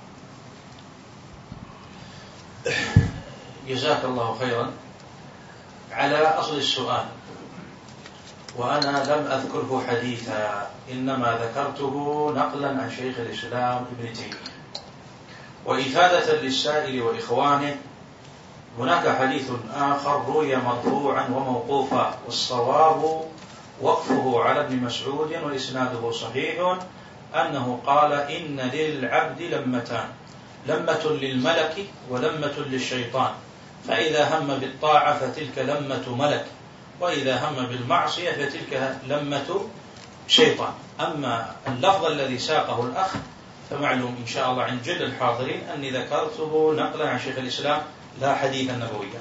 جزاك الله خيرا على أصل السؤال. وأنا لم أذكره حديثا، إنما ذكرته نقلا عن شيخ الإسلام ابن تيمية. وإفادة للسائل وإخوانه، هناك حديث آخر روي مرفوعا وموقوفا، والصواب وقفه على ابن مسعود وإسناده صحيح، أنه قال: إن للعبد لمتان، لمة للملك ولمة للشيطان، فإذا هم بالطاعة فتلك لمة ملك، وإذا هم بالمعصية فتلك لمة شيطان. أما اللفظ الذي ساقه الأخ فمعلوم إن شاء الله عند جل الحاضرين أني ذكرته نقلا عن شيخ الإسلام لا حديثا نبويا.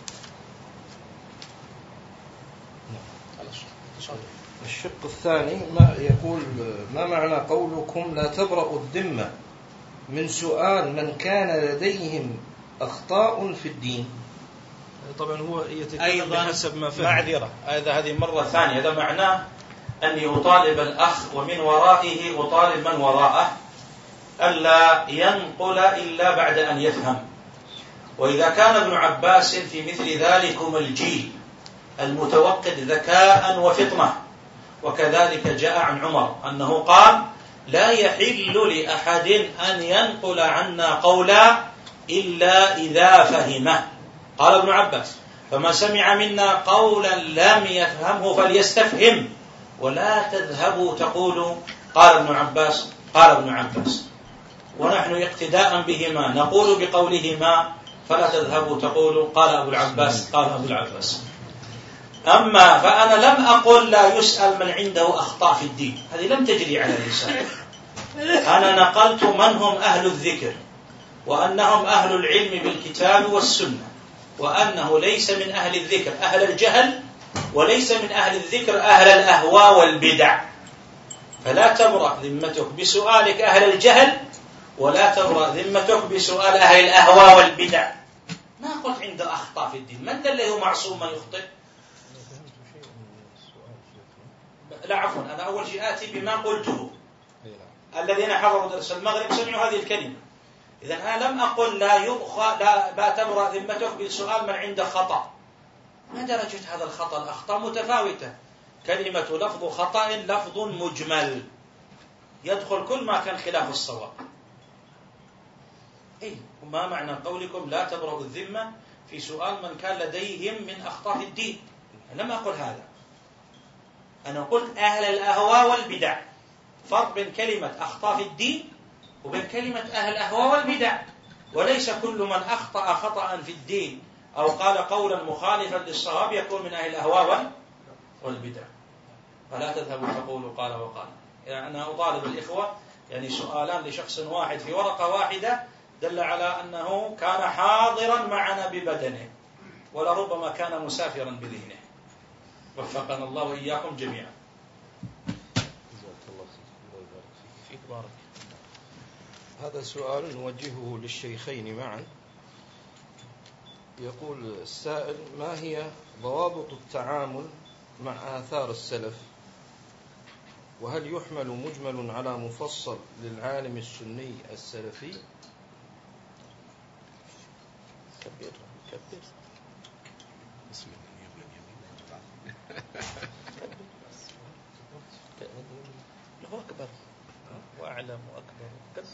الشق الثاني ما يقول: ما معنى قولكم لا تبرأ الذمة من سؤال من كان لديهم أخطاء في الدين؟ طبعا هو يتكلم بحسب ما فهم. معذرة، هذا هذه مرة ثانية، هذا معناه أني أطالب الأخ ومن ورائه أطالب من وراءه ألا ينقل إلا بعد أن يفهم. وإذا كان ابن عباس في مثل ذلكم الجيل المتوقد ذكاء وفطنة، وكذلك جاء عن عمر أنه قال: لا يحل لأحد أن ينقل عنا قولا إلا إذا فهمه. قال ابن عباس: فما سمع منا قولا لم يفهمه فليستفهم ولا تذهبوا تقولوا قال ابن عباس قال ابن عباس، ونحن اقتداء بهما نقول بقولهما، فلا تذهبوا تقولوا قال أبو العباس قال أبو العباس. أما فأنا لم أقل لا يسأل من عنده أخطاء في الدين، هذه لم تجري على لساني. أنا نقلت من هم أهل الذكر، وأنهم أهل العلم بالكتاب والسنة، وأنه ليس من أهل الذكر أهل الجهل، وليس من أهل الذكر أهل الأهواء والبدع. فلا تبرأ ذمتك بسؤالك أهل الجهل، ولا تبرأ ذمتك بسؤال أهل الأهواء والبدع. ما قلت عند أخطاء في الدين، من الذي هو معصوم ما يخطئ؟ لا عفوا، أنا أول شيء آتي بما قلته. الذين حضروا درس المغرب سمعوا هذه الكلمة. إذن أنا لم أقل لا يبخى لا تبرأ ذمتك بسؤال من عنده خطأ. ما درجة هذا الخطأ؟ الأخطاء متفاوتة. كلمة لفظ خطأ لفظ مجمل يدخل كل ما كان خلاف الصواب. إيه؟ وما معنى قولكم لا تبرأ الذمة في سؤال من كان لديهم من أخطاء الدين؟ أنا لم أقل هذا، أنا قلت أهل الأهواء والبدع. فرق بين كلمة أخطاء في الدين وبين كلمة أهل الأهواء والبدع. وليس كل من أخطأ خطأ في الدين أو قال قولا مخالفا للصواب يكون من أهل الأهواء والبدع. فلا تذهبوا تقولوا قال وقال. يعني أنا أطالب الإخوة، يعني سؤالان لشخص واحد في ورقة واحدة دل على أنه كان حاضرا معنا ببدنه، ولربما كان مسافرا بذهنه. وفقنا الله وإياكم جميعا. فيك بارك. هذا سؤال نوجهه للشيخين معا. يقول السائل: ما هي ضوابط التعامل مع آثار السلف؟ وهل يحمل مجمل على مفصل للعالم السني السلفي؟ كبير كبير بسم الله أكبر وأعلم وأكبر.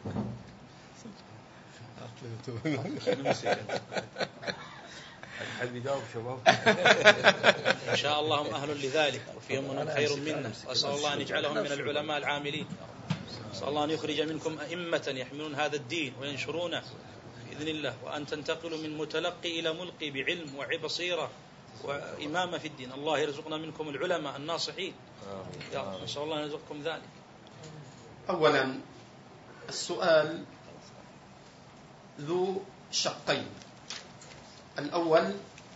حد يجاوب شباب. إن شاء الله هم أهل لذلك وفيهم من خير منا، وأسأل الله أن يجعلهم من العلماء العاملين. أسأل الله أن يخرج منكم أئمة يحملون هذا الدين وينشرونه بإذن الله، وأن تنتقلوا من متلقي إلى ملقي بعلم وبصيرة وإمامة في الدين. الله يرزقنا منكم العلماء الناصحين، يا رب نسأل الله أن يرزقكم ذلك. أولا السؤال ذو شقين. الأول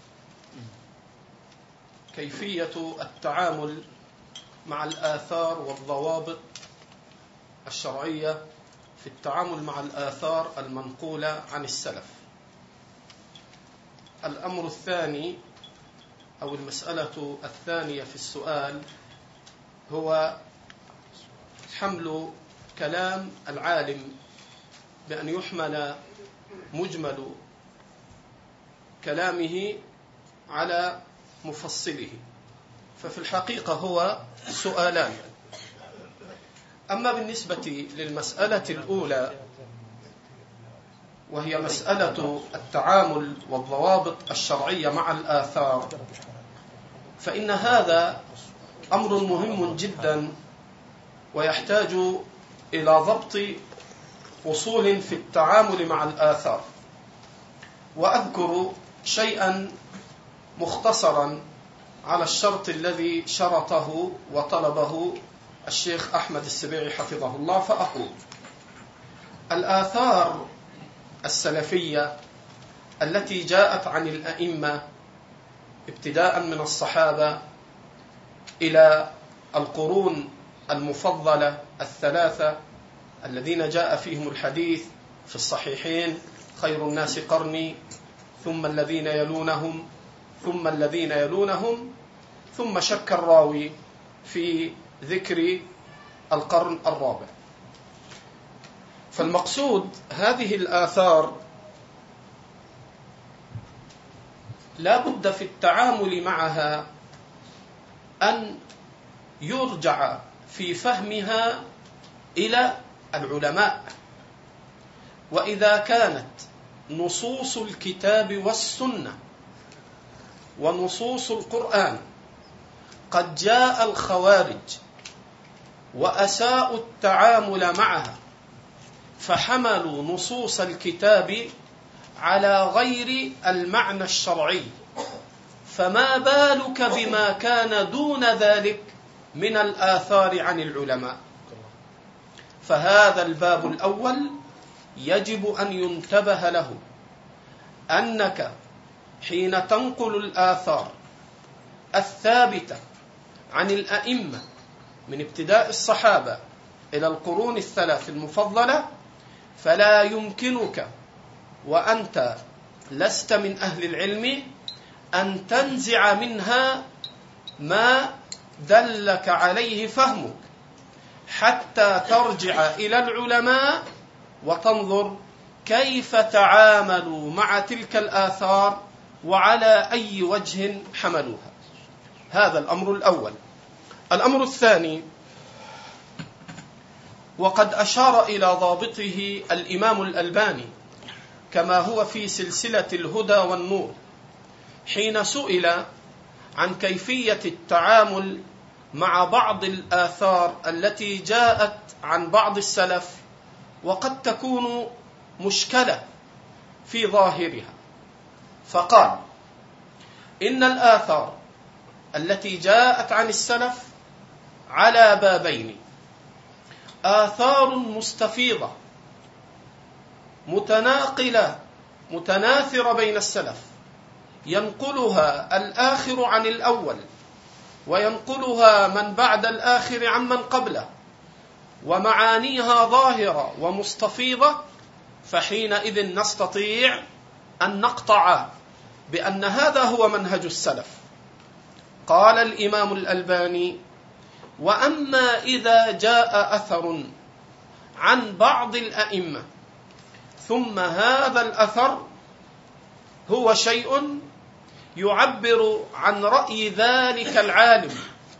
كيفية التعامل مع الآثار والضوابط الشرعية في التعامل مع الآثار المنقولة عن السلف. الأمر الثاني أو المسألة الثانية في السؤال هو حمل كلام العالم بأن يحمل مجمل كلامه على مفصله. ففي الحقيقة هو سؤالان. أما بالنسبة للمسألة الأولى وهي مسألة التعامل والضوابط الشرعية مع الآثار، فإن هذا أمر مهم جدا ويحتاج إلى ضبط أصول في التعامل مع الآثار. وأذكر شيئا مختصرا على الشرط الذي شرطه وطلبه الشيخ أحمد السبيعي حفظه الله، فأقول: الآثار السلفية التي جاءت عن الأئمة ابتداء من الصحابة إلى القرون المفضلة الثلاثة الذين جاء فيهم الحديث في الصحيحين: خير الناس قرني، ثم الذين يلونهم، ثم الذين يلونهم، ثم شك الراوي في ذكر القرن الرابع. فالمقصود هذه الآثار لا بد في التعامل معها أن يرجع في فهمها إلى العلماء. وإذا كانت نصوص الكتاب والسنة ونصوص القرآن قد جاء الخوارج وأساءوا التعامل معها فحملوا نصوص الكتاب على غير المعنى الشرعي، فما بالك بما كان دون ذلك من الآثار عن العلماء؟ فهذا الباب الأول يجب أن ينتبه له، أنك حين تنقل الآثار الثابتة عن الأئمة من ابتداء الصحابة إلى القرون الثلاث المفضلة، فلا يمكنك وأنت لست من أهل العلم أن تنزع منها ما دلك عليه فهمك، حتى ترجع إلى العلماء وتنظر كيف تعاملوا مع تلك الآثار وعلى أي وجه حملوها. هذا الأمر الأول. الأمر الثاني، وقد أشار إلى ضابطه الإمام الألباني كما هو في سلسلة الهدى والنور، حين سئل عن كيفية التعامل مع بعض الآثار التي جاءت عن بعض السلف وقد تكون مشكلة في ظاهرها، فقال: إن الآثار التي جاءت عن السلف على بابين: آثار مستفيضة متناقلة متناثرة بين السلف، ينقلها الآخر عن الأول وينقلها من بعد الآخر عمن قبله، ومعانيها ظاهرة ومستفيضة، فحينئذ نستطيع أن نقطع بأن هذا هو منهج السلف. قال الإمام الألباني: وأما إذا جاء أثر عن بعض الأئمة ثم هذا الأثر هو شيء يعبر عن رأي ذلك العالم،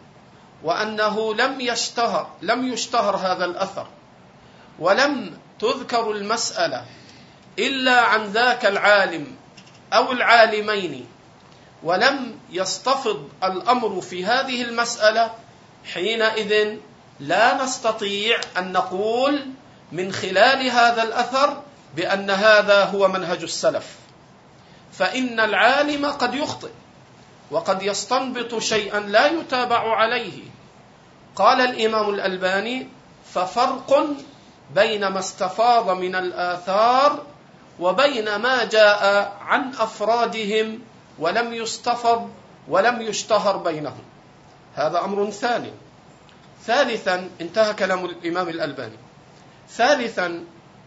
وأنه لم يشتهر لم يشتهر هذا الأثر، ولم تذكر المسألة إلا عن ذاك العالم أو العالمين، ولم يستفض الأمر في هذه المسألة، حينئذ لا نستطيع أن نقول من خلال هذا الأثر بأن هذا هو منهج السلف، فإن العالم قد يخطئ وقد يستنبط شيئا لا يتابع عليه. قال الإمام الألباني: ففرق بين ما استفاض من الآثار وبين ما جاء عن أفرادهم ولم يستفض ولم يشتهر بينهم. هذا أمر ثاني. ثالثا، انتهى كلام الإمام الألباني. ثالثا،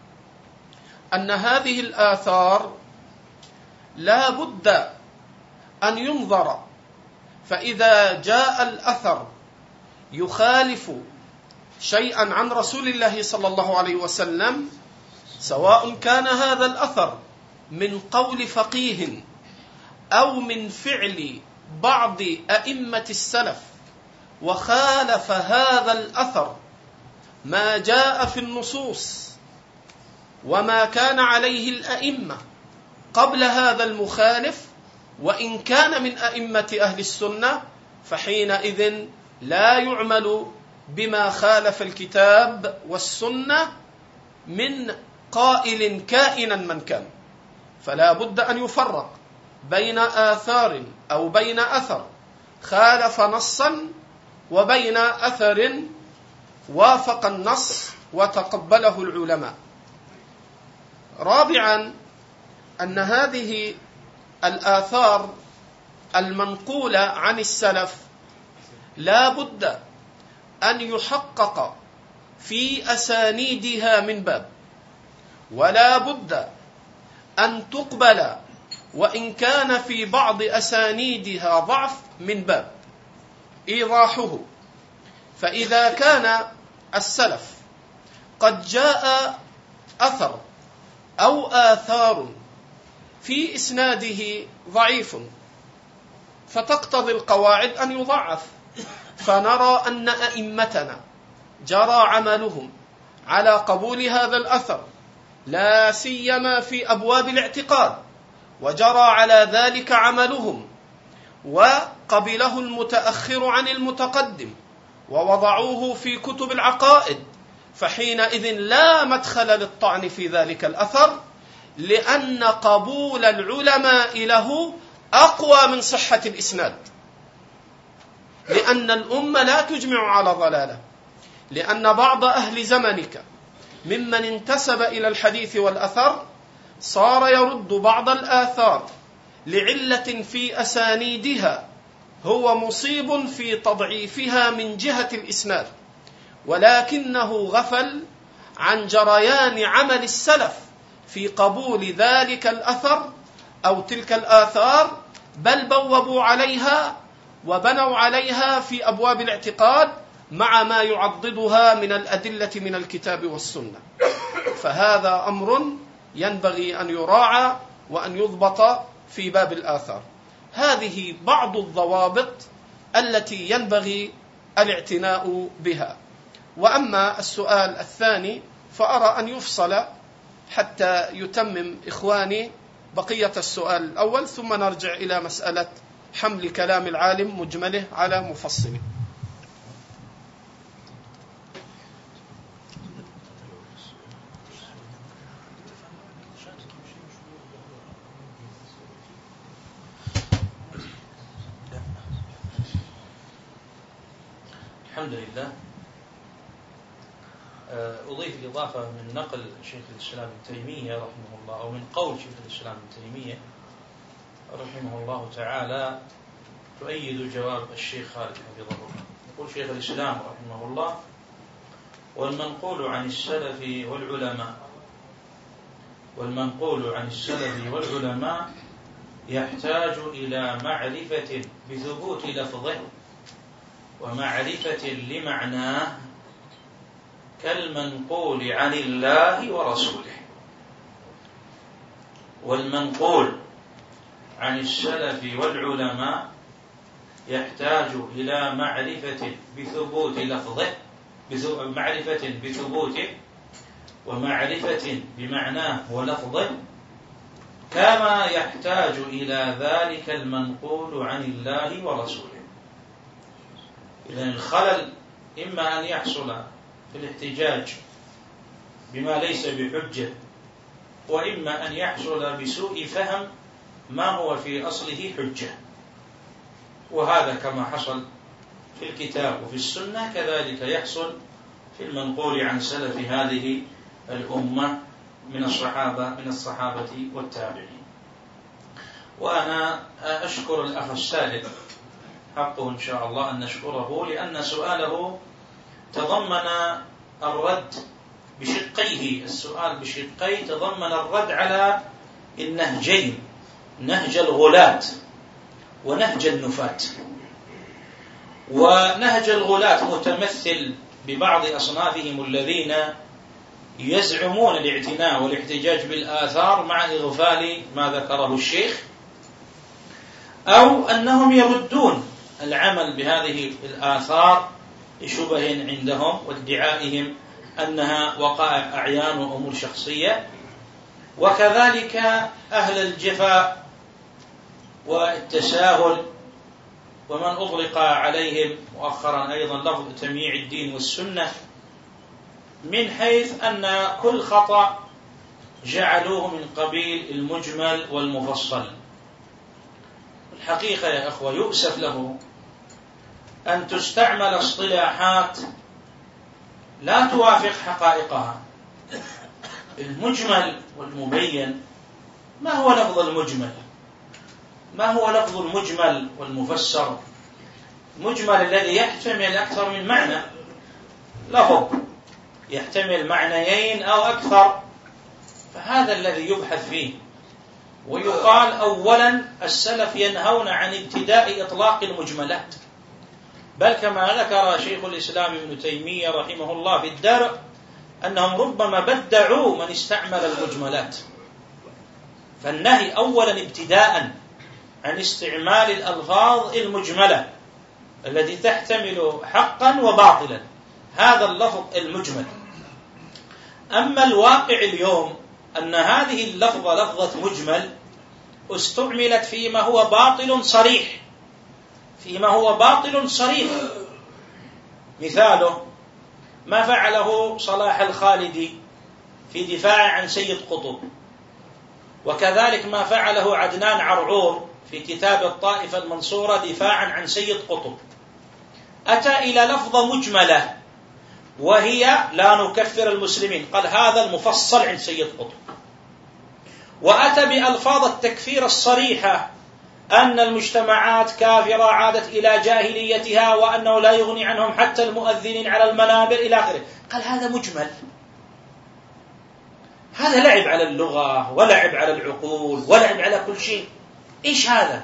أن هذه الآثار لا بد أن ينظر، فإذا جاء الأثر يخالف شيئا عن رسول الله صلى الله عليه وسلم، سواء كان هذا الأثر من قول فقيه أو من فعل بعض أئمة السلف، وخالف هذا الأثر ما جاء في النصوص وما كان عليه الأئمة قبل هذا المخالف، وإن كان من أئمة أهل السنة، فحينئذ لا يعمل بما خالف الكتاب والسنة من قائل كائنا من كان. فلا بد أن يفرق بين آثار أو بين أثر خالف نصا وبين أثر وافق النص وتقبله العلماء. رابعا، أن هذه الآثار المنقولة عن السلف لا بد أن يحقق في أسانيدها من باب، ولا بد أن تقبل وإن كان في بعض أسانيدها ضعف من باب. إيضاحه: فإذا كان السلف قد جاء أثر أو آثار في إسناده ضعيف، فتقتضي القواعد أن يضعف، فنرى أن أئمتنا جرى عملهم على قبول هذا الأثر، لا سيما في أبواب الاعتقاد، وجرى على ذلك عملهم، قبله المتأخر عن المتقدم ووضعوه في كتب العقائد، فحينئذ لا مدخل للطعن في ذلك الأثر، لأن قبول العلماء له أقوى من صحة الإسناد، لأن الأمة لا تجمع على ضلالة. لأن بعض أهل زمنك ممن انتسب إلى الحديث والأثر صار يرد بعض الآثار لعلة في أسانيدها هو مصيب في تضعيفها من جهة الإسناد، ولكنه غفل عن جريان عمل السلف في قبول ذلك الأثر أو تلك الآثار، بل بوبوا عليها وبنوا عليها في أبواب الاعتقاد مع ما يعضدها من الأدلة من الكتاب والسنة. فهذا أمر ينبغي أن يراعى وأن يضبط في باب الآثار. هذه بعض الضوابط التي ينبغي الاعتناء بها. وأما السؤال الثاني فأرى أن يفصل حتى يتمم إخواني بقية السؤال الأول، ثم نرجع إلى مسألة حمل كلام العالم مجمله على مفصله. الحمد لله. أضيف الإضافة من نقل شيخ الإسلام ابن تيمية رحمه الله، أو من قول شيخ الإسلام ابن تيمية رحمه الله تعالى، تؤيد جواب الشيخ خالد حفظه الله. يقول شيخ الإسلام رحمه الله: والمنقول عن السلف والعلماء والمنقول عن السلف والعلماء يحتاج إلى معرفة بثبوت لفظه ومعرفة لمعناه كالمنقول عن الله ورسوله. والمنقول عن السلف والعلماء يحتاج إلى معرفة بثبوت لفظه معرفة بثبوته ومعرفة بمعناه ولفظه كما يحتاج إلى ذلك المنقول عن الله ورسوله. إذن الخلل إما أن يحصل في الاحتجاج بما ليس بحجة، وإما أن يحصل بسوء فهم ما هو في أصله حجة، وهذا كما حصل في الكتاب وفي السنة كذلك يحصل في المنقول عن سلف هذه الأمة من الصحابة من الصحابة والتابعين. وأنا أشكر الأخ السائل، حقه إن شاء الله أن نشكره، لأن سؤاله تضمن الرد بشقيه. السؤال بشقيه تضمن الرد على النهجين، نهج الغلاة ونهج النفاة. ونهج الغلاة متمثل ببعض أصنافهم الذين يزعمون الاعتناء والاحتجاج بالآثار مع إغفال ما ذكره الشيخ، أو أنهم يردون العمل بهذه الآثار لشبه عندهم وادعائهم أنها وقائع أعيان وأمور شخصية. وكذلك أهل الجفاء والتساهل، ومن أطلق عليهم مؤخرا أيضا لفظ تمييع الدين والسنة، من حيث أن كل خطأ جعلوه من قبيل المجمل والمفصل. الحقيقة يا أخوة يؤسف له أن تستعمل اصطلاحات لا توافق حقائقها. المجمل والمبين، ما هو لفظ المجمل؟ ما هو لفظ المجمل والمفسر؟ المجمل الذي يحتمل أكثر من معنى، لفظ يحتمل معنيين أو أكثر، فهذا الذي يبحث فيه. ويقال أولا السلف ينهون عن ابتداء إطلاق المجملات، بل كما ذكر شيخ الإسلام ابن تيمية رحمه الله في الدرء أنهم ربما بدعوا من استعمل المجملات. فالنهي أولا ابتداء عن استعمال الألفاظ المجملة التي تحتمل حقا وباطلا، هذا اللفظ المجمل. أما الواقع اليوم أن هذه اللفظة لفظة مجمل استعملت فيما هو باطل صريح، فيما هو باطل صريح. مثاله ما فعله صلاح الخالدي في دفاع عن سيد قطب، وكذلك ما فعله عدنان عرعور في كتاب الطائفة المنصورة دفاعا عن سيد قطب. أتى إلى لفظة مجملة وهي لا نكفر المسلمين، قال هذا المفصل عن سيد قطب، وأتى بألفاظ التكفير الصريحة أن المجتمعات كافرة عادت إلى جاهليتها وأنه لا يغني عنهم حتى المؤذنين على المنابر إلى آخره. قال هذا مجمل، هذا لعب على اللغة ولعب على العقول ولعب على كل شيء. إيش هذا؟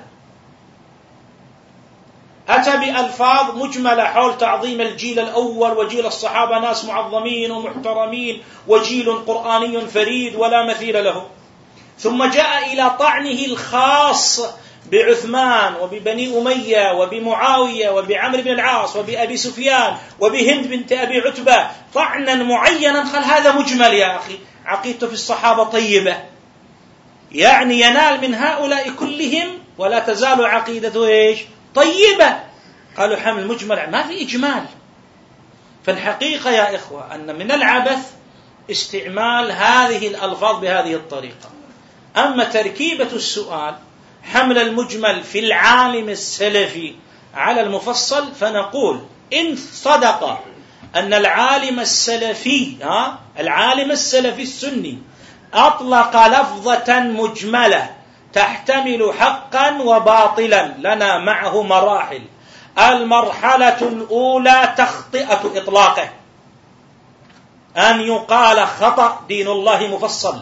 أتى بألفاظ مجملة حول تعظيم الجيل الأول وجيل الصحابة ناس معظمين ومحترمين وجيل قرآني فريد ولا مثيل له، ثم جاء إلى طعنه الخاص بعثمان وببني أمية وبمعاوية وبعمر بن العاص وبأبي سفيان وبهند بنت أبي عتبة طعنا معينا. قال هذا مجمل يا أخي، عقيدته في الصحابة طيبة، يعني ينال من هؤلاء كلهم ولا تزال عقيدته إيش؟ طيبة. قالوا حمل مجمل، ما في إجمال. فالحقيقة يا إخوة أن من العبث استعمال هذه الألفاظ بهذه الطريقة. أما تركيبة السؤال حمل المجمل في العالم السلفي على المفصل، فنقول إن صدق أن العالم السلفي ها العالم السلفي السني أطلق لفظة مجملة تحتمل حقا وباطلا لنا معه مراحل. المرحلة الأولى تخطئة إطلاقه، أن يقال خطأ دين الله مفصل،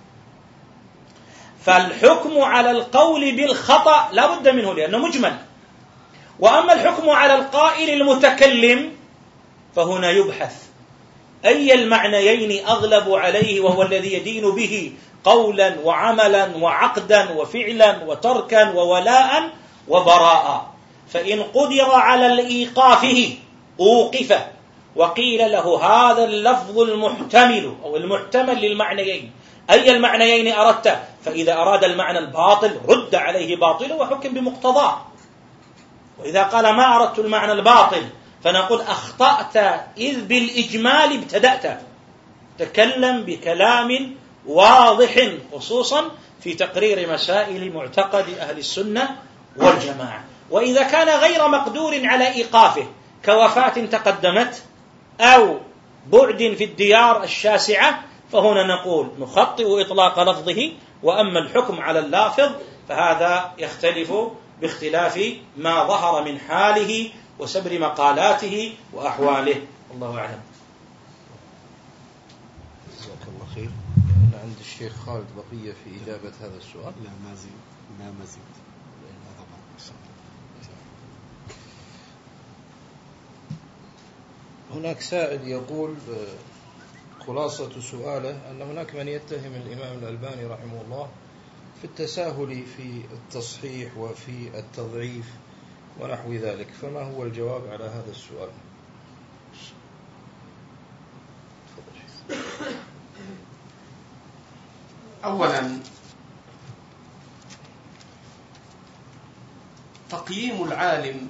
فالحكم على القول بالخطأ لا بد منه لأنه مجمل. وأما الحكم على القائل المتكلم فهنا يبحث أي المعنيين أغلب عليه وهو الذي يدين به قولا وعملا وعقدا وفعلا وتركا وولاء وبراء. فإن قدر على الإيقافه أوقف وقيل له هذا اللفظ المحتمل أو المحتمل للمعنيين، أي المعنيين أردت؟ فإذا أراد المعنى الباطل رد عليه باطله وحكم بمقتضاه. وإذا قال ما أردت المعنى الباطل فنقول أخطأت إذ بالإجمال ابتدأت. تكلم بكلام واضح خصوصا في تقرير مسائل معتقد أهل السنة والجماعة. وإذا كان غير مقدور على إيقافه كوفاة تقدمت أو بعد في الديار الشاسعة فهنا نقول نخطئ إطلاق لفظه. وأما الحكم على اللافظ فهذا يختلف باختلاف ما ظهر من حاله وسبر مقالاته وأحواله. الله أعلم. جزاك الله خير. أنا عند الشيخ خالد بقية في إجابة هذا السؤال؟ لا ما زيد لا مزيد. هناك سائل يقول خلاصة سؤاله أن هناك من يتهم الإمام الألباني رحمه الله في التساهل في التصحيح وفي التضعيف ونحو ذلك، فما هو الجواب على هذا السؤال؟ أولا تقييم العالم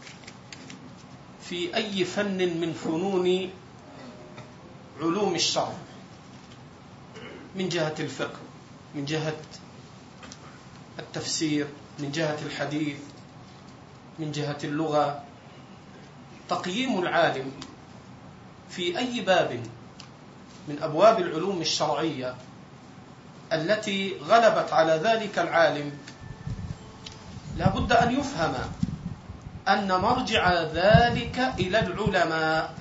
في أي فن من فنون علوم الشرع من جهة الفقه، من جهة التفسير، من جهة الحديث، من جهة اللغة، تقييم العالم في أي باب من أبواب العلوم الشرعية التي غلبت على ذلك العالم لا بد أن يفهم أن مرجع ذلك إلى العلماء.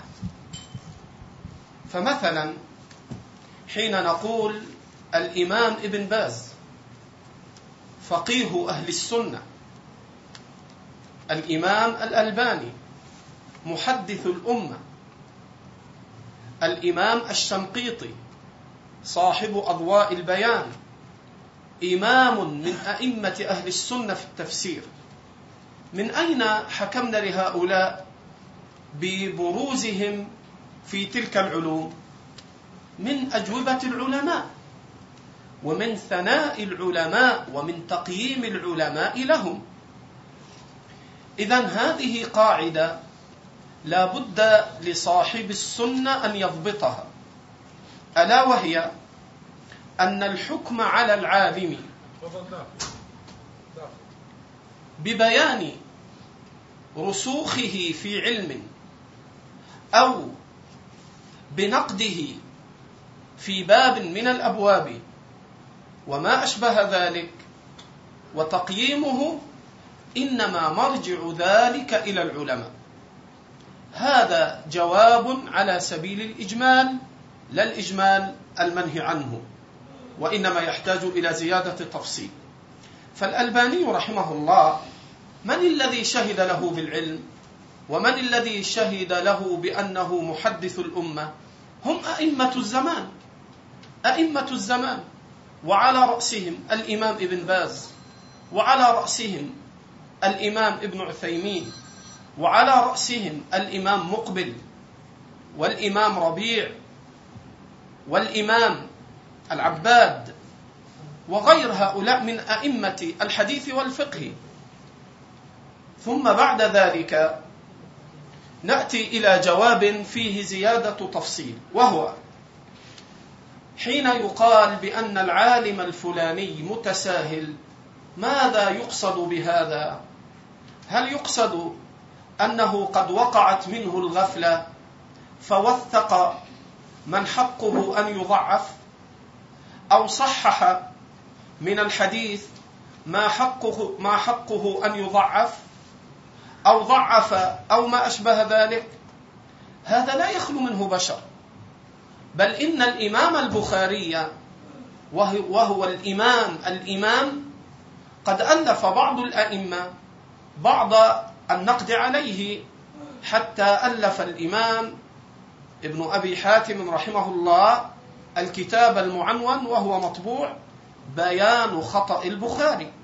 فمثلا حين نقول الإمام ابن باز فقيه أهل السنة، الإمام الألباني محدث الأمة، الإمام الشنقيطي صاحب أضواء البيان إمام من أئمة أهل السنة في التفسير، من أين حكمنا لهؤلاء ببروزهم في تلك العلوم؟ من أجوبة العلماء ومن ثناء العلماء ومن تقييم العلماء لهم. إذن هذه قاعدة لا بد لصاحب السنة أن يضبطها، ألا وهي أن الحكم على العالم ببيان رسوخه في علم أو بنقده في باب من الأبواب وما أشبه ذلك وتقييمه إنما مرجع ذلك إلى العلماء. هذا جواب على سبيل الإجمال، لا الإجمال المنهي عنه، وإنما يحتاج إلى زيادة تفصيل. فالألباني رحمه الله من الذي شهد له بالعلم ومن الذي شهد له بأنه محدث الأمة؟ هم أئمة الزمان، أئمة الزمان، وعلى رأسهم الإمام ابن باز، وعلى رأسهم الإمام ابن عثيمين، وعلى رأسهم الإمام مقبل، والإمام ربيع، والإمام العباد، وغير هؤلاء من أئمة الحديث والفقه. ثم بعد ذلك نأتي إلى جواب فيه زيادة تفصيل، وهو حين يقال بأن العالم الفلاني متساهل، ماذا يقصد بهذا؟ هل يقصد أنه قد وقعت منه الغفلة فوثق من حقه أن يضعف، أو صحح من الحديث ما حقه, ما حقه أن يضعف، أو ضعف أو ما أشبه ذلك؟ هذا لا يخلو منه بشر. بل إن الإمام البخاري وهو الإمام الإمام قد ألف بعض الأئمة بعض النقد عليه، حتى ألف الإمام ابن أبي حاتم رحمه الله الكتاب المعنون وهو مطبوع بيان خطأ البخاري،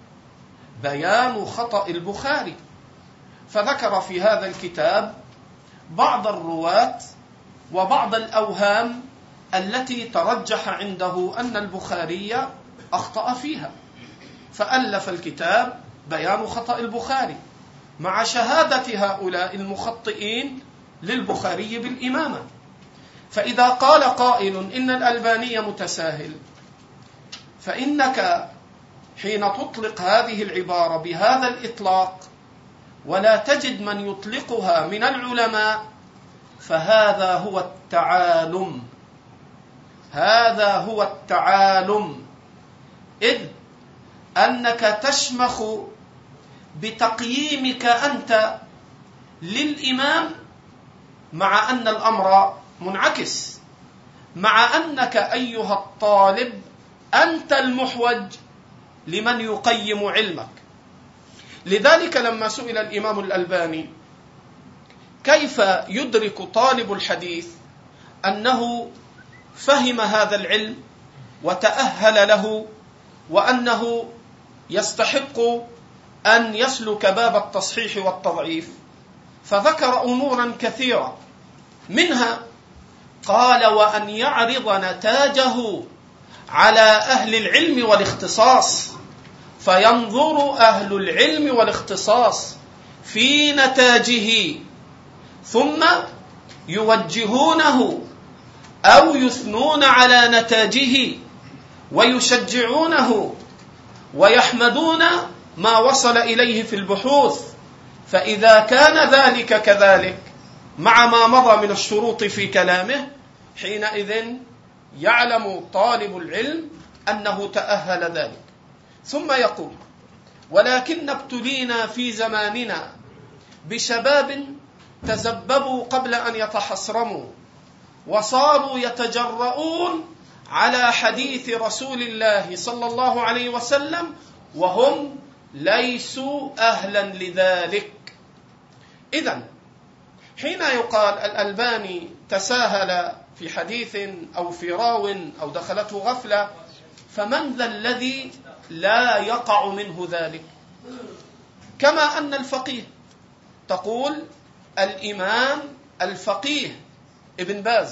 بيان خطأ البخاري، فذكر في هذا الكتاب بعض الرواة وبعض الأوهام التي ترجح عنده أن البخاري أخطأ فيها، فألف الكتاب بيان خطأ البخاري مع شهادة هؤلاء المخطئين للبخاري بالإمامة. فإذا قال قائل إن الألباني متساهل، فإنك حين تطلق هذه العبارة بهذا الإطلاق ولا تجد من يطلقها من العلماء، فهذا هو التعالم، هذا هو التعالم، إذ أنك تشمخ بتقييمك أنت للإمام، مع أن الأمر منعكس، مع أنك أيها الطالب أنت المحوج لمن يقيم علمك. لذلك لما سئل الإمام الألباني كيف يدرك طالب الحديث أنه فهم هذا العلم وتأهل له وأنه يستحق أن يسلك باب التصحيح والتضعيف، فذكر أمورا كثيرة، منها قال وأن يعرض نتاجه على أهل العلم والاختصاص، فينظر أهل العلم والاختصاص في نتاجه ثم يوجهونه أو يثنون على نتاجه ويشجعونه ويحمدون ما وصل إليه في البحوث. فإذا كان ذلك كذلك مع ما مضى من الشروط في كلامه، حينئذ يعلم طالب العلم أنه تأهل ذلك. ثم يقول ولكن ابتلينا في زماننا بشباب تزببوا قبل أن يتحصرموا وصاروا يتجرؤون على حديث رسول الله صلى الله عليه وسلم وهم ليسوا أهلا لذلك. إذن حين يقال الألباني تساهل في حديث أو في راو أو دخلته غفلة، فمن ذا الذي لا يقع منه ذلك؟ كما أن الفقيه تقول الإمام الفقيه ابن باز،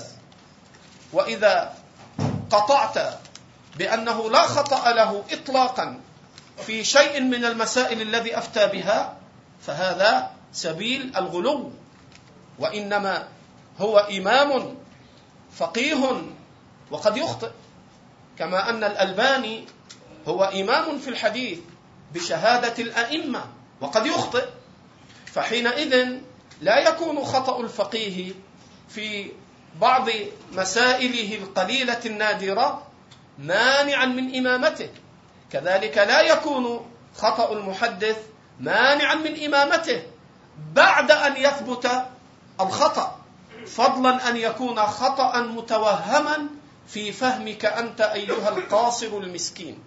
وإذا قطعت بأنه لا خطأ له إطلاقا في شيء من المسائل الذي أفتى بها، فهذا سبيل الغلو، وإنما هو إمام فقيه وقد يخطئ، كما أن الألباني هو إمام في الحديث بشهادة الأئمة وقد يخطئ. فحينئذ لا يكون خطأ الفقيه في بعض مسائله القليلة النادرة مانعا من إمامته، كذلك لا يكون خطأ المحدث مانعا من إمامته بعد أن يثبت الخطأ، فضلا أن يكون خطأ متوهما في فهمك أنت أيها القاصر المسكين.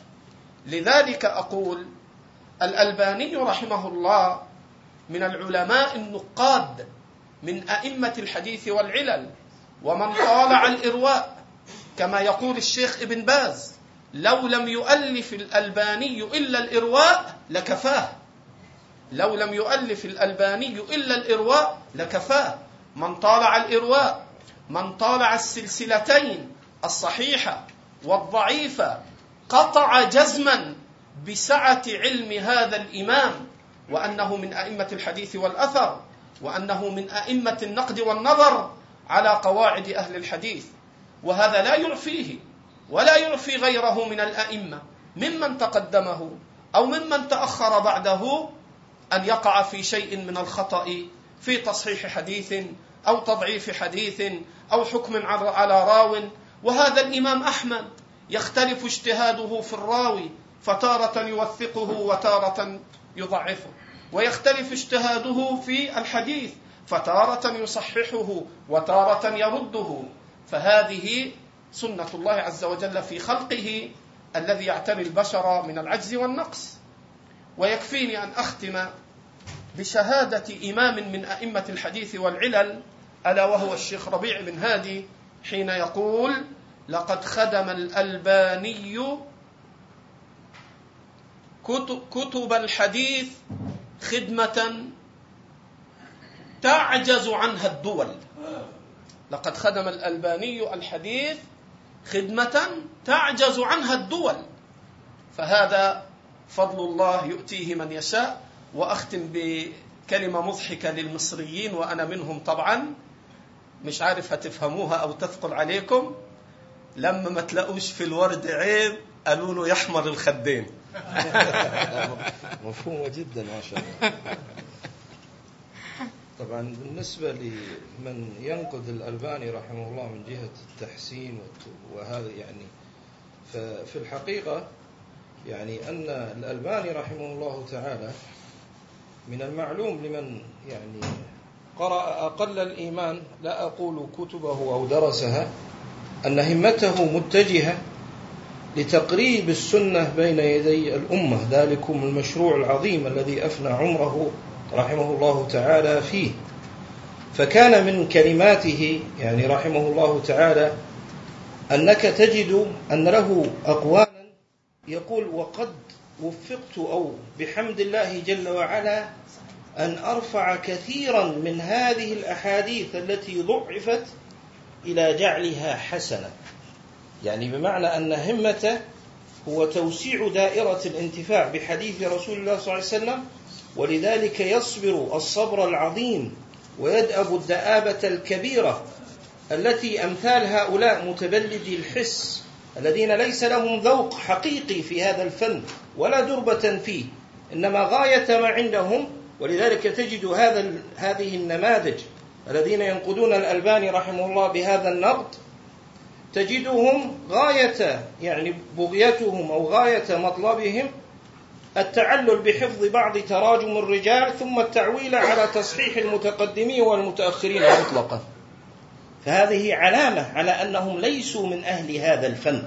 لذلك أقول الألباني رحمه الله من العلماء النقاد من أئمة الحديث والعلل، ومن طالع الإرواء كما يقول الشيخ ابن باز: لو لم يؤلف الألباني إلا الإرواء لكفاه، لو لم يؤلف الألباني إلا الإرواء لكفاه. من طالع الإرواء، من طالع السلسلتين الصحيحة والضعيفة، قطع جزما بسعة علم هذا الإمام، وأنه من أئمة الحديث والأثر، وأنه من أئمة النقد والنظر على قواعد أهل الحديث. وهذا لا يعفيه ولا يعفي غيره من الأئمة ممن تقدمه أو ممن تأخر بعده أن يقع في شيء من الخطأ في تصحيح حديث أو تضعيف حديث أو حكم على راو. وهذا الإمام أحمد يختلف اجتهاده في الراوي، فتارة يوثقه وتارة يضعفه، ويختلف اجتهاده في الحديث، فتارة يصححه وتارة يرده. فهذه سنة الله عز وجل في خلقه الذي يعتري البشر من العجز والنقص. ويكفيني أن أختم بشهادة إمام من أئمة الحديث والعلل، ألا وهو الشيخ ربيع بن هادي، حين يقول: لقد خدم الألباني كتب الحديث خدمة تعجز عنها الدول. لقد خدم الألباني الحديث خدمة تعجز عنها الدول. فهذا فضل الله يؤتيه من يشاء. وأختم بكلمة مضحكة للمصريين وأنا منهم طبعا، مش عارف هتفهموها أو تثقل عليكم: لما ما تلاقوش في الورد عيب قالوا له يحمر الخدين. مفهومة جدا ما شاء الله. طبعا بالنسبة لمن ينقد الألباني رحمه الله من جهة التحسين وهذا يعني، ففي الحقيقة يعني أن الألباني رحمه الله تعالى من المعلوم لمن يعني قرأ أقل الإيمان، لا أقول كتبه أو درسها، أن همته متجهة لتقريب السنة بين يدي الأمة، ذلكم المشروع العظيم الذي أفنى عمره رحمه الله تعالى فيه. فكان من كلماته يعني رحمه الله تعالى أنك تجد أن له أقوالا يقول: وقد وفقت أو بحمد الله جل وعلا أن أرفع كثيرا من هذه الأحاديث التي ضعفت إلى جعلها حسنة. يعني بمعنى أن همته هو توسيع دائرة الانتفاع بحديث رسول الله صلى الله عليه وسلم، ولذلك يصبر الصبر العظيم ويدأب الدآبة الكبيرة التي أمثال هؤلاء متبلدي الحس الذين ليس لهم ذوق حقيقي في هذا الفن ولا دربة فيه، إنما غاية ما عندهم. ولذلك تجد هذا هذه النماذج الذين ينقدون الألباني رحمه الله بهذا النقد، تجدهم غاية يعني بغيتهم أو غاية مطلبهم التعلل بحفظ بعض تراجم الرجال ثم التعويل على تصحيح المتقدمين والمتأخرين مطلقا. فهذه علامة على أنهم ليسوا من أهل هذا الفن.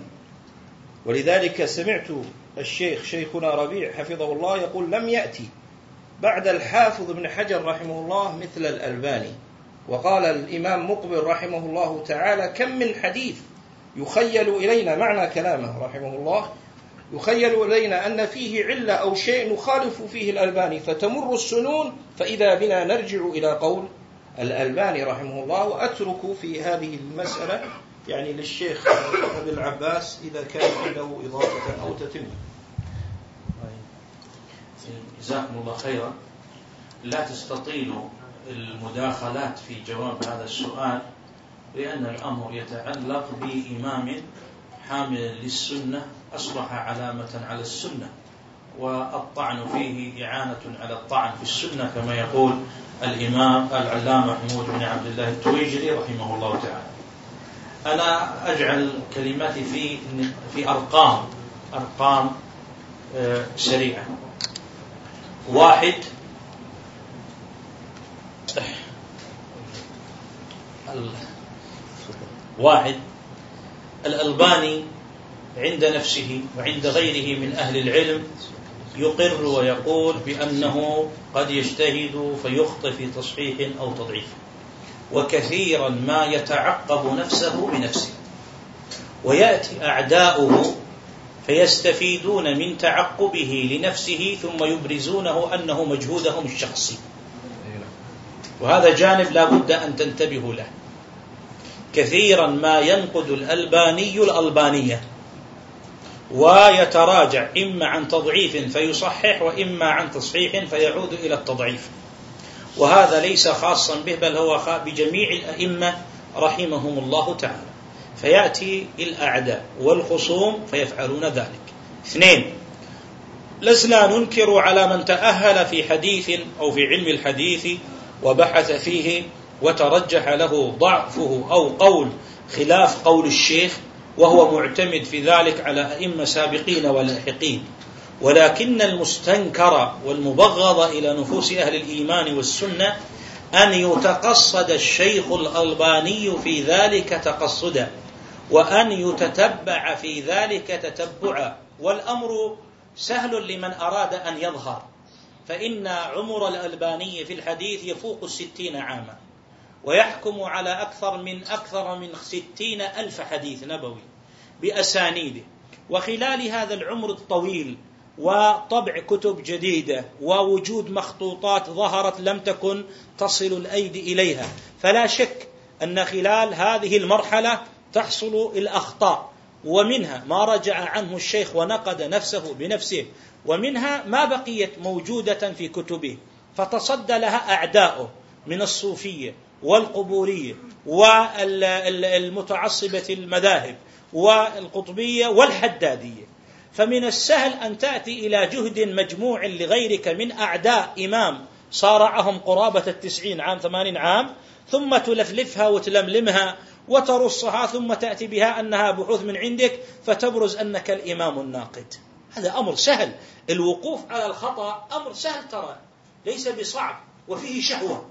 ولذلك سمعت الشيخ شيخنا ربيع حفظه الله يقول: لم يأتي بعد الحافظ ابن حجر رحمه الله مثل الألباني. وقال الإمام مقبل رحمه الله تعالى: كم من حديث يخيل إلينا، معنى كلامه رحمه الله، يخيل إلينا أن فيه علة أو شيء نخالف فيه الألباني، فتمر السنون فإذا بنا نرجع إلى قول الألباني رحمه الله. وأترك في هذه المسألة يعني للشيخ أبي العباس إذا كان عنده إضافة أو تتم. جزاكم الله خيرا. لا تستطيلوا المداخلات في جواب هذا السؤال، لأن الأمر يتعلق بإمام حامل للسنة أصبح علامة على السنة، والطعن فيه إعانة على الطعن في السنة كما يقول الإمام العلامة محمود بن عبد الله التويجري رحمه الله تعالى. أنا أجعل كلماتي في في أرقام أرقام سريعة. واحد، واحد الألباني عند نفسه وعند غيره من أهل العلم يقر ويقول بأنه قد يجتهد فيخطئ في تصحيح أو تضعيف، وكثيرا ما يتعقب نفسه بنفسه، ويأتي أعداؤه فيستفيدون من تعقبه لنفسه ثم يبرزونه أنه مجهودهم الشخصي، وهذا جانب لا بد أن تنتبهوا له. كثيرا ما ينقد الألباني الألبانية ويتراجع إما عن تضعيف فيصحح وإما عن تصحيح فيعود إلى التضعيف، وهذا ليس خاصا به بل هو بجميع الأئمة رحمهم الله تعالى. فيأتي الأعداء والخصوم فيفعلون ذلك. اثنين، لسنا ننكر على من تأهل في حديث أو في علم الحديث وبحث فيه وترجح له ضعفه أو قول خلاف قول الشيخ وهو معتمد في ذلك على أئمة سابقين ولاحقين، ولكن المستنكر والمبغض إلى نفوس أهل الإيمان والسنة أن يتقصد الشيخ الألباني في ذلك تقصدا، وأن يتتبع في ذلك تتبعا، والأمر سهل لمن أراد أن يظهر، فإن عمر الألباني في الحديث يفوق الستين عاما، ويحكم على أكثر من أكثر من ستين ألف حديث نبوي بأسانيده، وخلال هذا العمر الطويل وطبع كتب جديدة ووجود مخطوطات ظهرت لم تكن تصل الأيدي إليها، فلا شك أن خلال هذه المرحلة تحصل الأخطاء، ومنها ما رجع عنه الشيخ ونقد نفسه بنفسه، ومنها ما بقيت موجودة في كتبه فتصدى لها أعداؤه من الصوفية والقبورية والمتعصبة المذاهب والقطبية والحدادية. فمن السهل أن تأتي إلى جهد مجموع لغيرك من أعداء إمام صارعهم قرابة التسعين عام ثمانين عام، ثم تلفلفها وتلملمها وترصها ثم تأتي بها أنها بحوث من عندك فتبرز أنك الإمام الناقد. هذا أمر سهل، الوقوف على الخطأ أمر سهل ترى، ليس بصعب، وفيه شهوة،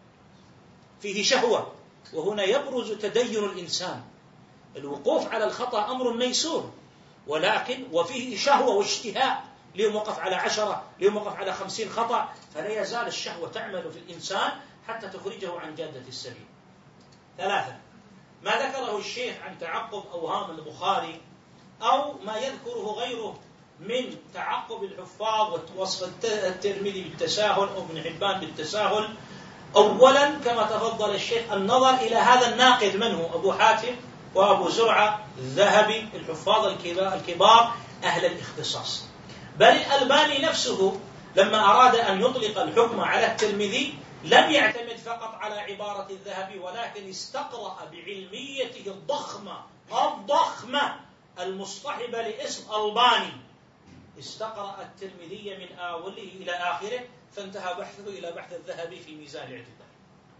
فيه شهوة، وهنا يبرز تدين الإنسان. الوقوف على الخطأ أمر ميسور، ولكن وفيه شهوة واشتهاء، اليوم وقف على عشرة، اليوم وقف على خمسين خطأ، فلا يزال الشهوة تعمل في الإنسان حتى تخرجه عن جادة السبيل. ثلاثة، ما ذكره الشيخ عن تعقب أوهام البخاري أو ما يذكره غيره من تعقب الحفاظ ووصف الترمذي بالتساهل أو ابن حبان بالتساهل، أولا كما تفضل الشيخ النظر إلى هذا الناقد من هو؟ أبو حاتم وأبو زرعة الذهبي، الحفاظ الكبار أهل الاختصاص. بل الألباني نفسه لما أراد أن يطلق الحكم على الترمذي لم يعتمد فقط على عبارة الذهبي، ولكن استقرأ بعلميته الضخمة الضخمة المصطحبة لاسم ألباني، استقرأ الترمذي من أوله إلى آخره، فانتهى بحثه إلى بحث الذهبي في ميزان الاعتدال.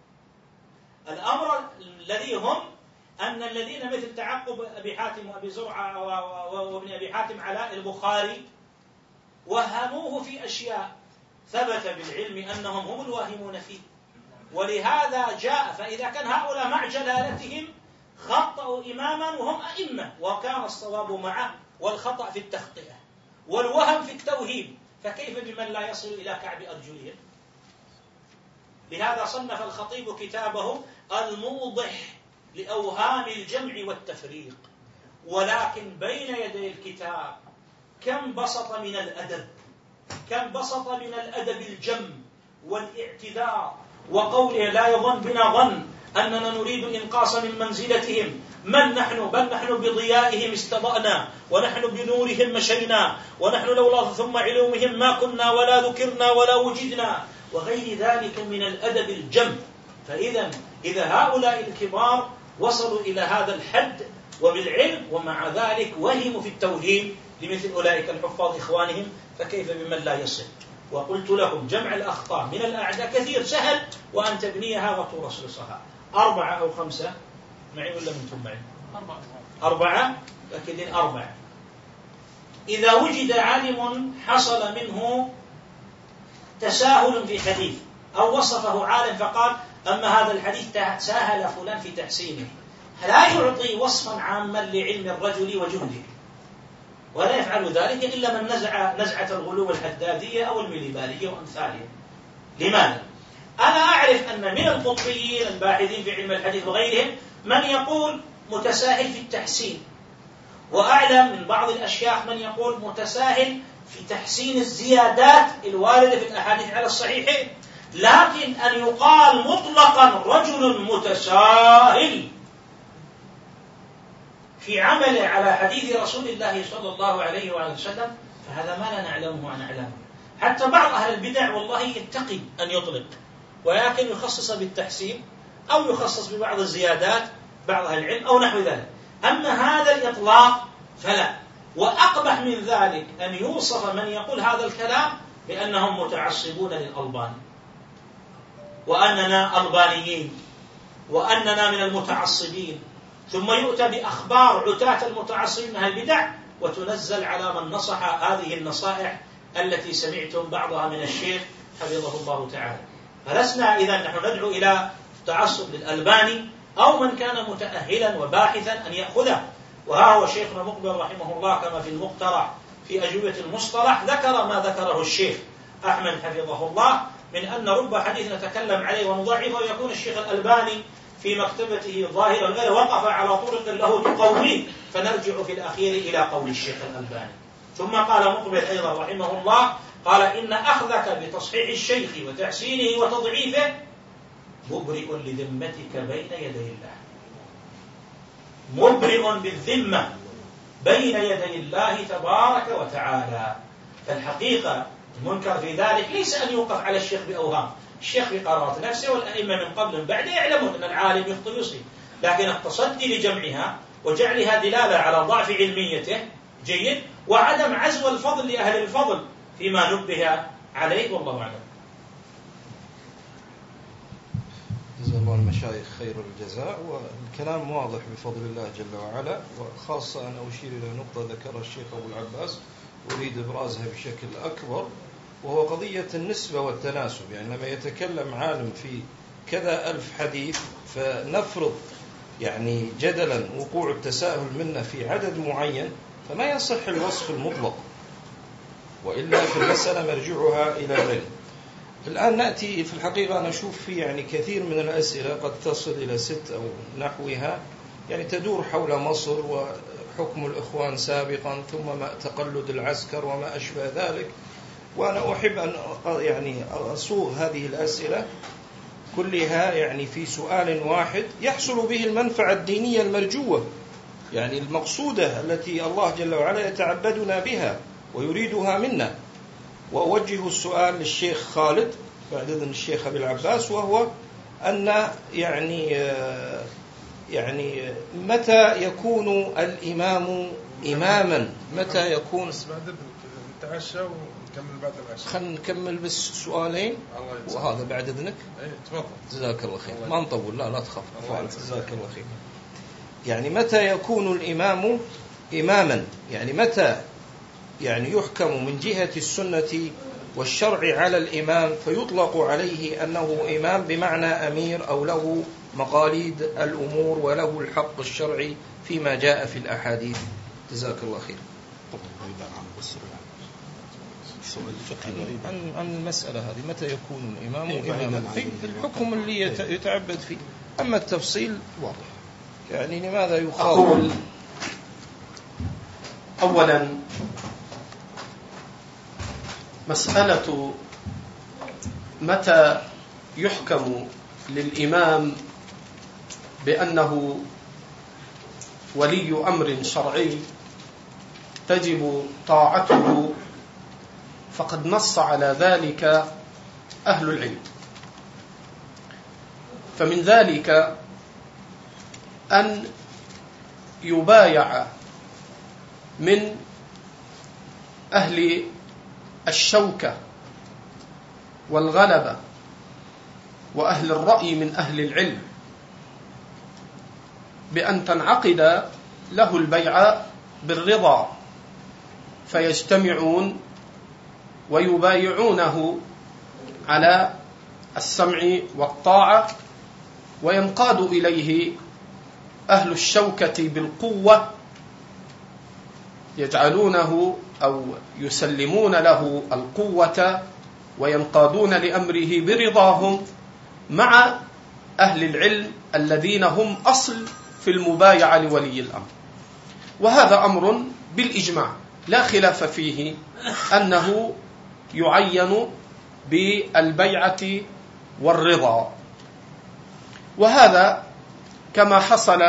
الأمر الذي هم أن الذين مثل تعقب أبي حاتم وأبي زرعة وابن أبي حاتم على البخاري وهموه في أشياء ثبت بالعلم أنهم هم الواهمون فيه، ولهذا جاء. فإذا كان هؤلاء مع جلالتهم خطأوا إماما وهم أئمة، وكان الصواب معه والخطأ في التخطئة والوهم في التوهيم، فكيف بمن لا يصل إلى كعب أرجلهم؟ لهذا صنف الخطيب كتابه الموضح لأوهام الجمع والتفريق. ولكن بين يدي الكتاب كم بسط من الأدب، كم بسط من الأدب الجم والاعتذار، وقوله لا يظن بنا ظن أننا نريد الإنقاص من منزلتهم، من نحن بل نحن بضيائهم استضأنا ونحن بنورهم مشينا، ونحن لولا ثم علومهم ما كنا ولا ذكرنا ولا وجدنا، وغير ذلك من الأدب الجم. فإذا إذا هؤلاء الكبار وصلوا إلى هذا الحد وبالعلم ومع ذلك وهموا في التوهيم لمثل أولئك الحفاظ إخوانهم، فكيف بمن لا يصل؟ وقلت لكم جمع الأخطاء من الأعداء كثير سهل، وأن تبنيها وترصصها. أربعة أو خمسة معي ولا منتم معي؟ أربعة أربعة أكيد أربعة. إذا وجد عالم حصل منه تساهل في حديث أو وصفه عالم فقال أما هذا الحديث تساهل فلان في تحسينه، لا يعطي وصفا عاما لعلم الرجل وجهده، ولا يفعل ذلك إلا من نزع نزعة الغلو الحدادية أو المليبالية وأمثالها. لماذا؟ أنا أعرف أن من القطبيين الباحثين في علم الحديث وغيرهم من يقول متساهل في التحسين، وأعلم من بعض الأشياخ من يقول متساهل في تحسين الزيادات الواردة في الأحاديث على الصحيحين. لكن أن يقال مطلقا رجل متساهل في عمله على حديث رسول الله صلى الله عليه وآله وسلم، فهذا ما لا نعلمه عن أعلامه. حتى بعض أهل البدع والله يتقي أن يطلق، ولكن يخصص بالتحسين أو يخصص ببعض الزيادات بعض أهل العلم أو نحو ذلك. أما هذا الإطلاق فلا. وأقبح من ذلك أن يوصف من يقول هذا الكلام بأنهم متعصبون للألباني، وأننا ألبانيين، وأننا من المتعصبين، ثم يؤتى بأخبار عتاة المتعصبين من أهل البدع وتنزل على من نصح هذه النصائح التي سمعتم بعضها من الشيخ حفظه الله تعالى. فلسنا إذا نحن ندعو إلى تعصب للألباني أو من كان متأهلا وباحثا أن يأخذه. وها هو شيخنا مقبل رحمه الله كما في المقترح في أجوبة المصطلح ذكر ما ذكره الشيخ أحمد حفظه الله من أن رب حديث نتكلم عليه ونضعفه ويكون الشيخ الألباني في مكتبته ظاهرا غير وقف على طرق له بقوله، فنرجع في الأخير إلى قول الشيخ الألباني. ثم قال مقبل أيضا رحمه الله قال إن أخذك بتصحيح الشيخ وتحسينه وتضعيفه مبرئ لذمتك بين يدي الله، مبرئ بالذمة بين يدي الله تبارك وتعالى. فالحقيقة المنكر في ذلك ليس أن يوقف على الشيخ بأوهام، الشيخ بقرارة نفسه والأئمة من قبل من بعد يعلمون أن العالم يخطئ يصيب، لكن التصدي لجمعها وجعلها دلالة على ضعف علميته جيد، وعدم عزو الفضل لأهل الفضل فيما نبه عليه، والله أعلم. جزا الله المشايخ خير الجزاء، والكلام واضح بفضل الله جل وعلا. وخاصة أنا أشير إلى نقطة ذكرها الشيخ أبو العباس أريد إبرازها بشكل أكبر، وهو قضية النسبة والتناسب. يعني لما يتكلم عالم في كذا ألف حديث فنفرض يعني جدلا وقوع التساهل منا في عدد معين، فما يصح الوصف المطلق، وإلا في المسألة مرجعها إلى العلم. الآن نأتي في الحقيقة أنا أشوف في يعني كثير من الأسئلة قد تصل إلى ست أو نحوها، يعني تدور حول مصر وحكم الإخوان سابقا، ثم ما تقلد العسكر وما أشبه ذلك. وأنا أحب أن يعني أصوغ هذه الأسئلة كلها يعني في سؤال واحد يحصل به المنفعة الدينية المرجوة، يعني المقصودة التي الله جل وعلا يتعبدنا بها ويريدها منا. وأوجه السؤال للشيخ خالد بعد إذن الشيخ أبي العباس، وهو أن يعني يعني متى يكون الإمام إماما؟ متى يكون؟ نتعشى ونكمل بعد العشاء. خلينا نكمل بس سؤالين وهذا بعد إذنك. ايه تفضل. جزاك الله خير. ما نطول، لا لا تخاف. جزاك الله خير. يعني متى يكون الإمام إماما؟ يعني متى يعني يحكم من جهة السنة والشرع على الإمام فيطلق عليه أنه إمام بمعنى أمير أو له مقاليد الأمور وله الحق الشرعي فيما جاء في الأحاديث؟ جزاك الله خير. عن عن المسألة هذه متى يكون الإمام إماما في الحكم اللي يتعبد فيه، أما التفصيل واضح. يعني لماذا يخاطب؟ أولا مسألة متى يحكم للإمام بأنه ولي أمر شرعي تجب طاعته، فقد نص على ذلك أهل العلم. فمن ذلك أن يبايع من أهل الشوكة والغلبة وأهل الرأي من أهل العلم بأن تنعقد له البيعة بالرضا، فيجتمعون ويبايعونه على السمع والطاعة، وينقاد إليه أهل الشوكة بالقوة، يجعلونه أو يسلمون له القوة وينقادون لأمره برضاهم، مع أهل العلم الذين هم أصل في المبايعة لولي الأمر. وهذا أمر بالإجماع لا خلاف فيه أنه يعين بالبيعة والرضا. وهذا كما حصل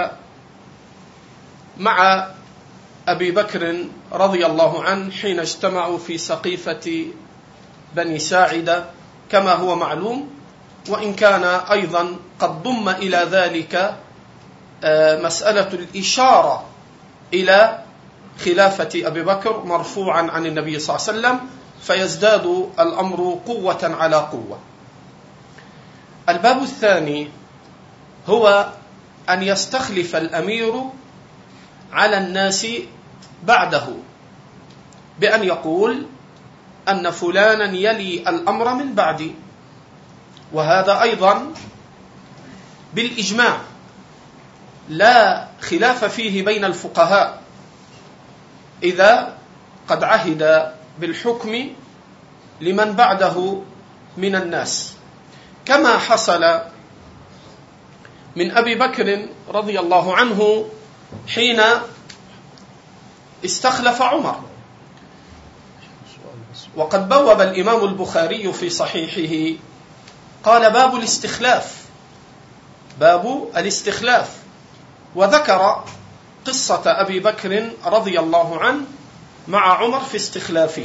مع أبي بكر رضي الله عنه حين اجتمعوا في سقيفة بني ساعدة كما هو معلوم، وإن كان أيضا قد ضم إلى ذلك مسألة الإشارة إلى خلافة أبي بكر مرفوعا عن النبي صلى الله عليه وسلم، فيزداد الأمر قوة على قوة. الباب الثاني هو أن يستخلف الأمير على الناس بعده بأن يقول أن فلانا يلي الأمر من بعدي، وهذا أيضا بالإجماع لا خلاف فيه بين الفقهاء إذا قد عهد بالحكم لمن بعده من الناس، كما حصل من أبي بكر رضي الله عنه حين استخلف عمر. وقد بوب الإمام البخاري في صحيحه قال باب الاستخلاف، باب الاستخلاف، وذكر قصة أبي بكر رضي الله عنه مع عمر في استخلافه،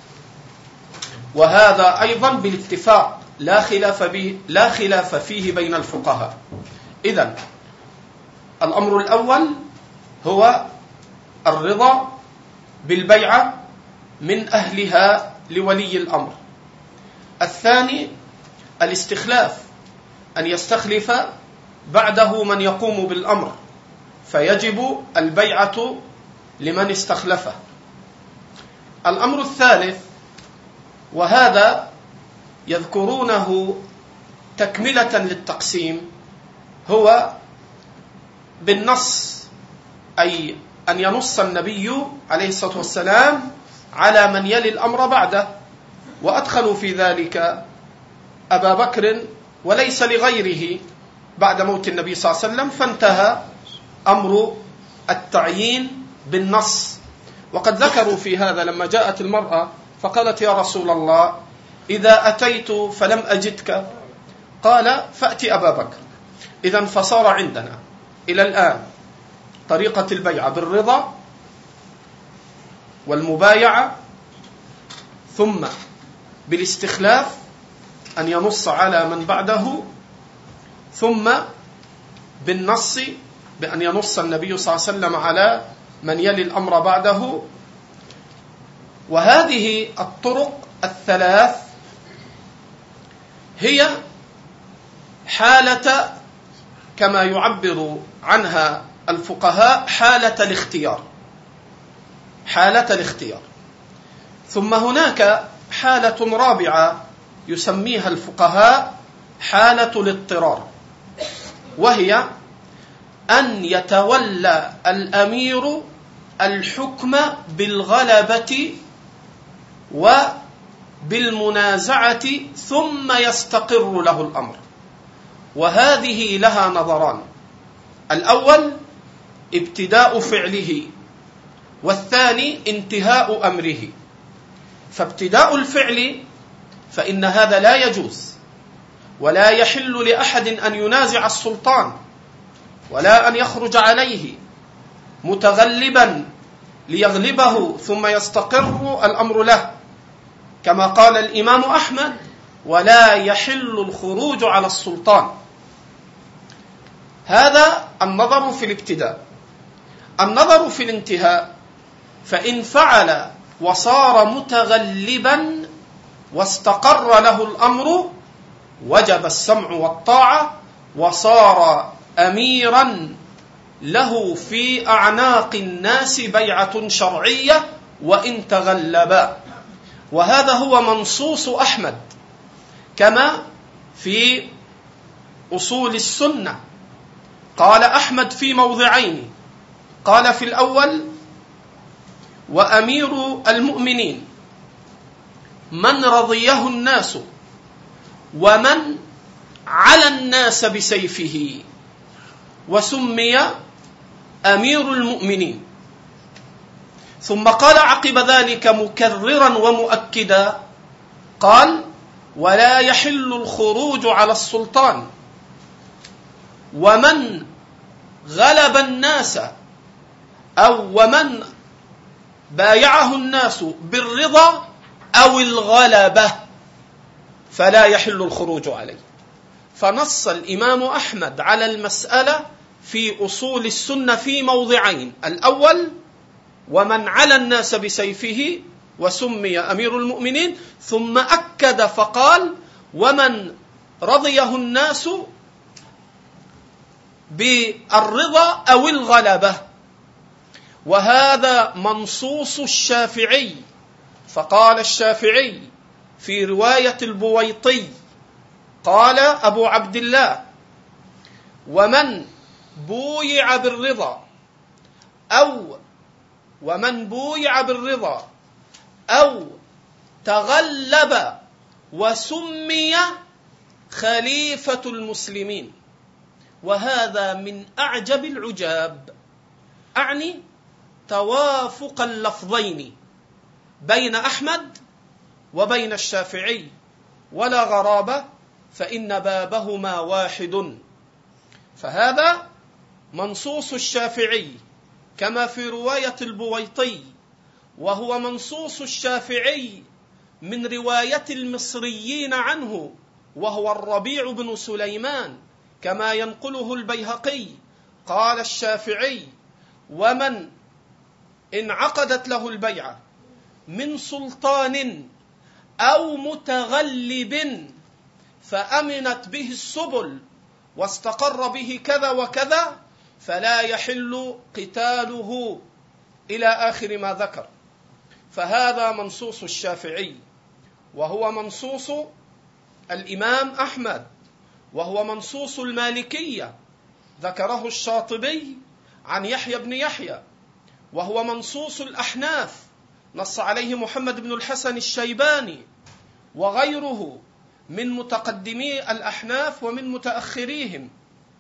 وهذا أيضا بالاتفاق لا خلاف به لا خلاف فيه بين الفقهاء. إذن الأمر الأول هو الرضا بالبيعة من أهلها لولي الأمر. الثاني الاستخلاف، أن يستخلف بعده من يقوم بالأمر، فيجب البيعة لمن استخلفه. الأمر الثالث، وهذا يذكرونه تكملة للتقسيم، هو بالنص، أي أن ينص النبي عليه الصلاة والسلام على من يلي الأمر بعده، وأدخلوا في ذلك أبا بكر وليس لغيره بعد موت النبي صلى الله عليه وسلم، فانتهى أمر التعيين بالنص. وقد ذكروا في هذا لما جاءت المرأة فقالت يا رسول الله إذا أتيت فلم أجدك، قال فأتي أبا بكر. إذن فصار عندنا إلى الآن طريقة البيعة بالرضا والمبايعة، ثم بالاستخلاف أن ينص على من بعده، ثم بالنص بأن ينص النبي صلى الله عليه وسلم على من يلي الأمر بعده. وهذه الطرق الثلاث هي حالة كما يعبر عنها الفقهاء حالة الاختيار، حالة الاختيار. ثم هناك حالة رابعة يسميها الفقهاء حالة الاضطرار، وهي أن يتولى الأمير الحكم بالغلبة وبالمنازعة ثم يستقر له الأمر. وهذه لها نظران: الأول ابتداء فعله، والثاني انتهاء أمره. فابتداء الفعل فإن هذا لا يجوز، ولا يحل لأحد أن ينازع السلطان ولا أن يخرج عليه متغلبا ليغلبه ثم يستقر الأمر له، كما قال الإمام أحمد ولا يحل الخروج على السلطان. هذا النظر في الابتداء. النظر في الانتهاء: فإن فعل وصار متغلبا واستقر له الأمر وجب السمع والطاعة، وصار أميرا له في أعناق الناس بيعة شرعية وإن تغلبا. وهذا هو منصوص أحمد كما في أصول السنة. قال أحمد في موضعين: قال في الأول: وأمير المؤمنين من رضيه الناس ومن على الناس بسيفه، وسمي أمير المؤمنين. ثم قال عقب ذلك مكررا ومؤكدا، قال: ولا يحل الخروج على السلطان، ومن غلب الناس أو ومن بايعه الناس بالرضا أو الغلبة فلا يحل الخروج عليه. فنص الإمام أحمد على المسألة في أصول السنة في موضعين: الأول: ومن على الناس بسيفه، وسمي أمير المؤمنين. ثم أكد فقال: ومن رضيه الناس بالرضا أو الغلبة. وهذا منصوص الشافعي. فقال الشافعي في رواية البويطي، قال أبو عبد الله: ومن بويع بالرضا أو ومن بويع بالرضا أو تغلب وسمي خليفة المسلمين. وهذا من أعجب العجاب، أعني توافق اللفظين بين أحمد وبين الشافعي، ولا غرابة، فإن بابهما واحد. فهذا منصوص الشافعي كما في رواية البويطي، وهو منصوص الشافعي من رواية المصريين عنه، وهو الربيع بن سليمان كما ينقله البيهقي. قال الشافعي: ومن انعقدت له البيعة من سلطان أو متغلب فأمنت به السبل واستقر به كذا وكذا فلا يحل قتاله إلى آخر ما ذكر. فهذا منصوص الشافعي، وهو منصوص الإمام أحمد، وهو منصوص المالكية، ذكره الشاطبي عن يحيى بن يحيى، وهو منصوص الأحناف، نص عليه محمد بن الحسن الشيباني وغيره من متقدمي الأحناف ومن متأخريهم.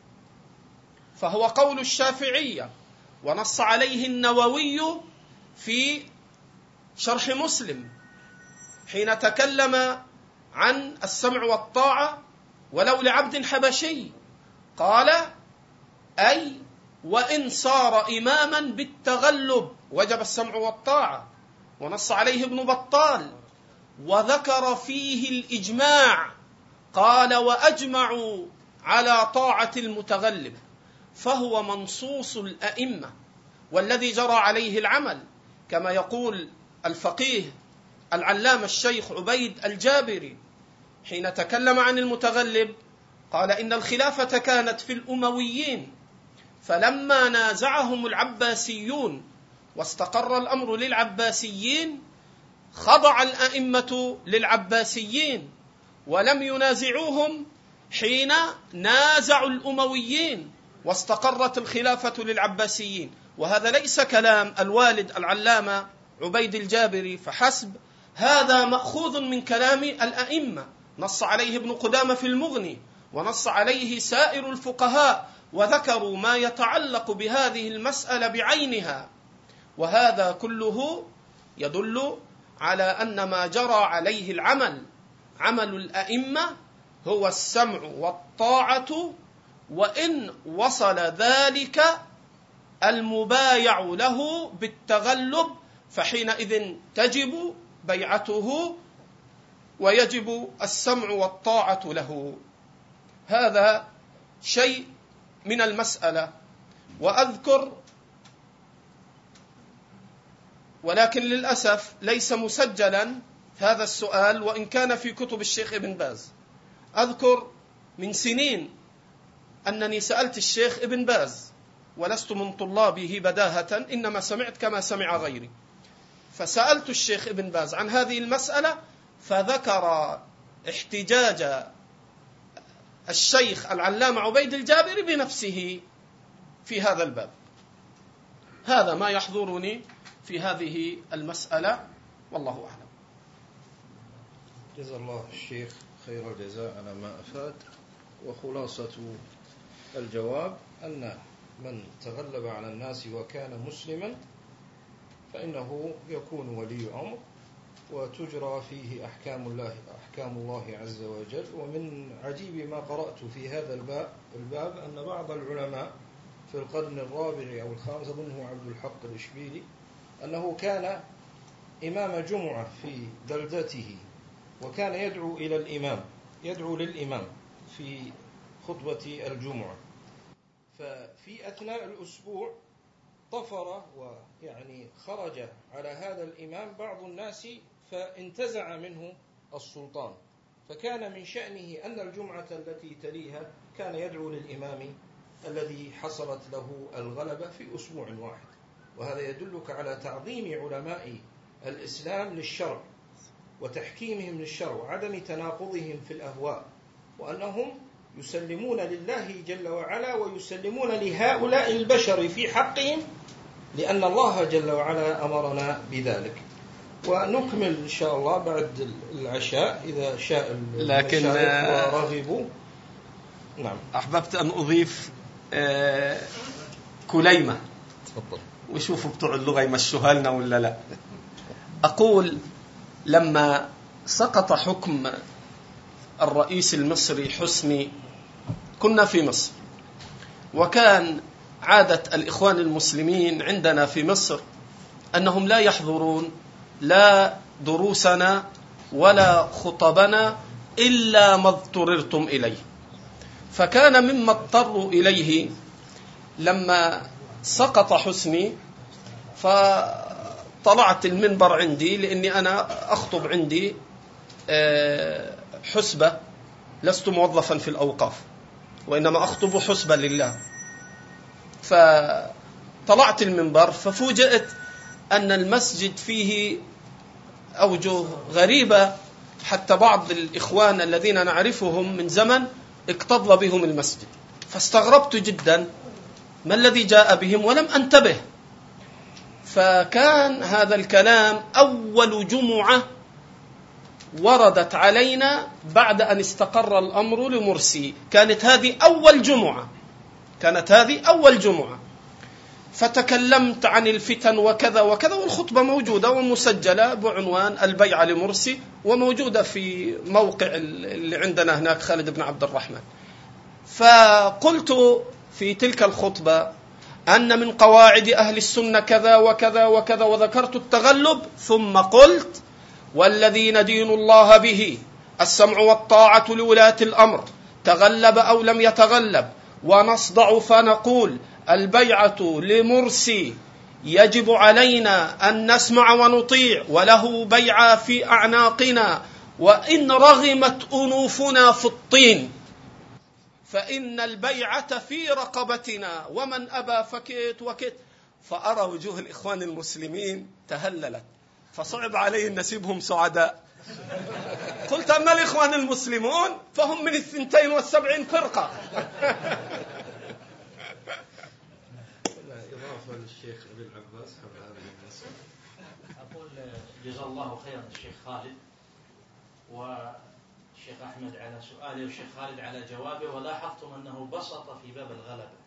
فهو قول الشافعية، ونص عليه النووي في شرح مسلم حين تكلم عن السمع والطاعة ولو لعبد حبشي، قال: أي وإن صار إماما بالتغلب وجب السمع والطاعة. ونص عليه ابن بطال وذكر فيه الإجماع، قال: وأجمعوا على طاعة المتغلب. فهو منصوص الأئمة والذي جرى عليه العمل، كما يقول الفقيه العلامة الشيخ عبيد الجابري حين تكلم عن المتغلب، قال: إن الخلافة كانت في الأمويين، فلما نازعهم العباسيون واستقر الأمر للعباسيين خضع الأئمة للعباسيين ولم ينازعوهم حين نازعوا الأمويين واستقرت الخلافة للعباسيين. وهذا ليس كلام الوالد العلامة عبيد الجابري فحسب، هذا مأخوذ من كلام الأئمة، نص عليه ابن قدامة في المغني، ونص عليه سائر الفقهاء، وذكروا ما يتعلق بهذه المسألة بعينها. وهذا كله يدل على أن ما جرى عليه العمل عمل الأئمة هو السمع والطاعة، وإن وصل ذلك المبايع له بالتغلب فحينئذ تجب بيعته ويجب السمع والطاعة له. هذا شيء من المسألة. وأذكر، ولكن للأسف ليس مسجلا هذا السؤال، وإن كان في كتب الشيخ ابن باز. أذكر من سنين أنني سألت الشيخ ابن باز، ولست من طلابه بداهة، إنما سمعت كما سمع غيري. فسألت الشيخ ابن باز عن هذه المسألة، فذكر احتجاج الشيخ العلامة عبيد الجابري بنفسه في هذا الباب. هذا ما يحضرني في هذه المسألة، والله أعلم. جزا الله الشيخ خير الجزاء على ما أفاد. وخلاصة الجواب أن من تغلب على الناس وكان مسلما فإنه يكون ولي أمر، وتجرى فيه أحكام الله أحكام الله عز وجل. ومن عجيب ما قرأت في هذا الباب الباب أن بعض العلماء في القرن الرابع أو الخامس، أظنه عبد الحق الإشبيلي، أنه كان إمام جمعة في بلدته، وكان يدعو إلى الإمام يدعو للإمام في خطبة الجمعة. ففي أثناء الأسبوع طفر ويعني خرج على هذا الإمام بعض الناس فانتزع منه السلطان، فكان من شأنه أن الجمعة التي تليها كان يدعو للإمام الذي حصلت له الغلبة في أسبوع واحد. وهذا يدلك على تعظيم علماء الإسلام للشرع وتحكيمهم للشرع وعدم تناقضهم في الأهواء، وأنهم يسلمون لله جل وعلا ويسلمون لهؤلاء البشر في حقهم، لأن الله جل وعلا أمرنا بذلك. ونكمل إن شاء الله بعد العشاء إذا شاء المشايخ ورغبوا. نعم. أحببت أن أضيف آه كليمة. تفضل. وشوفوا بتوع اللغة يمشوها لنا ولا لا. أقول لما سقط حكم الرئيس المصري حسني كنا في مصر، وكان عادة الإخوان المسلمين عندنا في مصر أنهم لا يحضرون لا دروسنا ولا خطبنا إلا ما اضطررتم إليه. فكان مما اضطروا إليه لما سقط حسني، فطلعت المنبر عندي لأني أنا أخطب عندي حسبة، لست موظفا في الأوقاف وإنما أخطب حسبة لله. فطلعت المنبر ففوجئت أن المسجد فيه أوجه غريبة، حتى بعض الإخوان الذين نعرفهم من زمن اكتظ بهم المسجد، فاستغربت جدا ما الذي جاء بهم ولم أنتبه. فكان هذا الكلام أول جمعة وردت علينا بعد أن استقر الأمر لمرسي، كانت هذه أول جمعة كانت هذه أول جمعة فتكلمت عن الفتن وكذا وكذا، والخطبة موجودة ومسجلة بعنوان البيعة لمرسي، وموجودة في موقع اللي عندنا هناك خالد بن عبد الرحمن. فقلت في تلك الخطبة أن من قواعد أهل السنة كذا وكذا وكذا، وذكرت التغلب، ثم قلت والذي ندين الله به السمع والطاعة لولاة الأمر، تغلب أو لم يتغلب، ونصدع فنقول البيعة لمرسي يجب علينا أن نسمع ونطيع، وله بيعة في أعناقنا، وإن رغمت أنوفنا في الطين فإن البيعة في رقبتنا، ومن أبى فكيت وكيت. فأرى وجوه الإخوان المسلمين تهللت، فصعب علي أن نسيبهم سعداء. قلت أما الإخوان المسلمون فهم من الثنتين والسبعين فرقة. إضافة للشيخ أبي العباس حول هذه المسألة. أقول جزا الله خيرا الشيخ خالد والشيخ أحمد على سؤاله والشيخ خالد على جوابه، ولاحظتم أنه بسط في باب الغلبة.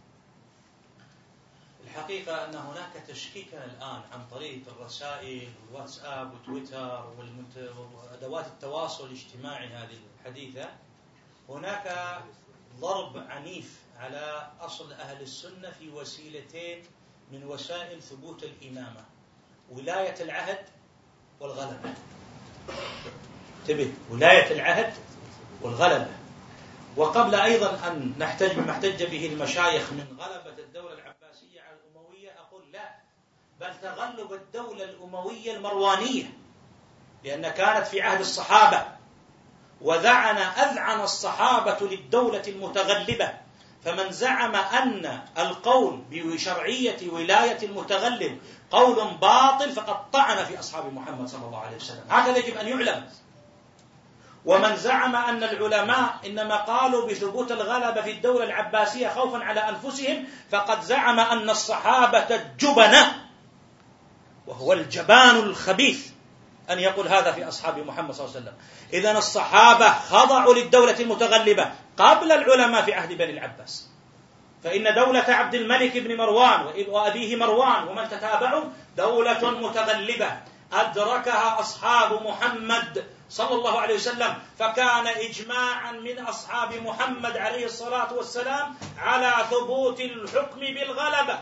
الحقيقة أن هناك تشكيكا الآن عن طريق الرسائل والواتساب وتويتر وأدوات التواصل الاجتماعي هذه الحديثة، هناك ضرب عنيف على أصل أهل السنة في وسيلتين من وسائل ثبوت الإمامة: ولاية العهد والغلبة. انتبه، ولاية العهد والغلبة. وقبل أيضا أن نحتج بما احتج به المشايخ من غلبة الدولة العباسية على الأموية، أقول لا، بل تغلب الدولة الأموية المروانية، لأن كانت في عهد الصحابة، وذعن أذعن الصحابة للدولة المتغلبة. فمن زعم أن القول بشرعية ولاية المتغلب قول باطل فقد طعن في أصحاب محمد صلى الله عليه وسلم، هذا يجب أن يعلم. ومن زعم أن العلماء إنما قالوا بثبوت الغلبة في الدولة العباسية خوفا على أنفسهم فقد زعم أن الصحابة الجبنة، وهو الجبان الخبيث أن يقول هذا في أصحاب محمد صلى الله عليه وسلم. إذن الصحابة خضعوا للدولة المتغلبة قبل العلماء في عهد بني العباس، فإن دولة عبد الملك بن مروان وأبيه مروان ومن تتابعوا دولة متغلبة أدركها أصحاب محمد صلى الله عليه وسلم، فكان إجماعا من أصحاب محمد عليه الصلاة والسلام على ثبوت الحكم بالغلبة.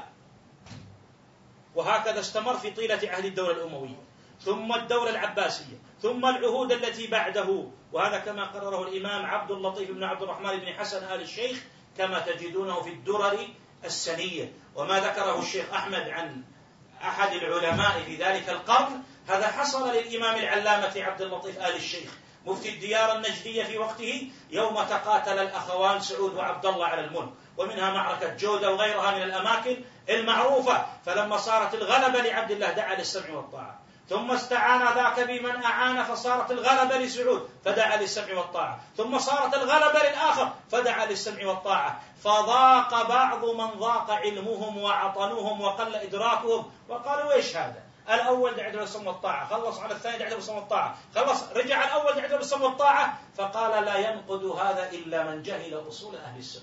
وهكذا استمر في طيلة عهد الدولة الأموية، ثم الدولة العباسية، ثم العهود التي بعده. وهذا كما قرره الإمام عبد اللطيف بن عبد الرحمن بن حسن آل الشيخ كما تجدونه في الدرر السنية. وما ذكره الشيخ أحمد عن أحد العلماء في ذلك القرن هذا حصل للإمام العلامة عبد اللطيف آل الشيخ مفتي الديار النجدية في وقته، يوم تقاتل الأخوان سعود وعبد الله على الملك، ومنها معركة جودة وغيرها من الأماكن المعروفة. فلما صارت الغلبة لعبد الله دعا للسمع والطاعة، ثم استعان ذاك بمن أعان فصارت الغلبة لسعود فدعا للسمع والطاعة، ثم صارت الغلبة للآخر فدعا للسمع والطاعة. فضاق بعض من ضاق علمهم وعطنوهم وقل إدراكهم وقالوا إيش هذا؟ الأول دعا للسمع والطاعة، خلص على الثاني دعا للسمع والطاعة، خلص رجع الأول دعا للسمع والطاعة. فقال لا ينقض هذا إلا من جهل أصول أهل السنة.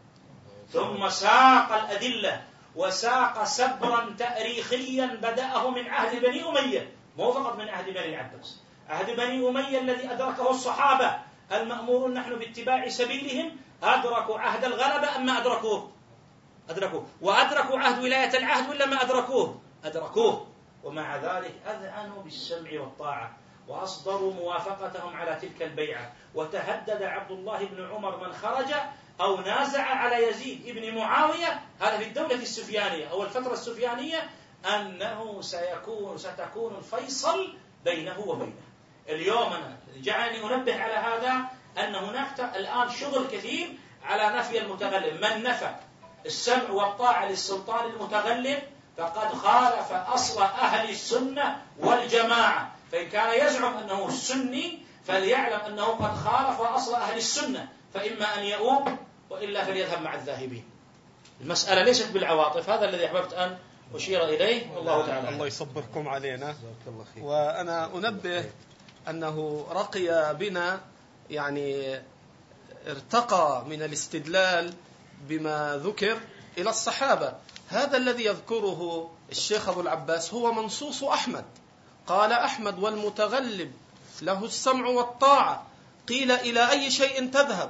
ثم ساق الأدلة وساق سبرا تاريخيا بدأه من عهد بني أمية، مو فقط من عهد بني العباس، عهد بني أمية الذي أدركه الصحابة المأمورون نحن باتباع سبيلهم، أدركوا عهد الغلبة أما أدركوه أدركوه وأدركوا عهد ولاية العهد ولا ما أدركوه أدركوه ومع ذلك أذعنوا بالسمع والطاعة وأصدروا موافقتهم على تلك البيعة. وتهدد عبد الله بن عمر من خرج أو نازع على يزيد ابن معاوية، هذا في الدولة السفيانية أو الفترة السفيانية، أنه سيكون ستكون الفيصل بينه وبينه. اليوم أنا جعلني أنبه على هذا أن هناك الآن شغل كثير على نفي المتغلب. من نفى السمع والطاعة للسلطان المتغلب فقد خالف أصل أهل السنة والجماعة، فإن كان يزعم أنه سني فليعلم أنه قد خالف أصل أهل السنة، فإما أن يؤوب وإلا فليذهب مع الذاهبين. المسألة ليست بالعواطف، هذا الذي أحببت أن أشير إليه. والله تعالى الله يصبركم علينا. وأنا أنبه أنه رقي بنا، يعني ارتقى من الاستدلال بما ذكر إلى الصحابة. هذا الذي يذكره الشيخ أبو العباس هو منصوص أحمد. قال أحمد والمتغلب له السمع والطاعة. قيل إلى أي شيء تذهب؟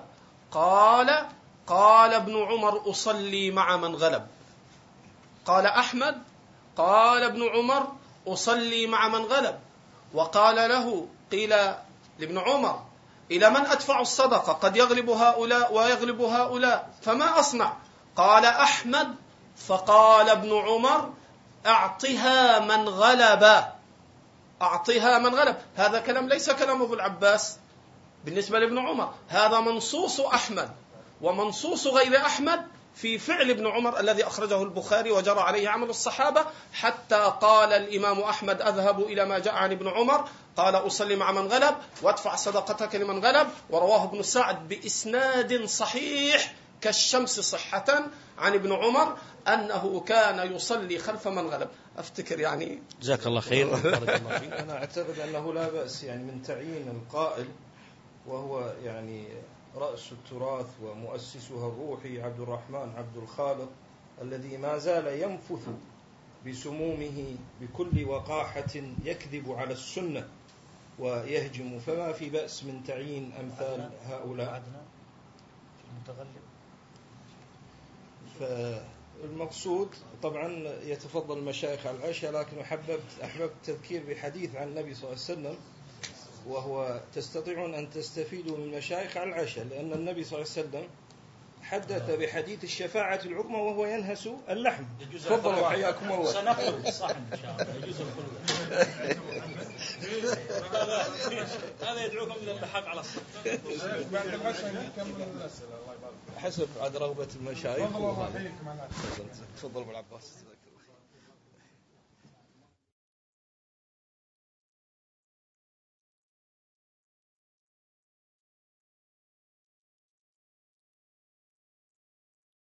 قال قال ابن عمر أصلي مع من غلب. قال أحمد قال ابن عمر أصلي مع من غلب. وقال له قيل لابن عمر إلى من أدفع الصدقة؟ قد يغلب هؤلاء ويغلب هؤلاء فما أصنع؟ قال أحمد فقال ابن عمر أعطها من غلب، أعطها من غلب. هذا كلام ليس كلام ابو العباس بالنسبة لابن عمر، هذا منصوص أحمد. ومنصوص غير أحمد في فعل ابن عمر الذي أخرجه البخاري وجرى عليه عمل الصحابة، حتى قال الإمام أحمد أذهب إلى ما جاء عن ابن عمر قال أصلي مع من غلب وادفع صدقتك لمن غلب. ورواه ابن سعد بإسناد صحيح كالشمس صحة عن ابن عمر أنه كان يصلي خلف من غلب. أفتكر يعني جزاك الله خير. أنا أعتقد أنه لا بأس يعني من تعيين القائل، وهو يعني رأس التراث ومؤسسها الروحي عبد الرحمن عبد الخالق الذي ما زال ينفث بسمومه بكل وقاحة يكذب على السنة ويهجم، فما في بأس من تعيين أمثال هؤلاء. فالمقصود طبعا يتفضل المشايخ على العشاء، لكن أحببت أحببت التذكير بحديث عن النبي صلى الله عليه وسلم وهو تستطيعون أن تستفيدوا من المشايخ على العشاء، لأن النبي صلى الله عليه وسلم حدث بحديث الشفاعة العظمى وهو ينهس اللحم. تفضلوا حياكم الله. سنخلق صحن إن شاء الله، يجوز الخلق. هذا يدعوكم إلى اللحاق على الصف. بعد العشاء نكمل الأسئلة. الله يبارك. حسب عاد رغبة المشايخ. تفضلوا الله يحييكم. تفضل أبو العباس.